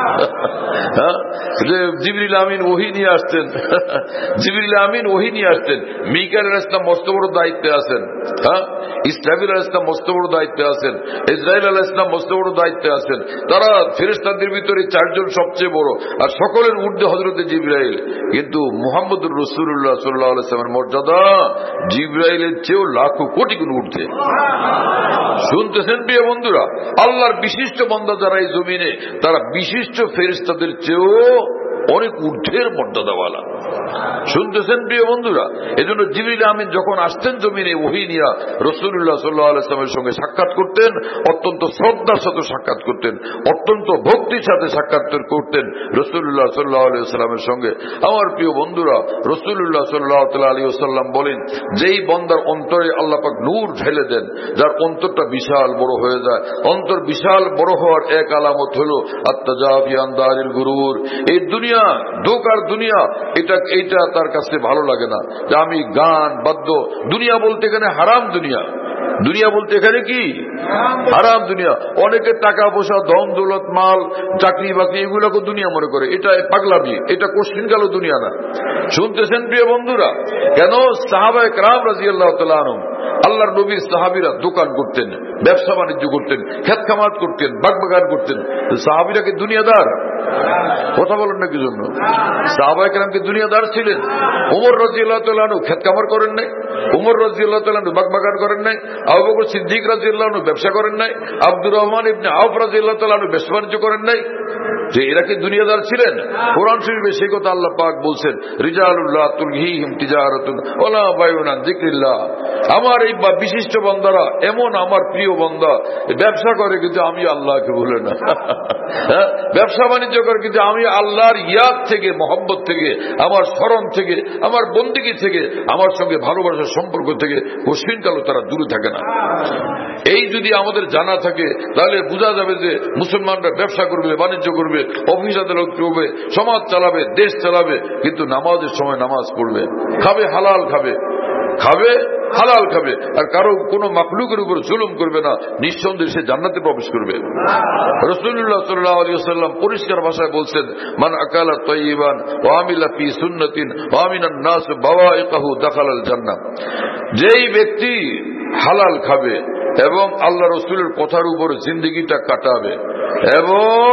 জিবরিল আমিন ওহী নিয়ে আসতেন, জিবরিল আমিন ওহী নিয়ে আসতেন। মিকাইল আলাইহিস সালাম মস্ত বড় দায়িত্বে আছেন, ইসরাফিল আলাইহিস সালাম মস্ত বড় দায়িত্বে আছেন, ইসরাইল আলাইহিস সালাম মস্ত বড় দায়িত্বে আছেন। তারা ফেরেশতাদের ভিতরে চারজন সবচেয়ে বড়, আর সকলের ঊর্ধ্বে হযরত জিবরাইল। কিন্তু মুহাম্মদুর রাসূলুল্লাহ সাল্লাল্লাহু আলাইহি ওয়াসাল্লামের মর্যাদা জিবরাইলের চেয়েও লাখো কোটি গুণ ঊর্ধ্বে। শুনতেছেন প্রিয় বন্ধুরা? আল্লাহর বিশিষ্ট বান্দা যারা এই জমিনে, তারা বিশিষ্ট ফেরেশতাদের চেয়েও অনেক ঊর্ধ্বের মর্যাদাওয়ালা। শুনতেছেন প্রিয় বন্ধুরা? এজন্য জিবরিল আমিন যখন আসতেন জমিনে ওহী নিয়ে, রাসূলুল্লাহ সাল্লাল্লাহু আলাইহি ওয়াসাল্লামের সঙ্গে সাক্ষাৎ করতেন, অত্যন্ত শ্রদ্ধার সাথে সাক্ষাৎ করতেন, অত্যন্ত ভক্তির সাথে সাক্ষাৎ করতেন রাসূলুল্লাহ সাল্লাল্লাহু আলাইহি ওয়াসাল্লামের সঙ্গে। আমার প্রিয় বন্ধুরা, রাসূলুল্লাহ সাল্লাল্লাহু আলাইহি ওয়াসাল্লাম বলেন, যেই বান্দার অন্তরে আল্লাহ পাক নূর ঢেলে দেন, যার অন্তরটা বিশাল বড় হয়ে যায়। অন্তর বিশাল বড় হওয়ার এক আলামত হলো আত-তাজাফি আন দারিল গুরুর। এই দুনিয়া ধোকার দুনিয়া, এটা তার কাছে ভালো লাগে না। যে আমি গান বাদ্য, দুনিয়া বলতে এখানে হারাম দুনিয়া, দুনিয়া বলতে এখানে কি হারাম দুনিয়া। অনেকের টাকা পয়সা, ধন দৌলত, মাল, চাকরি বাকরি এগুলোকে দুনিয়া মনে করে, এটা পাগলামি, এটা কোশ্চিন গেল দুনিয়া না। শুনতেছেন প্রিয় বন্ধুরা? কেন সাহাবায়ে কেরাম রাদিয়াল্লাহু তাআলা আনহুম, আল্লাহর নবীর সাহাবীরা দোকান করতেন, ব্যবসা বাণিজ্য করতেন, খেত খামাত করতেন, বাগবাগান করতেন। সাহাবীরা কি দুনিয়াদার? কথা বলেন না কি জন্য? সাহাবায়ে কেরাম কি দুনিয়াদার ছিলেন? ওমর রাদিয়াল্লাহু তাআলা আনহু খেত কামার করেন নাই? ওমর রাদিয়াল্লাহু তাআলা আনহু বাগবাগান করেন নাই? আবু বকর সিদ্দিক রাদিয়াল্লাহু আনহু ব্যবসা করেন নাই? আব্দুর রহমান ইবনে আওফ রাদিয়াল্লাহু তাআলা আনহু ব্যবসা বাণিজ্য করেন নাই? যে এরা কি দুনিয়াদার ছিলেন? কোরআন শরীফে সেই কথা আল্লাহ পাক বলছেন, রিজালুল্লাহ তুলহিহিম তিজারাতুন ওয়ালা বাইউন আন যিকরিল্লাহ। আমার এই বিশিষ্ট বান্দারা এমন, আমার প্রিয় বান্দা, ব্যবসা করে কিন্তু আমি আল্লাহকে ভুলে না, ব্যবসা বাণিজ্য করে কিন্তু আমি আল্লাহর ইয়াদ থেকে, মহব্বত থেকে, আমার স্মরণ থেকে, আমার বন্দেগী থেকে, আমার সঙ্গে ভালোবাসার সম্পর্ক থেকে কোশ্চিনকালও তারা দূরে থাকে না। এই যদি আমাদের জানা থাকে তাহলে বোঝা যাবে যে মুসলমানরা ব্যবসা করবে, বাণিজ্য করবে, অফিস আদালত করবে, সমাজ চালাবে, দেশ চালাবে, কিন্তু নামাজের সময় নামাজ পড়বে, খাবে হালাল খাবে, খাবে হালাল খাবে, আর কারো কোনো মাখলুকের উপর জুলুম করবে না, নিঃসন্দেহে সে জান্নাতে প্রবেশ করবে। রাসূলুল্লাহ সাল্লাল্লাহু আলাইহি ওয়াসাল্লাম পরিষ্কার ভাষায় বলছেন, মান আকালা তাইয়িবান ওয়া আমিলা ফি সুন্নাতিন ওয়া আমিনান নাস বাওয়াইকাহু দাখালাল জান্নাহ। যেই ব্যক্তি হালাল খাবে এবং আল্লাহ রাসূলের কথার উপর জিন্দেগিটা কাটাবে এবং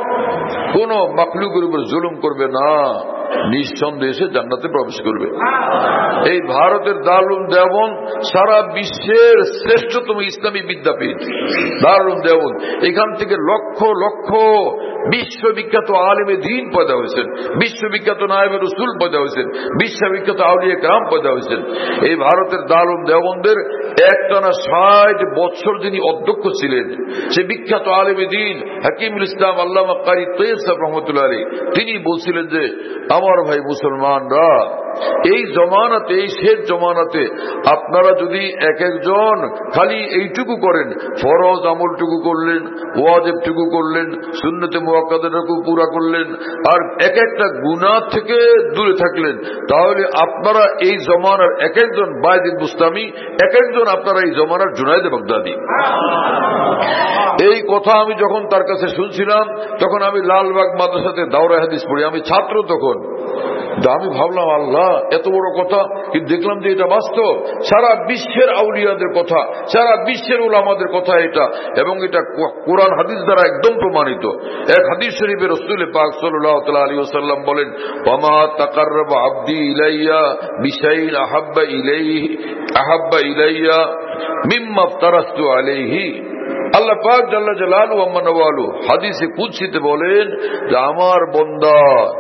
কোন মাখলুকের উপর জুলুম করবে না, নিঃসন্দেহে সে জান্নাতে প্রবেশ করবে। এই ভারতের দারুল দেওবন্দ সারা বিশ্বের শ্রেষ্ঠতম ইসলামী বিদ্যাপীঠ দারুল দেওবন্দ। এখান থেকে লক্ষ লক্ষ বিশ্ববিখ্যাত আলেমে দ্বীন পয়দা হয়েছেন, বিশ্ববিখ্যাত নায়েবে রাসূল পয়দা হয়েছেন, বিশ্ববিখ্যাত আউলিয়া কেরাম পয়দা হয়েছেন। এই ভারতের দারুল দেওবন্দের একটানা 60 বছর যিনি অধ্যক্ষ ছিলেন, সে বিখ্যাত আলেমে দ্বীন হাকিমুল ইসলাম আল্লামা কারি তৈয়ব সাহেব রহমতুল্লাহ আলাইহি, তিনি বলছিলেন যে আমার ভাই মুসলমানরা, এই জমানাতে, এই শেষ জমানাতে আপনারা যদি এক একজন খালি এইটুকু করেন, ফরজ আমলটুকু করলেন, ওয়াজিবটুকু করলেন, সুন্নতে মুআক্কাদাটুকু পুরা করলেন, আর এক একটা গুনাহ থেকে দূরে থাকলেন, তাহলে আপনারা এই জমানার এক একজন বায়জিদ বুস্তামি, এক একজন আপনারা এই জমানার জুনায়েদ বাগদাদি। এই কথা আমি যখন তার কাছে শুনছিলাম, তখন আমি লালবাগ মাদ্রাসাতে দাওরা হাদিস পড়ি, আমি ছাত্র তখন। আমি ভাবলাম আল্লাহ এত বড় কথা, কিন্তু দেখলাম যে এটা বাস্তব, সারা বিশ্বের আউলিয়াদের কথা, সারা বিশ্বের উলামাদের কথা এটা, এবং এটা কোরআন হাদিস দ্বারা একদম প্রমাণিত। এক হাদিস শরীফে রাসূল পাক সাল্লাল্লাহু আলাইহি ওয়াসাল্লাম বলেন, ওয়ামা তাকাররাবা আবদি ইলাইয়া বিশাইইন আহাব্বা ইলাইয়া মিম্মা আফতারাতু আলাইহি। আল্লাহ পাক জাল্লা জালালু ওয়া মানওয়ালু হাদিসে কুদসিতে বলেন যে আমার বান্দা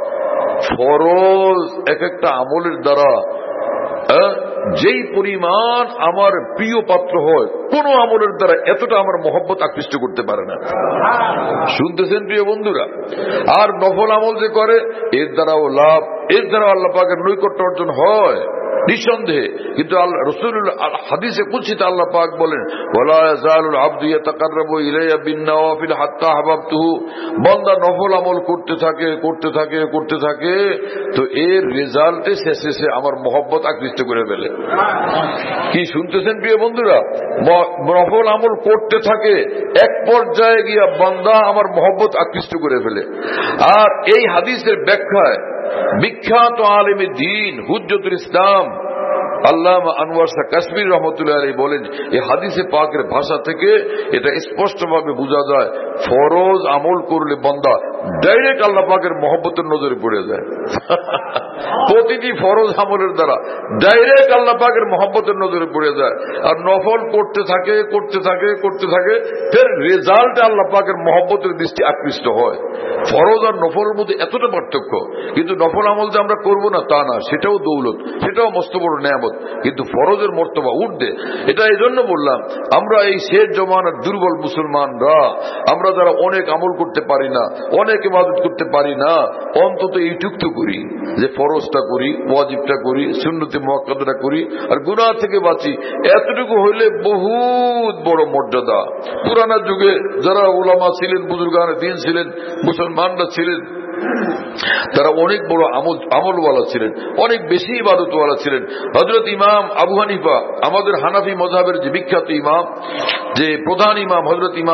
ফরজ এক একটা আমলের দ্বারা যেই পরিমাণ আমার প্রিয় পাত্র হয়, কোন আমলের দ্বারা এতটা আমার মহব্বত আকৃষ্ট করতে পারে না। শুনতেছেন প্রিয় বন্ধুরা? আর নফল আমল যে করে, এর দ্বারাও লাভ, এর দ্বারা আল্লাহ পাকের নৈকট্য অর্জন হয় নিঃসন্দেহে। কিন্তু রাসূলুল্লাহ হাদিসে কুদসিতে আল্লাহ পাক বলেন, ওয়ালা ইয়াজালুল আবদু ইয়াতাকাররাবু ইলাইয়া বিন-নওয়াফিল হাত্তা আহবাবতুহু। বান্দা নফল আমল করতে থাকে, করতে থাকে, করতে থাকে, তো এর রেজাল্টে শেষে আমার মহব্বত আকৃষ্ট করে ফেলে। কি শুনতেছেন প্রিয় বন্ধুরা? নফল আমল করতে থাকে, এক পর্যায়ে গিয়া বান্দা আমার মহব্বত আকৃষ্ট করে ফেলে। আর এই হাদিসের ব্যাখ্যায় বিখ্যাত আলেমে দ্বীন হুজ্জতুল ইসলাম আল্লামা আনোয়ার শাহ কাশ্মীর রহমতুল্লাহ আলাইহি বলেন, এই হাদিসে পাকের ভাষা থেকে এটা স্পষ্টভাবে বোঝা যায়, ফরজ আমল করলে বান্দা ডাইরেক্ট আল্লাহ পাকের মহব্বতের নজরে পড়ে যায়। প্রতিটি ফরজ আমলের দ্বারা ডাইরেক্ট আল্লাহ পাকের মহব্বতের নজরে পড়ে যায়। আর নফল করতে থাকে, করতে থাকে, করতে থাকে, ফের রেজাল্টে আল্লাহ পাকের মহব্বতের দৃষ্টি আকৃষ্ট হয়। ফরজ আর নফলের মধ্যে এতটা পার্থক্য। কিন্তু নফল আমল যে আমরা করবো না তা না, সেটাও দৌলত, সেটাও মস্ত বড় নেয়ামত, কিন্তু ফরজের মর্তবা উঠবে। এটা এই জন্য বললাম, আমরা এই শেষ জমানার দুর্বল মুসলমানরা, আমরা যারা অনেক আমল করতে পারি না, অনেক ইবাদত করতে পারি না, অন্তত এইটুক তো করি যে ফরজটা করি, ওয়াজিবটা করি, সুন্নতে মুআক্কাদাটা করি, আর গুনাহ থেকে বাঁচি। এতটুকু হইলে বহুত বড় মর্যাদা। পুরানা যুগে যারা উলামা ছিলেন, বুজুর্গানে দ্বীন ছিলেন, মুসলমানরা ছিলেন, তারা অনেক বড় আমলওয়ালা ছিলেন, অনেক বেশি ইবাদতওয়ালা ছিলেন। হযরত ইমাম আবু হানিফা, আমাদের হানাফি মযহাবের যে বিখ্যাত ইমাম, যে প্রধান ইমাম হযরত ইমাম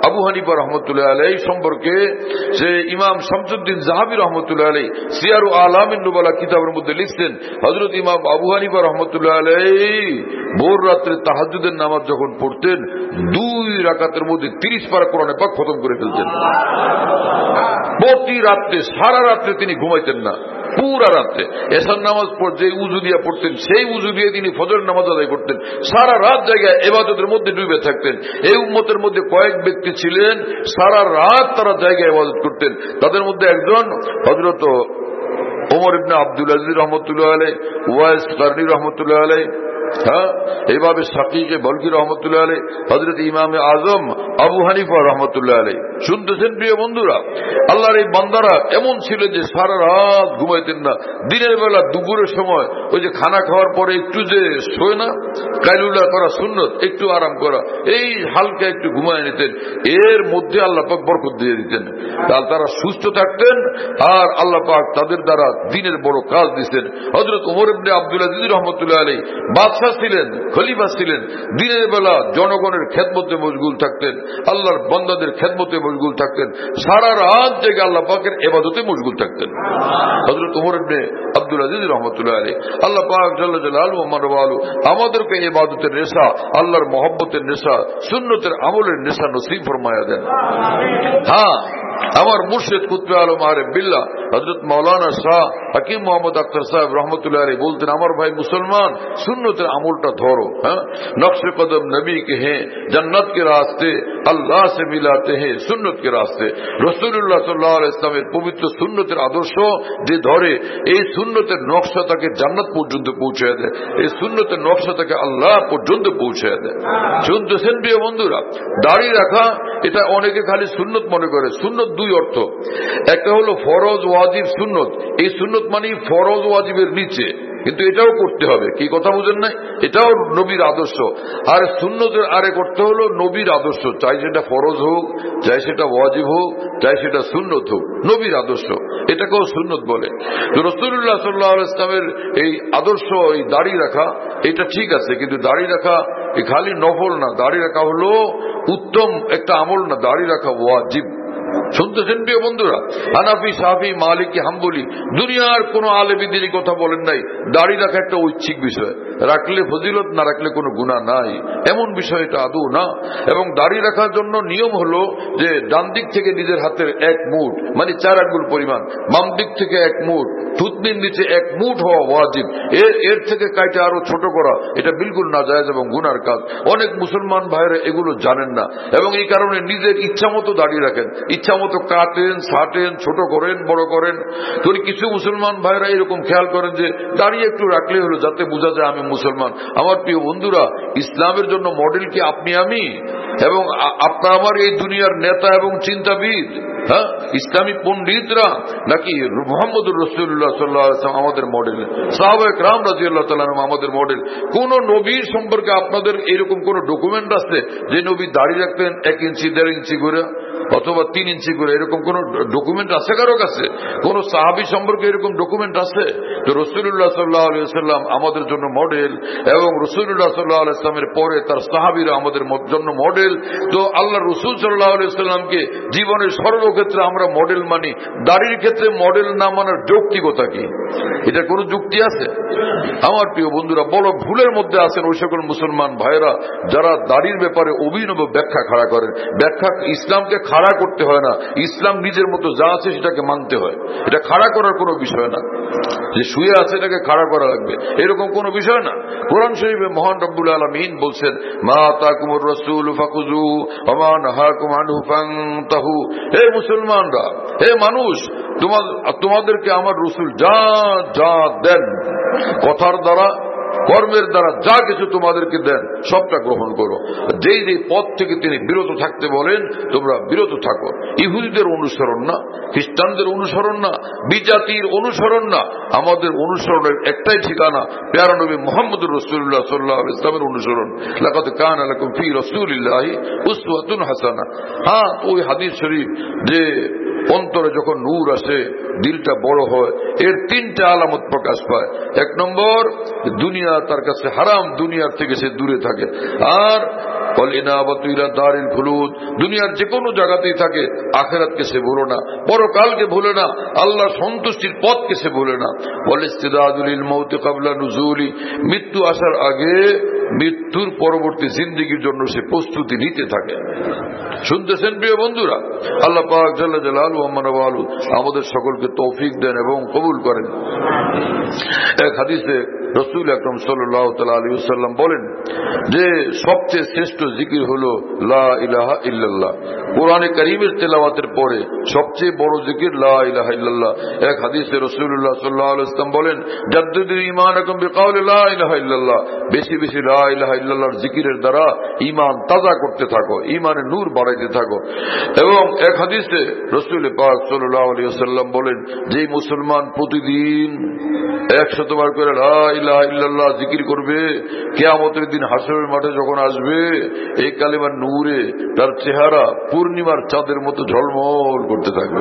আবু হানিফা রহমতুল্লাহ আলাইহি সম্পর্কে সে ইমাম শামসুদ্দিন যাহাবী রহমতুল্লাহ আলাইহি সিয়ারু আলামিন নুবালা কিতাবের মধ্যে লিখছেন, হযরত ইমাম আবু হানিফা রহমতুল্লাহ আলাইহি ভোর রাত্রে তাহাজ্জুদের নামাজ যখন পড়তেন 2 রাকাতের মধ্যে 30 পারা কোরআনে পাক খতম করে ফেলতেন। প্রতি রাত্রে, সারা রাত্রে তিনি ঘুমাইতেন না, পুরা রাত্রে এশার নামাজ যে উজু দিয়ে পড়তেন সেই উজু দিয়ে তিনি ফজর নামাজ আদায় করতেন। সারা রাত জায়গায় ইবাদতের মধ্যে ডুবে থাকতেন। এই উম্মতের মধ্যে কয়েক ব্যক্তি ছিলেন সারা রাত তারা জায়গায় ইবাদত করতেন। তাদের মধ্যে একজন হযরত ওমর ইবনে আব্দুল আজিজ রহমতুল্লাহ আলাইহি, ওয়াইস কারনী রহমতুল্লাহ আলাইহি, এইভাবে শাকিকে বলকি রহমতুল্লাহ আলাইহি, হযরত ইমামে আজম আবু হানিফা রহমতুল্লাহ আলাইহি। শুনতেছেন প্রিয় বন্ধুরা, আল্লাহর এই বান্দারা এমন ছিল যে সারা রাত ঘুমাইতেন না। দিনের বেলা দুপুরের সময় ওই যে খানা খাওয়ার পরে একটু যে শোয় না, কাইলুলা করা সুন্নত, একটু আরাম করা, এই হালকা একটু ঘুমায় নিতেন। এর মধ্যে আল্লাহ পাক বরকত দিয়ে দিতেন, তাহলে তারা সুস্থ থাকতেন আর আল্লাহ পাক তাদের দ্বারা দিনের বড় কাজ দিতেন। হযরত ওমর ইবনে আব্দুল আজিজ রহমতুল্লাহ আলাইহি বাদশা ছিলেন, খলিফা ছিলেন। দিনের বেলা জনগণের খেদমতে মশগুল থাকতেন, আল্লাহর বান্দাদের খেদমতে মশগুল থাকতেন, সারা রাত জেগে আল্লাহ পাকের ইবাদতে মশগুল থাকতেন। হযরত ওমর ইবনে আব্দুল আজিজ রহমতুল্লাহ আলাইহি, আল্লাহ পাক জাল্লা জালালুহু ওয়া মারওয়ালু আমাদেরকে ইবাদতের নেশা, আল্লাহর মহব্বতের নেশা, সুন্নতের আমলের নেশা নসিব ফরমায়া দেন। হ্যাঁ, আমার মুর্শিদ কুতবে আলম আরিফ বিল্লাহ হযরত মাওলানা শাহ হাকিম মোহাম্মদ আখতার সাহেব রহমতুল্লাহ আলাইহি বলতেন, আমার ভাই মুসলমান সুন্নতের আমলটা ধরো। নকশে কদম নবী के हैं, जन्नत के रास्ते अल्लाह से मिलाते हैं সুন্নত के रास्ते। রাসূলুল্লাহ সাল্লাল্লাহু আলাইহি ওয়াসাল্লামের পবিত্র সুন্নতের আদর্শ যে ধরে, এই সুন্নতের নকশা তাকে জান্নাত পর্যন্ত পৌঁছায় দেয়, এই সুন্নতের নকশা তাকে আল্লাহ পর্যন্ত পৌঁছায় দেয়। শুনতেছেন প্রিয় বন্ধুরা, দাড়ি রাখা এটা অনেকে খালি সুন্নত মনে করে। সুন্নত 2 অর্থ, একটা হলো ফরজ ওয়াজিব সুন্নত। এই সুন্নত মানে ফরজ ওয়াজিবের নিচে, কিন্তু এটাও করতে হবে। কি কথা বুঝেন নাই? এটাও নবীর আদর্শ। আর সুন্নতের আরেক অর্থ হলো নবীর আদর্শ, চাই সেটা ফরজ হোক, চাই সেটা ওয়াজিব হোক, চাই সেটা সুন্নত হোক, নবীর আদর্শ, এটাকেও সুন্নত বলে। তো রাসূলুল্লাহ সাল্লাল্লাহু আলাইহি ওয়াসাল্লামের এই আদর্শ, এই দাড়ি রাখা, এটা ঠিক আছে, কিন্তু দাড়ি রাখা এই খালি নফল না, দাড়ি রাখা হলো উত্তম একটা আমল না, দাড়ি রাখা ওয়াজিব। শুনতেছেন প্রিয় বন্ধুরা, হানাফি, শাফি, মালিকি, হাম্বলি দুনিয়ার কোন আলেমী দিনই কথা বলেন নাই দাড়ি রাখা একটা ঐচ্ছিক বিষয়, রাখলে ফজিলত, না রাখলে কোনো গুনাহ নাই, এমন বিষয় এটা আদৌ না। এবং দাড়ি রাখার জন্য নিয়ম হলো যে ডান দিক থেকে নিজের হাতের 1 মুঠ মানে 4 আঙ্গুল পরিমাণ, বাম দিক থেকে 1 মুঠ, থুতনির নিচে 1 মুঠ হওয়া ওয়াজিব। এর থেকে কাইটে আরো ছোট করা এটা বিলকুল নাজায়েজ এবং গুনার কাজ। অনেক মুসলমান ভাইরা এগুলো জানেন না এবং এই কারণে নিজের ইচ্ছা মতো দাড়ি রাখেন, ইচ্ছা মতো কাটেন, ছাটেন, ছোট করেন, বড় করেন। তো কিছু মুসলমান ভাইরা এরকম খেয়াল করেন যে দাঁড়িয়ে একটু রাখলে হলো, যাতে বোঝা যায় আমি মুসলমান। আমার প্রিয় বন্ধুরা, ইসলামের জন্য মডেল কি আপনি আমি এবং আপনার আমার এই দুনিয়ার নেতা এবং চিন্তাবিদ, ইসলামী পণ্ডিতরা, নাকি মুহাম্মদুর রাসূলুল্লাহ সাল্লাল্লাহু আলাইহি ওয়াসাল্লাম আমাদের মডেল, সাহাবায়ে কেরাম রাদিয়াল্লাহু তাআলা আনহুম আমাদের মডেল? কোন নবীর সম্পর্কে আপনাদের এরকম কোন ডকুমেন্ট আছে যে নবী দাড়ি রাখতেন 1 ইঞ্চি 1.5 ইঞ্চি করে অথবা 3 ইঞ্চি করে? এরকম কোন ডকুমেন্ট আছে কারো কাছে? কোন সাহাবী সম্পর্কে এরকম ডকুমেন্ট আছে? তো রাসূলুল্লাহ সাল্লাল্লাহু আলাইহি ওয়াসাল্লাম আমাদের জন্য মডেল এবং রাসূলুল্লাহ সাল্লাল্লাহু আলাইহি ওয়াসাল্লামের পরে তার সাহাবীরা আমাদের জন্য মডেল। তো আল্লাহ রাসূল সাল্লাল্লাহু আলাইহি ওয়াসাল্লামকে জীবনের সর্বক্ষেত্রে আমরা মডেল মানি, দাড়ির ক্ষেত্রে মডেল না মানার যৌক্তিকতা কি? এটা কোন যুক্তি আছে? আমার প্রিয় বন্ধুরা, বড় ভুলের মধ্যে আছেন ওই সকল মুসলমান ভাইরা যারা দাড়ির ব্যাপারে অভিনব ব্যাখ্যা খাড়া করেন। ব্যাখ্যা ইসলামকে খাড়া করতে হয় না, ইসলাম নিজের মতো যা আছে সেটাকে মানতে হয়। এটা খাড়া করার কোনো বিষয় না যে শুয়ে আছে এটাকে খাড়া করা লাগবে, এরকম কোনো বিষয় না। কোরআন শরীফে মহান রব্বুল আলামিন বলছেন, মা আতাকুমুর রাসূলু ফাখুযুহু ওয়া মা নাহাকুম আনহু ফান্তাহু। হে মুসলমানরা, হে মানুষ, তোমাদেরকে আমার রাসূল যা যা দেন, কথার দ্বারা কর্মের দ্বারা যা কিছু তোমাদেরকে দেন সবটা গ্রহণ করো। যেই যেই পথ থেকে তিনি বিরত থাকতে বলেন তোমরা বিরত থাকো। ইহুদিদের অনুসরণ না, খ্রিস্টানদের অনুসরণ না, বিজাতির অনুসরণ না, আমাদের অনুসরণের একটাই ঠিকানা প্যারা নবী মুহাম্মদুর রাসূলুল্লাহ সাল্লাল্লাহু আলাইহি ওয়াসাল্লামের অনুসরণ। লাকাদ কানা লাকুম ফি রাসূলিল্লাহি উসওয়াতুন হাসানাহ। হ্যাঁ, ওই হাদিস শরীফ যে অন্তরে যখন নূর আসে, দিলটা বড় হয়, এর 3টা আলামত প্রকাশ পায়। 1 নম্বর, দুনিয়া তার কাছে হারাম, দুনিয়ার থেকে সে দূরে থাকে। আর ওয়াল ইনাবাতু ইলা দারিল খুলুদ, দুনিয়ার যে কোনো জায়গাতেই থাকে আখিরাতকে সে ভুলে না, পরকালকে ভুলে না, আল্লাহর সন্তুষ্টির পথকে সে ভুলে না। ওয়াল ইস্তিদাদু লিল মাউতি ক্বাবলা নুজুলি, মৃত্যু আসার আগে মৃত্যুর পরবর্তী জিন্দেগির জন্য সে প্রস্তুতি নিতে থাকে। শুনতেছেন প্রিয় বন্ধুরা? আল্লাহ পাক জাল্লা জালালুহু ওয়া মানওয়ালু আমাদের সকলকে তৌফিক দেন এবং কবুল করেন। এক হাদিসে রাসূল আকরাম সাল্লাল্লাহু তাআলা আলাইহি ওয়াসাল্লাম বলেন যে সবচেয়ে শ্রেষ্ঠ জিকির হলো লা ইলাহা ইল্লাল্লাহ। কোরআনে কারীমের তেলাওয়াতের পরে সবচেয়ে বড় জিকির লা ইলাহা ইল্লাল্লাহ। এক হাদিসে রাসূলুল্লাহ সাল্লাল্লাহু আলাইহি ওয়াসাল্লাম বলেন জাদ্দিদু ঈমানাকুম বিকাউলি লা ইলাহা ইল্লাল্লাহ, বেশি বেশি লা ইলাহা ইল্লাল্লাহর জিকিরের দ্বারা ঈমান তাজা করতে থাকো, ঈমানের নূর বাড়াইতে থাকো। এবং এক হাদিসে রাসূল পাক সাল্লাল্লাহু আলাইহি ওয়াসাল্লাম বলেন যে মুসলমান প্রতিদিন 100 বার করে লা ইলাহা ইল্লাল্লাহ জিকির করবে, কিয়ামতের দিন হাসরের মাঠে যখন আসবে এই কালিমার নূরে তার চেহারা পূর্ণিমার চাঁদের মতো ঝলমল করতে থাকবে।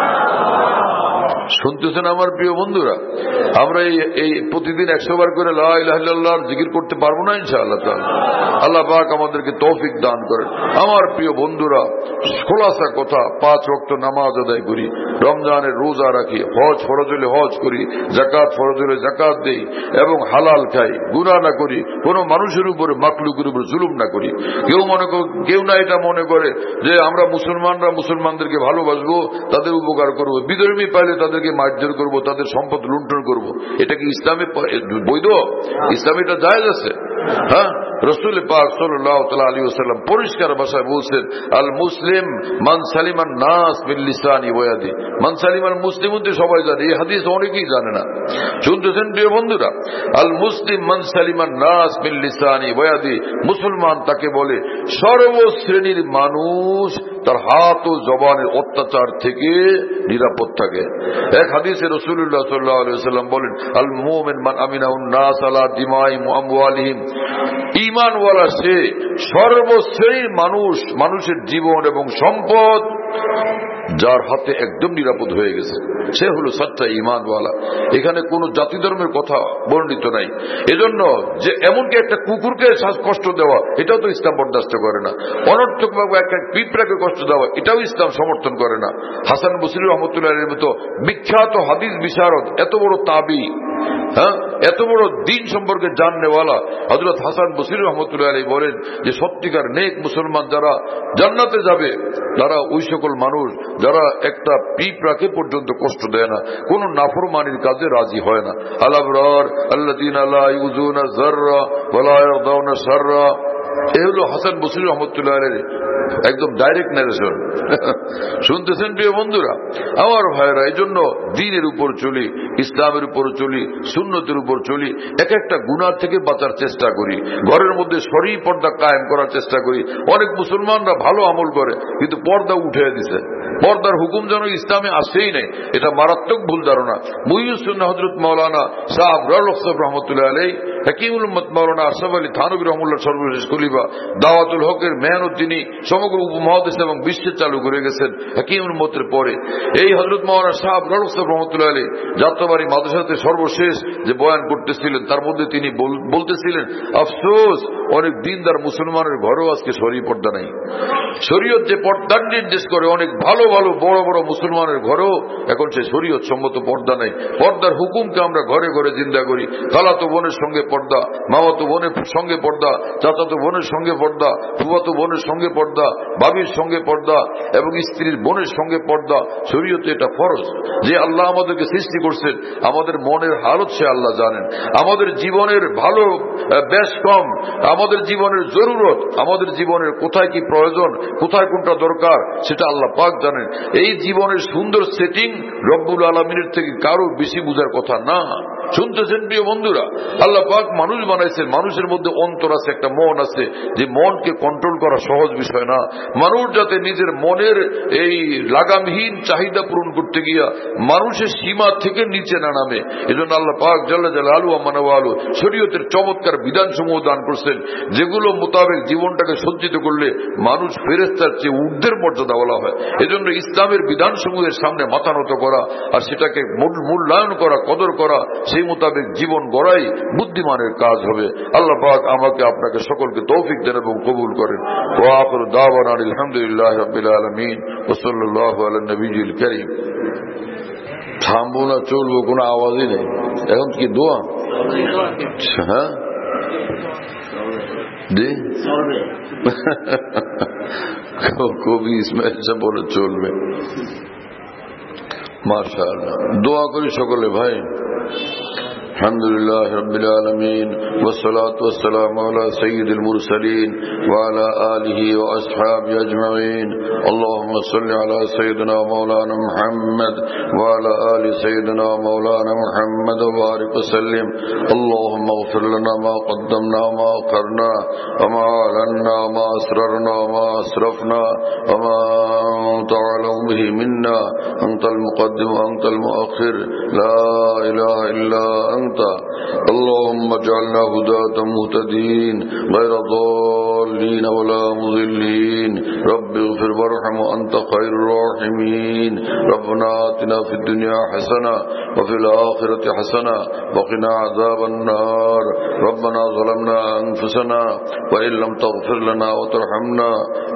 শুনতেছেন আমার প্রিয় বন্ধুরা? আমরা এই প্রতিদিন 100 বার করে লা ইলাহা ইল্লাল্লাহর জিকির করতে পারবো না ইনশাআল্লাহ তাআলা? আল্লাহ পাক আমাদেরকে তৌফিক দান করেন। আমার প্রিয় বন্ধুরা, খোলাসা কথা, 5 ওয়াক্ত নামাজ আদায় করি, রমজানের রোজা রাখি, হজ ফরজ হলে হজ করি, যাকাত ফরজ হলে যাকাত দেই এবং হালাল খাই, গুনাহ না করি, কোন মানুষের উপরে মাখলুকের উপর জুলুম না করি। কেউ না এটা মনে করে যে আমরা মুসলমানরা মুসলমানদেরকে ভালোবাসবো, তাদের উপকার করবো, বিধর্মী পাইলে তাদেরকে মারধর করবো, তাদের সম্পদ লুণ্ঠন করবো। এটা কি ইসলামে বৈধ? ইসলামে এটা জায়েজ আছে? হ্যাঁ, রাসূল পাক সাল্লাল্লাহু তাআলা আলাইহি ওয়াসাল্লাম পরিষ্কার ভাষায় বলছেন আল মুসলিম মান সালিমান নাস বিল লিসানি ওয়া ইয়াদি। মান সালিমাল মুসলিমুন তো সবাই জানে, এই হাদিস অনেকেই জানে না। শুনতেছেন প্রিয় বন্ধুরা? আল মুসলিম মান সালিমান নাস বিল লিসানি ওয়া ইয়াদি, মুসলমান তাকে বলে সর্বশ্রেণীর মানুষ তার হাত ও জবানের অত্যাচার থেকে নিরাপদ থাকে। এক হাদিসে রাসূলুল্লাহ সাল্লাল্লাহু আলাইহি ওয়াসাল্লাম বলেন আল মুমিন মান আমিনাহুন নাস আলা দিমাইহিম ওয়া আমওয়ালিহিম, ঈমানওয়ালা সে সর্বশ্রেণীর মানুষের জীবন এবং সম্পদ যার হাতে একদম নিরাপদ হয়ে গেছে, সে হলো সচ্চা ঈমানওয়ালা। এখানে কোন জাতি ধর্মের কথা বর্ণিত নাই। এজন্য যে এমনকি একটা কুকুরকে কষ্ট দেওয়া এটাও তো ইসলাম বরদাস্ত করে না। অনর্থক ভাবে একটা পিঁপড়াকে কষ্ট দেওয়া এটাও ইসলাম সমর্থন করে না। হাসান বসরি রহমতুল্লাহের মতো বিখ্যাত হাদিস বিশারদ, এত বড় তাবি, হ্যাঁ, এত বড় দিন সম্পর্কে জাননেওয়ালা হযরত হাসান বসরি রহমতুল্লাহ আলাইহি বলেন যে সত্যিকার নেক মুসলমান যারা জান্নাতে যাবে তারা ওই সকল মানুষ যারা একটা পিঁপড়াকে পর্যন্ত কষ্ট দেয় না, কোন নাফরমানির কাজে রাজি হয় না। আল আবরার আল্লাযীনা লা ইউযুনা যাররা ওয়া লা ইয়ারদাউনা শাররা, এই হলো হাসান বসরি রহমতুল্লাহ আলাইহি একদম ডাইরেক্ট ন্যারেশন। শুনতেছেন প্রিয় বন্ধুরা? আমার ভাইরা, এই জন্য দ্বীনের উপর চলি, ইসলামের উপর চলি, সুন্নতের উপর চলি, এক একটা গুনাহ থেকে বাঁচার চেষ্টা করি, ঘরের মধ্যে শরঈ পর্দা কায়েম করার চেষ্টা করি। অনেক মুসলমানরা ভালো আমল করে কিন্তু পর্দা উঠে দিছে, পর্দার হুকুম যেন ইসলামে আসেই নাই, এটা মারাত্মক ভুল ধারণা। মুহিউস সুন্নাহ হযরত মাওলানা শাহ আবরার রহমতুল্লাহ আলাইহি, হাকিমুল উম্মত মাওলানা আশরাফ আলী থানভী রহমাতুল্লাহ সর্বশেষ খলিফা, দাওয়াতুল হকের মেহনত তিনি সমগ্র উপমহাদেশ এবং বিশ্বে চালু করে গেছেন হাকিমুল উম্মতের পরে। এই হযরত মাওলানা শাহ আবরার রহমতুল্লাহ আলাইহি যাত্রাবাড়ি মাদ্রাসাতে সর্বশেষ যে বয়ান করতেছিলেন তার মধ্যে তিনি বলতেছিলেন আফসোস অনেক দিনদার মুসলমানের ঘরেও আজকে শরীয়ত পর্দা নাই। শরীয়ত যে পর্দা নির্দেশ করে অনেক ভালো ভালো বড় বড় মুসলমানের ঘরেও এখন সে শরীয়ত সম্মত পর্দা নাই। পর্দার হুকুমকে আমরা ঘরে ঘরে জিন্দা করি। খালাতো বোনের সঙ্গে পর্দা, মামাতো বোনের সঙ্গে পর্দা, চাচাতো বোনের সঙ্গে পর্দা, ফুফাতো বোনের সঙ্গে পর্দা, ভাবির সঙ্গে পর্দা এবং স্ত্রীর বোনের সঙ্গে পর্দা। শরীয়তে এটা ফরজ। যে আল্লাহ আমাদেরকে সৃষ্টি করছেন, আমাদের মনের হালত সে আল্লাহ জানেন। আমাদের জীবনের ভালো বেশ কম, আমাদের জীবনের জরুরত, আমাদের জীবনের কোথায় কি প্রয়োজন, কোথায় কোনটা দরকার সেটা আল্লাহ পাক জানেন। এই জীবনের সুন্দর সেটিং রব্বুল আলামিনের থেকে কারো বেশি বুঝার কথা না। শুনতেছেন প্রিয় বন্ধুরা? আল্লাহ পাক মানুষ বানাইছেন, মানুষের মধ্যে অন্তর আছে, একটা মন আছে, যে মনকে কন্ট্রোল করা সহজ বিষয় না। মানুষ যাতে নিজের মনের এই লাগামহীন চাহিদা পূরণ করতে গিয়া মানুষের সীমা থেকে নিচে না নামে, এজন্য আল্লাহ পাক জাল্লা জালালুহু ওয়া মানওয়ালু শরীয়তের চমৎকার বিধানসমূহ দান করছেন, যেগুলো মোতাবেক জীবনটাকে সজ্জিত করলে মানুষ ফেরেশতার চেয়ে ঊর্ধ্বের মর্যাদা বলা হয়। এজন্য ইসলামের বিধানসমূহের সামনে মাথা নত করা আর সেটাকে মূল্যায়ন করা, কদর করা, সেই সেই মোতাবেক জীবন গড়াই বুদ্ধিমানের কাজ হবে। আল্লাহ পাক আমাকে আপনাকে সকলকে তৌফিক দেন এবং কবুল করেন। ওয়া আখিরু দাওয়ানা আলহামদুলিল্লাহি রাব্বিল আলামিন ওয়া সাল্লাল্লাহু আলা নবিয়িল কারীম। থামবো না চলবো, কোনো আওয়াজই নেই। এখন কি দোয়া? হ্যাঁ কবি ইসমাইল সাহেব বলে চলবে। মাশাআল্লাহ, দোয়া করি সকলে ভাই। আলহামদুলিল্লাহ রাব্বিল আলামিন ওয়াসসালাতু ওয়াসসালামু আলা সাইয়্যিদিল মুরসালিন ওয়া আলা আলিহি ওয়া আসহাবিহি আজমাইন। আল্লাহুম্মা সাল্লি আলা সাইয়্যিদিনা মাওলানা মুহাম্মদ ওয়া আলা আলি সাইয়্যিদিনা মাওলানা মুহাম্মদ ওয়া বারিক ওয়া সাল্লিম। আল্লাহুম্মা ইগফির লানা মা কদ্দামনা মা আখখারনা ওয়া মা আ'লানা মা আসরারনা মা আসরাফনা ওয়া মা আনতা আ'লামু বিহি মিন্না আনতাল মুকদ্দিম ওয়া আনতাল মুআখির লা ইলাহা ইল্লা اللهم اجعلنا هداة مهتدين غير ضالين ولا مضلين. رب اغفر وارحم وأنت خير الراحمين. ربنا آتنا في الدنيا حسنة وفي الآخرة حسنة وقنا عذاب النار. ربنا ظلمنا أنفسنا وإن لم تغفر لنا وترحمنا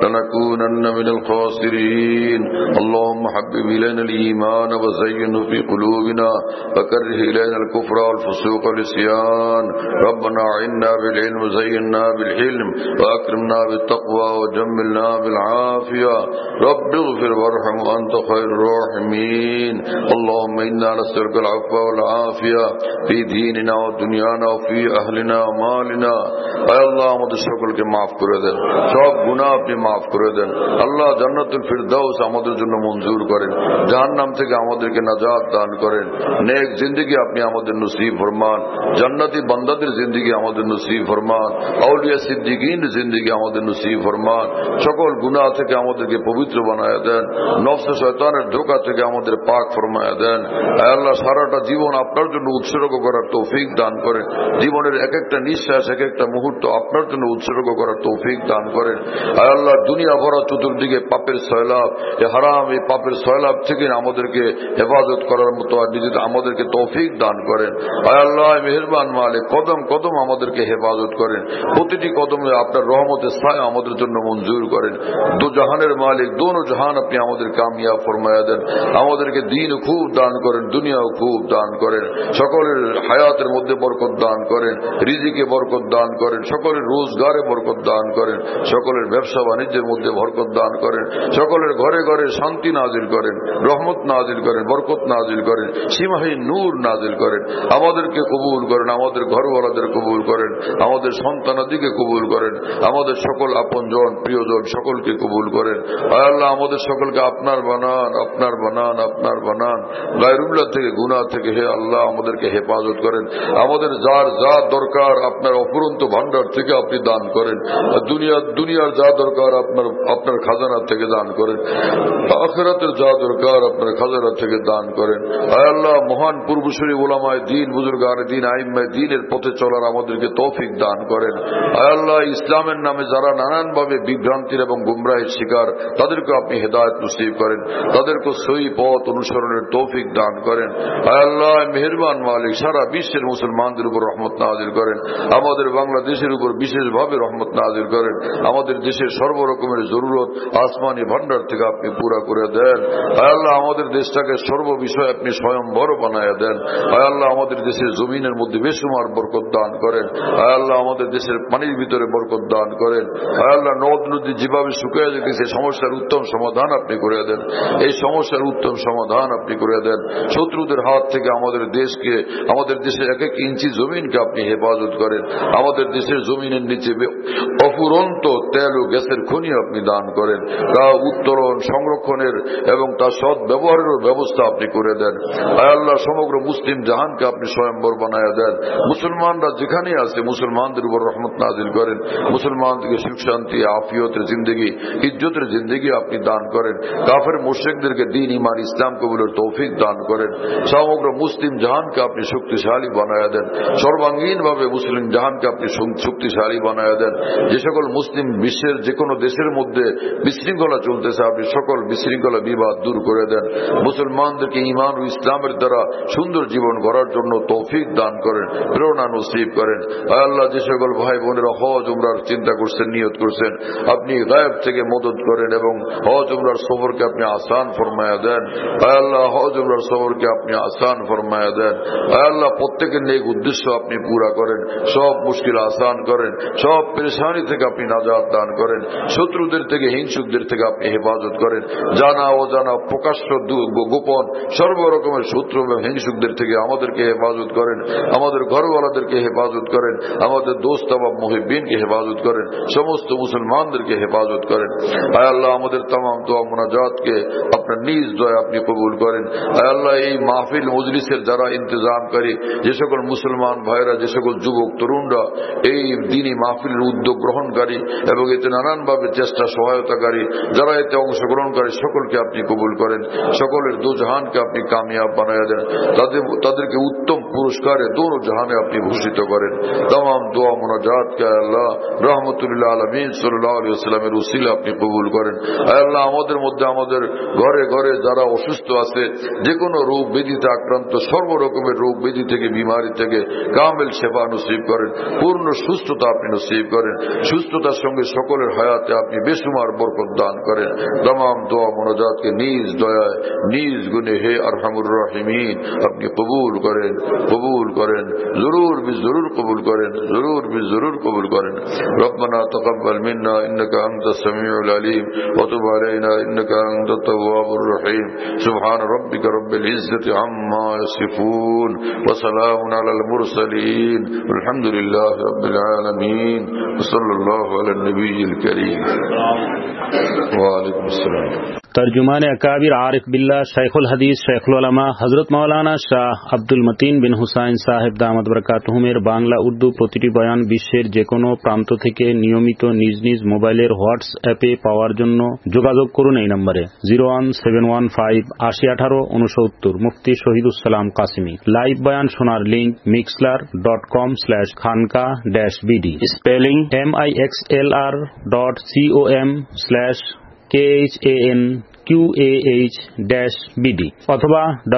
لنكونن من الخاسرين. اللهم حبب إلينا الإيمان وزينه في قلوبنا وكره إلينا الكفر والفسوق والعصيان. ربنا أعنا بالعلم وزينا بالحلم وأكرمنا بالتقوى وجملنا بالعافية. رب اغفر وارحم وأنت خير الراحمين. اللهم إنا نسألك العفو والعافية في ديننا ودنيانا وفي أهلنا ومالنا. اے اللہ আমাদের সকলকে মাফ করে দেন, সব গুনাহ আপনি মাফ করে দেন। আল্লাহ জান্নাতুল ফিরদাউস আমাদের জন্য মঞ্জুর করেন, জাহান্নাম থেকে আমাদেরকে নাজাত দান করেন। নেক জিন্দেগি আপনি আমাদের নসিব ফরমান, জান্নাতি বান্দাদের জিন্দেগি আমাদের নসিব ফরমান, আউলিয়া সিদ্দিকিন জিন্দেগি আমাদের নসিব ফরমান। সকল গুনাহ থেকে আমাদেরকে পবিত্র বানায়া দেন, নফস শয়তানের ধোঁকা থেকে আমাদের পাক ফরমায়া দেন। আয় আল্লাহ, সারাটা জীবন আপনার জন্য উৎসর্গ করার তৌফিক দান করেন। জীবনের এক একটা নিঃশ্বাস, এক একটা মুহূর্ত আপনার জন্য উৎসর্গ করার তৌফিক দান করেন। আয় আল্লাহ, দুনিয়া ভরা চতুর্দিকে পাপের সয়লাব, এ হারাম, এই পাপের সয়লাব থেকে আমাদেরকে হেফাজত করার মতো নিজেদের আমাদেরকে তৌফিক দান করেন। আয় আল্লাহ মেহেরবান মালিক, কদম কদম আমাদেরকে হেফাজত করেন, প্রতিটি কদমে আপনার রহমতের ছায়া আমাদের জন্য মঞ্জুর করেন। দু জাহানের মালিক, দোনো জাহান আপনি আমাদের কামিয়াব ফরমায়া দেন। আমাদেরকে দিন খুব দান করেন, দুনিয়াও খুব দান করেন। সকলের হায়াতের মধ্যে বরকত দান করেন, রিজিকে বরকত দান করেন, সকলের রোজগারে বরকত দান করেন, সকলের ব্যবসা বাণিজ্যের মধ্যে বরকত দান করেন, সকলের ঘরে ঘরে শান্তি নাজিল করেন, রহমত নাজিল করেন, বরকত নাজিল করেন, সীমাহীন নূর নাজিল করেন। আমাদেরকে কবুল করেন, আমাদের ঘরওয়ালাদের কবুল করেন, আমাদের সন্তানাদিকে কবুল করেন, আমাদের সকল আপনজন প্রিয়জন সকলকে কবুল করেন। আয় আল্লাহ, আমাদের সকলকে আপনার বানান, আপনার বানান, আপনার বানান। গায়রুল্লাহ থেকে, গুনাহ থেকে হে আল্লাহ আমাদেরকে হেফাজত করেন। আমাদের যার যা দরকার আপনার অফুরন্ত ভান্ডার থেকে আপনি দান করেন। দুনিয়ার যা দরকার আপনার খাজানা থেকে দান করেন। আখিরাতের যা দরকার আপনার খাজানা থেকে দান করেন। আয় আল্লাহ, মহান পূর্বসূরি ওলামায়ে দ্বীন, বুজুর্গানে দ্বীন, আইম্মায়ে দ্বীনের পথে চলার আমাদেরকে তৌফিক দান করেন। আয় আল্লাহ, ইসলামের নামে যারা নানানভাবে বিভ্রান্তির এবং গুমরাহের শিকার, তাদেরকে আপনি হেদায়েত নসিব করেন, তাদেরকে সহি পথ অনুসরণের তৌফিক দান করেন। আয় আল্লাহ মেহেরবান মালিক, সারা বিশ্বের মুসলমানদের উপর রহমত নাজিল করেন। আমাদের বাংলাদেশের উপর বিশেষভাবে রহমত নাজিল করেন। আমাদের দেশের সর্বরকমের জরুরত আসমানি ভান্ডার থেকে আপনি পুরা করে দেন। আয় আল্লাহ, আমাদের দেশটাকে সর্ববিষয়ে আপনি স্বয়ংবর বানায়া দেন। আয় আল্লাহ, আমাদের দেশের জমিনের মধ্যে বেসুমার বরকত দান করেন। আয় আল্লাহ, আমাদের দেশের পানির ভিতরে বরকত দান করেন। আয় আল্লাহ, নদ নদী যেভাবে শুকিয়ে যেতেছে, সমস্যার উত্তম সমাধান আপনি করে দেন। এই সমস্যার উত্তম সমাধান আপনি করে দেন। শত্রুদের হাত থেকে আমাদের দেশকে, আমাদের দেশের এক এক ইঞ্চি জমিনকে আপনি হেফাজত করেন। আমাদের দেশের জমিনের নিচে অফুরন্ত তেল ও গ্যাসের খনি আপনি দান করেন। তা উত্তোলন, সংরক্ষণের এবং তার সৎ ব্যবহারেরও ব্যবস্থা আপনি করে দেন। আয় আল্লাহ, সমগ্র মুসলিম জাহানকে আপনি স্বয়ম্বর বানায়া দেন। মুসলমানরা যেখানে আছে মুসলমানদের উপর রহমত নাজিল করেন। মুসলমানদেরকে সুখ শান্তি, আফিয়তের জিন্দগি, ইজ্জতের জিন্দগি আপনি দান করেন। কাফের মুশরিকদেরকে দ্বীন, ঈমান, ইসলাম কবুলের তৌফিক দান করেন। সমগ্র মুসলিম জাহানকে আপনি শক্তিশালী বানায়া দেন, সর্বাঙ্গীন ভাবে মুসলিম জাহানকে আপনি শক্তিশালী বানায়া দেন। যে সকল মুসলিম বিশ্বের যে কোনো দেশের মধ্যে বিশৃঙ্খলা চলতেছে, আপনি সকল বিশৃঙ্খলা বিবাদ দূর করে দেন। মুসলমানদেরকে ঈমান ও ইসলামের দ্বারা সুন্দর জীবন গড়ার জন্য তৌফিক দান করেন, প্রেরণা নসিব করেন। আয় আল্লাহ, যে সকল ভাই বোনেরা হজ উমরার চিন্তা করছেন, নিয়ত করছেন, আপনি গায়েব থেকে মদত করেন এবং হজ উমরার সফরকে আপনি আসান ফরমায়া দেন। আয় আল্লাহ, হজ উমরার সফরকে আপনি আসান ফরমায়া দেন। আয় আল্লাহ, প্রত্যেকের নেক উদ্দেশ্য আপনি পুরা করেন, সব মুশকিল আসান করেন, সব পেরেশানি থেকে আপনি নাজাত দান করেন, শত্রুদের থেকে হিংসুকদের থেকে আপনি হেফাজত করেন, জানা অজানা প্রকাশ্য গোপন সর্বরকমের শত্রু এবং হিংসুকদের থেকে আমাদেরকে হেফাজত করেন, আমাদের ঘরওয়ালাদেরকে হেফাজত করেন, আমাদের দোস্ত বা মুহিব্বিনকে হেফাজত করেন, সমস্ত মুসলমানদেরকে হেফাজত করেন। আয় আল্লাহ, আমাদের तमाम দোয়া মুনাজাতকে আপনার নিজ দয়া আপনি কবুল করেন। আয় আল্লাহ, এই মাহফিল মজলিসের যারা ইন্তজাম করে, যে সকল মুসলমান ভাইরা, যে সকল যুবক তরুণরা এই দিনই মাহফিলের উদ্যোগ গ্রহণকারী এবং এতে নানানভাবে চেষ্টা সহায়তাকারী, যারা এতে অংশগ্রহণকারী, সকলকে আপনি কবুল করেন, সকলের দু জাহানকে আপনি কামিয়াব বানায়া দেন, তাদেরকে উত্তম পুরস্কারে দোনো জাহানে আপনি ভূষিত করেন। तमाम দোয়া মুনাজাতকে আল্লাহ রহমতুল্লাহ আলামিন সাল্লাল্লাহু আলাইহি ওয়াসাল্লামের উসিলা আপনি কবুল করেন। আল্লাহ, আমাদের মধ্যে আমাদের ঘরে ঘরে যারা অসুস্থ আছে, যে কোনো রোগ ব্যাধিতে আক্রান্ত, সর্বরকমের রোগ ব্যাধি থেকে, বিমারি থেকে কামেল শেফা নসিব করেন, পূর্ণ সুস্থতা আপনি নসিব করেন, সুস্থতার সঙ্গে সকলের হায়াতে আপনি বেসুমার বরকত দান করেন। तमाम দোয়া মুনাজাতকে নিজ দয়ায় নিজ গুণে হে আরহামুর রাহিমিন আপনি কবুল করেন, কবুল করেন, জরুর বি জরুর কবুল করেন, জরুর বি জরুর কবুল করেন। রব্বানা তাকাব্বাল মিন্না ইন্নাকা আনতাস সামিউল আলিম ওয়া তুব আলাইনা ইন্নাকা আনতাত তাওয়াবুর রহিম। সুবহান রাব্বিকা রব্বিল ইজ্জাতি আম্মা ইয়াসিফুন ওয়া সালামুন আলাল মুরসালিন আলহামদুলিল্লাহি রাব্বিল আলামিন ওয়া সাল্লাল্লাহু আলান নবিয়্যিল কারীম। ওয়া আলাইকুম আসসালাম।
तर्जुमान अकाबिर आरिफ बिल्ला शेखुल हदीस शेखुल उलमा हजरत मौलाना শাহ আব্দুল মতিন বিন হুসাইন সাহেব দামাত বরকাতুহুমের বাংলা উর্দু প্রতিটি বয়ান বিশ্বের যে কোনো প্রান্ত থেকে নিয়মিত নিজ নিজ মোবাইলের হোয়াটসঅ্যাপে পাওয়ার জন্য যোগাযোগ করুন এই নম্বরে 01715801869 মুফতি শহীদুসালাম কাসিমি। লাইভ বয়ান শোনার লিংক mixlr.com/khanka-bd স্পেলিং mixlr.com/KHANQAH-BD অথবা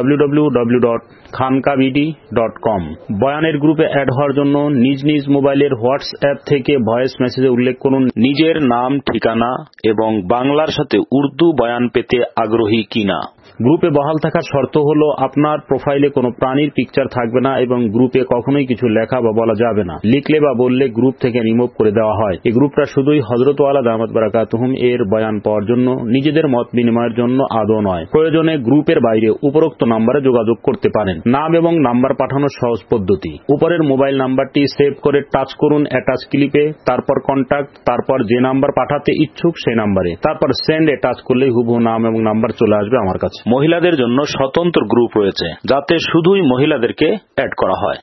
www.khankabd.com। বয়ানের গ্রুপে অ্যাড হওয়ার জন্য নিজ নিজ মোবাইলের হোয়াটসঅ্যাপ থেকে ভয়েস মেসেজে উল্লেখ করুন নিজের নাম, ঠিকানা এবং বাংলার সাথে উর্দু বয়ান পেতে আগ্রহী কিনা। গ্রুপে বহাল থাকার শর্ত হল আপনার প্রোফাইলে কোনো প্রাণীর পিকচার থাকবে না এবং গ্রুপে কখনোই কিছু লেখা বা বলা যাবে না। লিখলে বা বললে গ্রুপ থেকে রিমুভ করে দেওয়া হয়। এই গ্রুপটা শুধুই হযরত ওয়ালা দামাত বারাকাতুহুম এর বয়ান পাওয়ার জন্য, নিজেদের মত বিনিময়ের জন্য আদৌ নয়। প্রয়োজনে গ্রুপের বাইরে উপরোক্ত নম্বরে যোগাযোগ করতে পারেন। নাম এবং নাম্বার পাঠানোর সহজ পদ্ধতি, উপরের মোবাইল নাম্বারটি সেভ করে টাচ করুন অ্যাটাচ ক্লিপে, তারপর কন্টাক্ট, তারপর যে নাম্বার পাঠাতে ইচ্ছুক সেই নাম্বারে, তারপর সেন্ড এ টাচ করলেই হুবহু নাম এবং নাম্বার চলে আসবে আমার কাছে। মহিলাদের জন্য স্বতন্ত্র গ্রুপ রয়েছে যাতে শুধুই মহিলাদেরকে অ্যাড করা হয়।